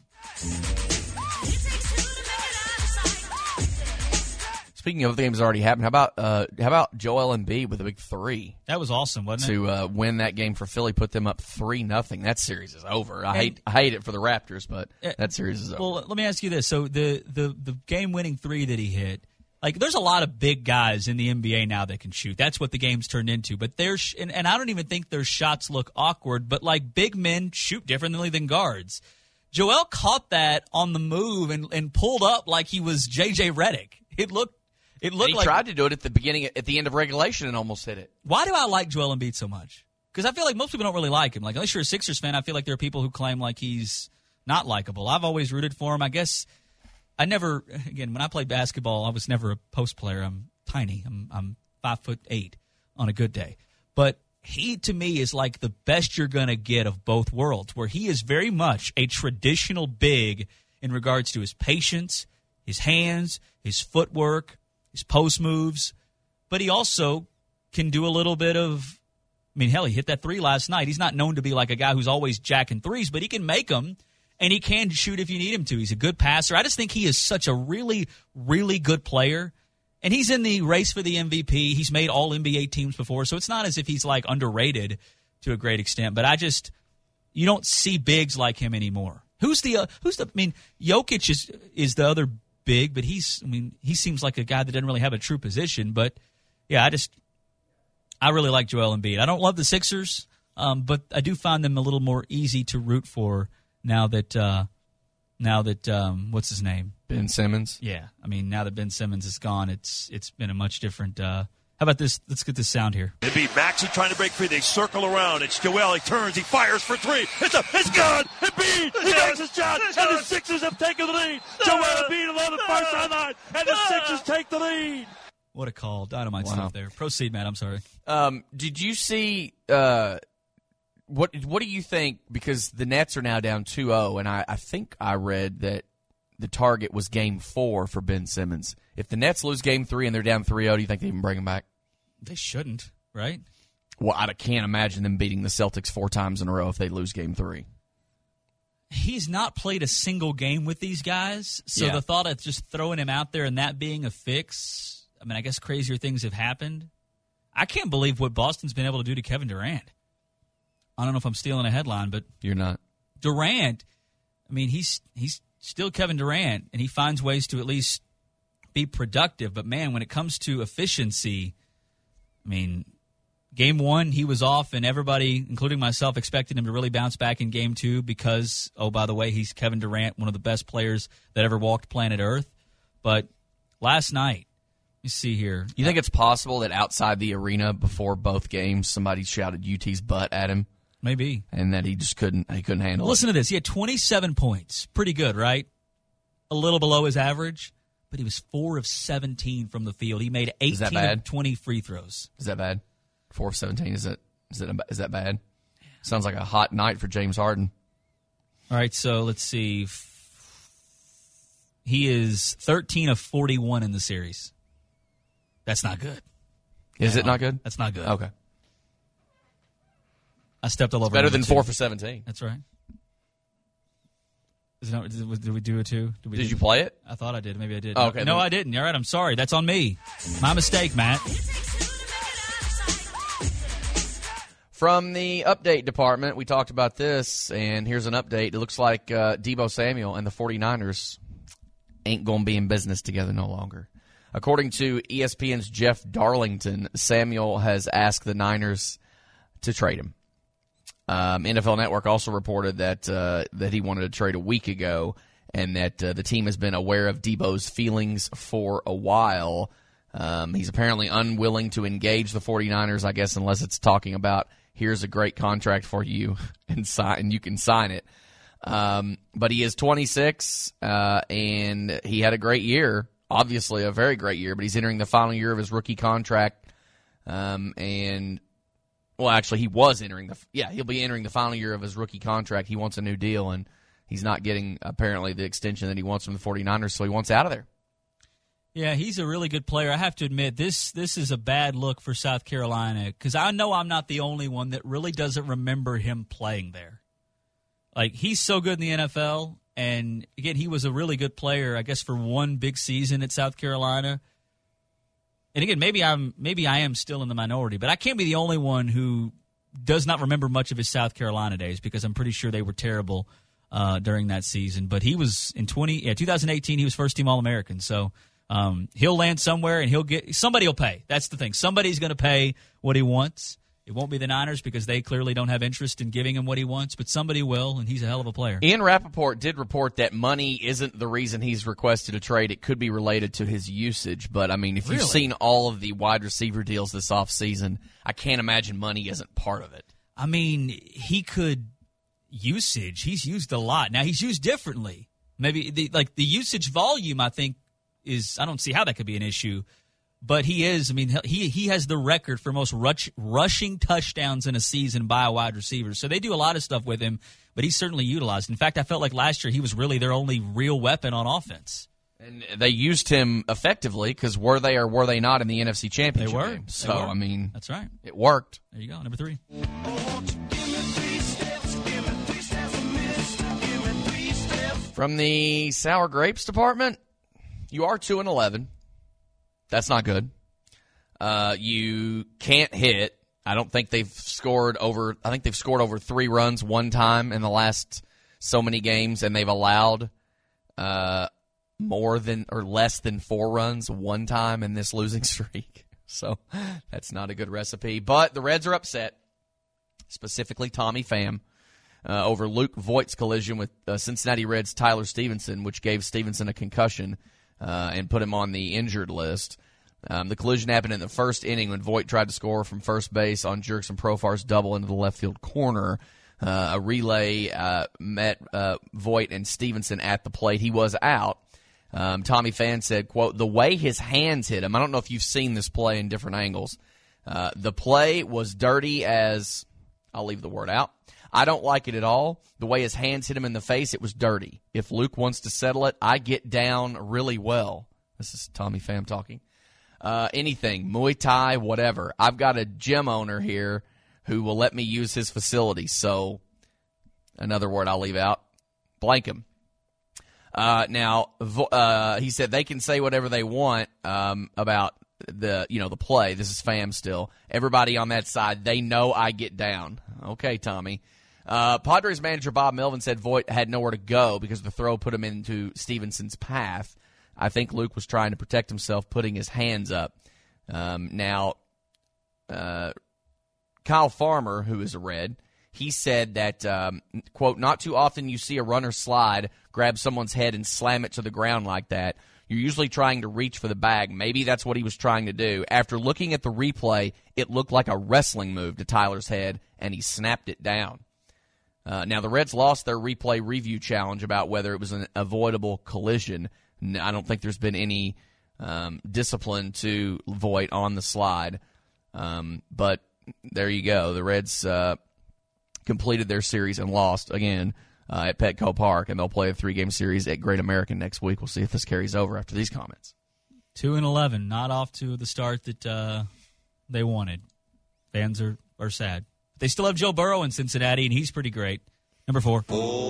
Speaking of the games that already happened, how about Joel Embiid with a big 3? That was awesome, wasn't it? To win that game for Philly, put them up 3-0. That series is over. I hate it for the Raptors, but that series is over. Well, let me ask you this: so the game-winning 3 that he hit, like, there's a lot of big guys in the NBA now that can shoot. That's what the game's turned into. But and I don't even think their shots look awkward, but, like, big men shoot differently than guards. Joel caught that on the move and pulled up like he was J.J. Redick. It looked he tried to do it at the end of regulation and almost hit it. Why do I like Joel Embiid so much? Because I feel like most people don't really like him. Like, unless you're a Sixers fan, I feel like there are people who claim like he's not likable. I've always rooted for him. I guess when I played basketball, I was never a post player. I'm tiny. I'm 5'8" on a good day. But he, to me, is like the best you're going to get of both worlds, where he is very much a traditional big in regards to his patience, his hands, his footwork, his post moves. But he also can do a little bit of, he hit that 3 last night. He's not known to be like a guy who's always jacking threes, but he can make them. And he can shoot if you need him to. He's a good passer. I just think he is such a really, really good player. And he's in the race for the MVP. He's made all NBA teams before, so it's not as if he's, like, underrated to a great extent. But you don't see bigs like him anymore. Jokic is the other big, but he seems like a guy that doesn't really have a true position. But, yeah, I really like Joel Embiid. I don't love the Sixers, but I do find them a little more easy to root for now that what's his name? Ben Simmons. Yeah, now that Ben Simmons is gone, it's been a much different How about this? Let's get this sound here. They beat Maxey trying to break free. They circle around. It's Joel. He turns. He fires for three. It's good. Embiid. He makes his shot. And the Sixers have taken the lead. Joel Embiid along the far sideline. And the Sixers take the lead. What a call. Dynamite stuff there. Proceed, Matt. I'm sorry. Did you see what do you think? Because the Nets are now down 2-0, and I think I read that the target was Game 4 for Ben Simmons. If the Nets lose Game 3 and they're down 3-0, do you think they even bring him back? They shouldn't, right? Well, I can't imagine them beating the Celtics 4 times in a row if they lose Game 3. He's not played a single game with these guys, so the thought of just throwing him out there and that being a fix, I mean, I guess crazier things have happened. I can't believe what Boston's been able to do to Kevin Durant. I don't know if I'm stealing a headline, but you're not. Durant, I mean, he's still Kevin Durant, and he finds ways to at least be productive. But, man, when it comes to efficiency, I mean, Game 1, he was off, and everybody, including myself, expected him to really bounce back in Game 2 because, oh, by the way, he's Kevin Durant, one of the best players that ever walked planet Earth. But last night, let me see here. You think it's possible that outside the arena before both games somebody shouted UT's butt at him? Maybe. And that he just couldn't handle it. Listen to this. He had 27 points. Pretty good, right? A little below his average, but he was 4 of 17 from the field. He made 18 of 20 free throws. Is that bad? 4 of 17, is that bad? Sounds like a hot night for James Harden. All right, so let's see. He is 13 of 41 in the series. That's not good. Is it not good? That's not good. Okay. I stepped all over. Better than 4 for 17. That's right. Did we do it too? Did you play it? I thought I did. Maybe I did. Oh, okay. No, I didn't. All right, I'm sorry. That's on me. My mistake, Matt. From the update department, we talked about this, and here's an update. It looks like Deebo Samuel and the 49ers ain't going to be in business together no longer. According to ESPN's Jeff Darlington, Samuel has asked the Niners to trade him. NFL Network also reported that he wanted to trade a week ago, and that the team has been aware of Deebo's feelings for a while. He's apparently unwilling to engage the 49ers, I guess, unless it's talking about here's a great contract for you and you can sign it. But he is 26, and he had a great year, obviously a very great year, but he's entering the final year of his rookie contract. Well, actually, he was he'll be entering the final year of his rookie contract. He wants a new deal, and he's not getting, apparently, the extension that he wants from the 49ers, so he wants out of there. Yeah, he's a really good player. I have to admit, this is a bad look for South Carolina because I know I'm not the only one that really doesn't remember him playing there. Like, he's so good in the NFL, and, again, he was a really good player, I guess, for one big season at South Carolina. And again, maybe I am still in the minority, but I can't be the only one who does not remember much of his South Carolina days because I'm pretty sure they were terrible during that season. But he was in 2018, he was first team All-American. So he'll land somewhere and somebody will pay. That's the thing. Somebody's going to pay what he wants. It won't be the Niners because they clearly don't have interest in giving him what he wants, but somebody will, and he's a hell of a player. Ian Rappaport did report that money isn't the reason he's requested a trade. It could be related to his usage, but, I mean, if you've seen all of the wide receiver deals this offseason, I can't imagine money isn't part of it. I mean, he's used a lot. Now, he's used differently. Maybe, the usage volume, I think, I don't see how that could be an issue. But he is, I mean, he has the record for most rushing touchdowns in a season by a wide receiver. So they do a lot of stuff with him, but he's certainly utilized. In fact, I felt like last year he was really their only real weapon on offense. And they used him effectively because were they or were they not in the NFC Championship game? So, I mean, that's right. It worked. There you go, number 3. From the Sour Grapes department, you are 2-11. That's not good. You can't hit. I think they've scored over 3 runs one time in the last so many games, and they've allowed more than or less than 4 runs one time in this losing streak. So that's not a good recipe. But the Reds are upset, specifically Tommy Pham, over Luke Voigt's collision with Cincinnati Reds' Tyler Stevenson, which gave Stevenson a concussion and put him on the injured list. The collision happened in the first inning when Voit tried to score from first base on Jurickson Profar's double into the left field corner. A relay met Voit and Stevenson at the plate. He was out. Tommy Pham said, quote, the way his hands hit him, I don't know if you've seen this play in different angles. The play was dirty as, I'll leave the word out. I don't like it at all. The way his hands hit him in the face, it was dirty. If Luke wants to settle it, I get down really well. This is Tommy Pham talking. Anything, Muay Thai, whatever. I've got a gym owner here who will let me use his facility. So, another word I'll leave out, blank him. Now, he said they can say whatever they want about the play. This is Pham still. Everybody on that side, they know I get down. Okay, Tommy. Padres manager Bob Melvin said Voit had nowhere to go because the throw put him into Stevenson's path. I think Luke was trying to protect himself, putting his hands up. Now, Kyle Farmer, who is a Red, he said that, quote, not too often you see a runner slide, grab someone's head, and slam it to the ground like that. You're usually trying to reach for the bag. Maybe that's what he was trying to do. After looking at the replay, it looked like a wrestling move to Tyler's head, and he snapped it down. Now, the Reds lost their replay review challenge about whether it was an avoidable collision. I don't think there's been any discipline to Voit on the slide. But there you go. The Reds completed their series and lost again at Petco Park, and they'll play a 3-game series at Great American next week. We'll see if this carries over after these comments. 2-11, not off to the start that they wanted. Fans are sad. They still have Joe Burrow in Cincinnati, and he's pretty great. Number 4.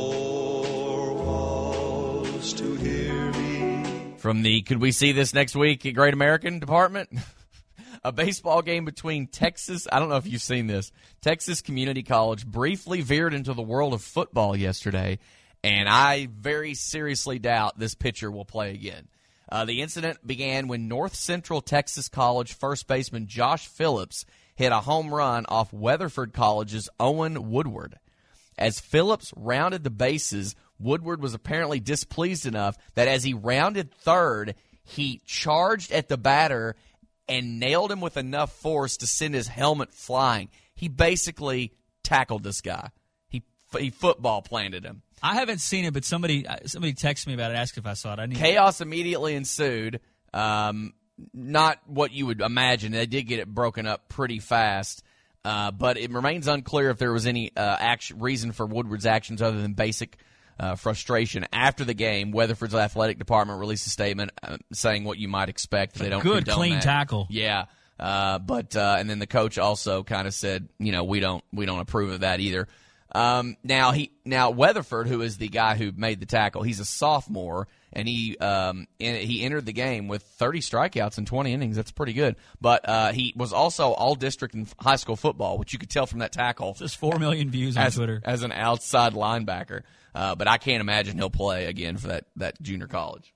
To hear me. From the Could We See This Next Week at Great American department? A baseball game between Texas, I don't know if you've seen this, Texas Community College briefly veered into the world of football yesterday, and I very seriously doubt this pitcher will play again. The incident began when North Central Texas College first baseman Josh Phillips hit a home run off Weatherford College's Owen Woodward. As Phillips rounded the bases, Woodward was apparently displeased enough that as he rounded third, he charged at the batter and nailed him with enough force to send his helmet flying. He basically tackled this guy. He football planted him. I haven't seen it, but somebody texted me about it, asked if I saw it. Chaos immediately ensued. Not what you would imagine. They did get it broken up pretty fast. But it remains unclear if there was any reason for Woodward's actions other than basic frustration. After the game, Weatherford's athletic department released a statement saying what you might expect. They don't good, clean that. Tackle. Yeah, but then the coach also kind of said, we don't approve of that either. Now Weatherford, who is the guy who made the tackle, he's a sophomore, and he entered the game with 30 strikeouts in 20 innings. That's pretty good. But he was also all-district in high school football, which you could tell from that tackle. Just 4 million views on Twitter. As an outside linebacker. But I can't imagine he'll play again for that junior college.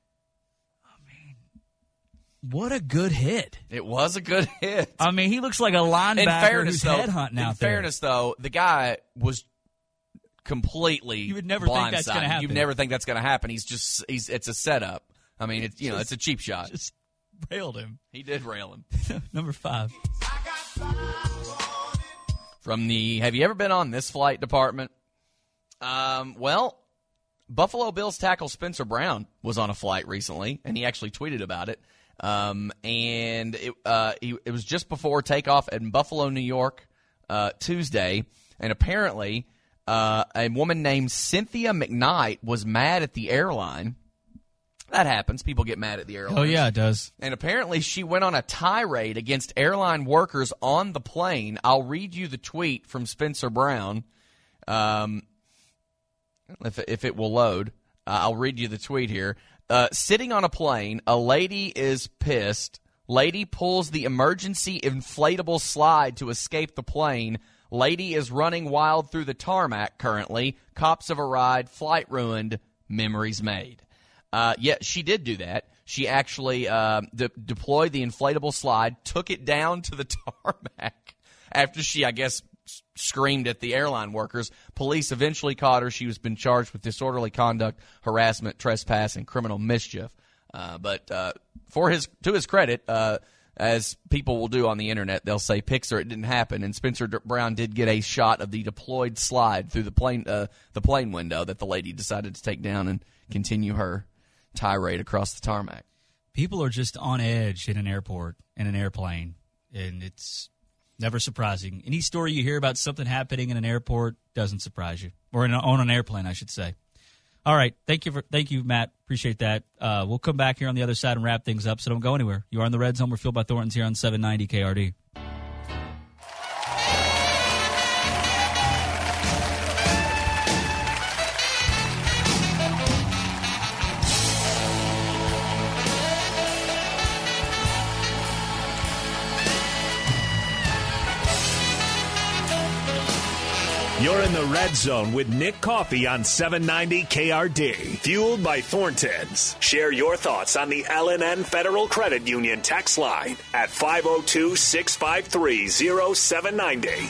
What a good hit. It was a good hit. I mean, he looks like a linebacker who's headhunting out there. In fairness, though, the guy was completely You would never think that's going to happen. You never think that's going to happen. It's a setup. I mean, it's a cheap shot. Just railed him. He did rail him. Number 5. From the have you ever been on this flight department? Well, Buffalo Bills tackle Spencer Brown was on a flight recently, and he actually tweeted about it. And it was just before takeoff in Buffalo, New York, Tuesday, and apparently a woman named Cynthia McKnight was mad at the airline. That happens. People get mad at the airline. Oh, yeah, it does. And apparently she went on a tirade against airline workers on the plane. I'll read you the tweet from Spencer Brown. If it will load, I'll read you the tweet here. Sitting on a plane, a lady is pissed. Lady pulls the emergency inflatable slide to escape the plane. Lady is running wild through the tarmac currently. Cops have arrived. Flight ruined. Memories made. Yeah, she did do that. She actually deployed the inflatable slide, took it down to the tarmac after she, I guess, screamed at the airline workers. Police eventually caught her. She was been charged with disorderly conduct, harassment, trespass, and criminal mischief. But to his credit, as people will do on the internet, they'll say Pixar, it didn't happen. And Spencer Brown did get a shot of the deployed slide through the plane window that the lady decided to take down and continue her tirade across the tarmac. People are just on edge in an airport, in an airplane, and it's never surprising. Any story you hear about something happening in an airport doesn't surprise you, or on an airplane, I should say. All right, thank you, Matt. Appreciate that. We'll come back here on the other side and wrap things up, so don't go anywhere. You are in the Red Zone. We're Fueled by Thornton's here on 790 KRD. You're in the Red Zone with Nick Coffey on 790 KRD. Fueled by Thornton's. Share your thoughts on the L&N Federal Credit Union text line at 502-653-0790.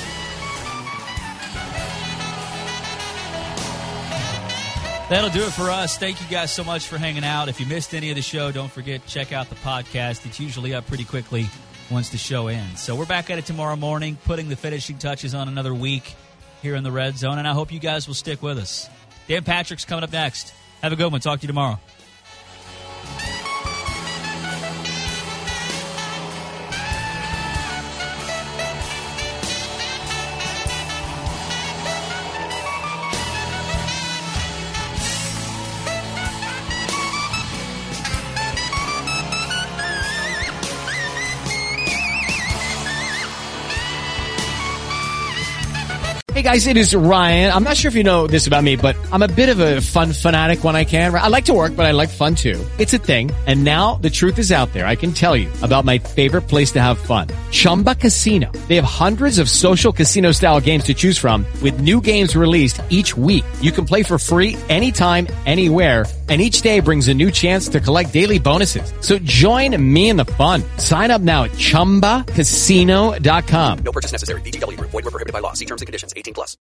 That'll do it for us. Thank you guys so much for hanging out. If you missed any of the show, don't forget, check out the podcast. It's usually up pretty quickly once the show ends. So we're back at it tomorrow morning, putting the finishing touches on another week here in the Red Zone, and I hope you guys will stick with us. Dan Patrick's coming up next. Have a good one. Talk to you tomorrow. Hey guys, it is Ryan. I'm not sure if you know this about me, but I'm a bit of a fun fanatic when I can. I like to work, but I like fun too. It's a thing. And now the truth is out there. I can tell you about my favorite place to have fun. Chumba Casino. They have hundreds of social casino style games to choose from with new games released each week. You can play for free anytime, anywhere. And each day brings a new chance to collect daily bonuses. So join me in the fun. Sign up now at ChumbaCasino.com. No purchase necessary. VGW Group. Void where prohibited by law. See terms and conditions. 18+.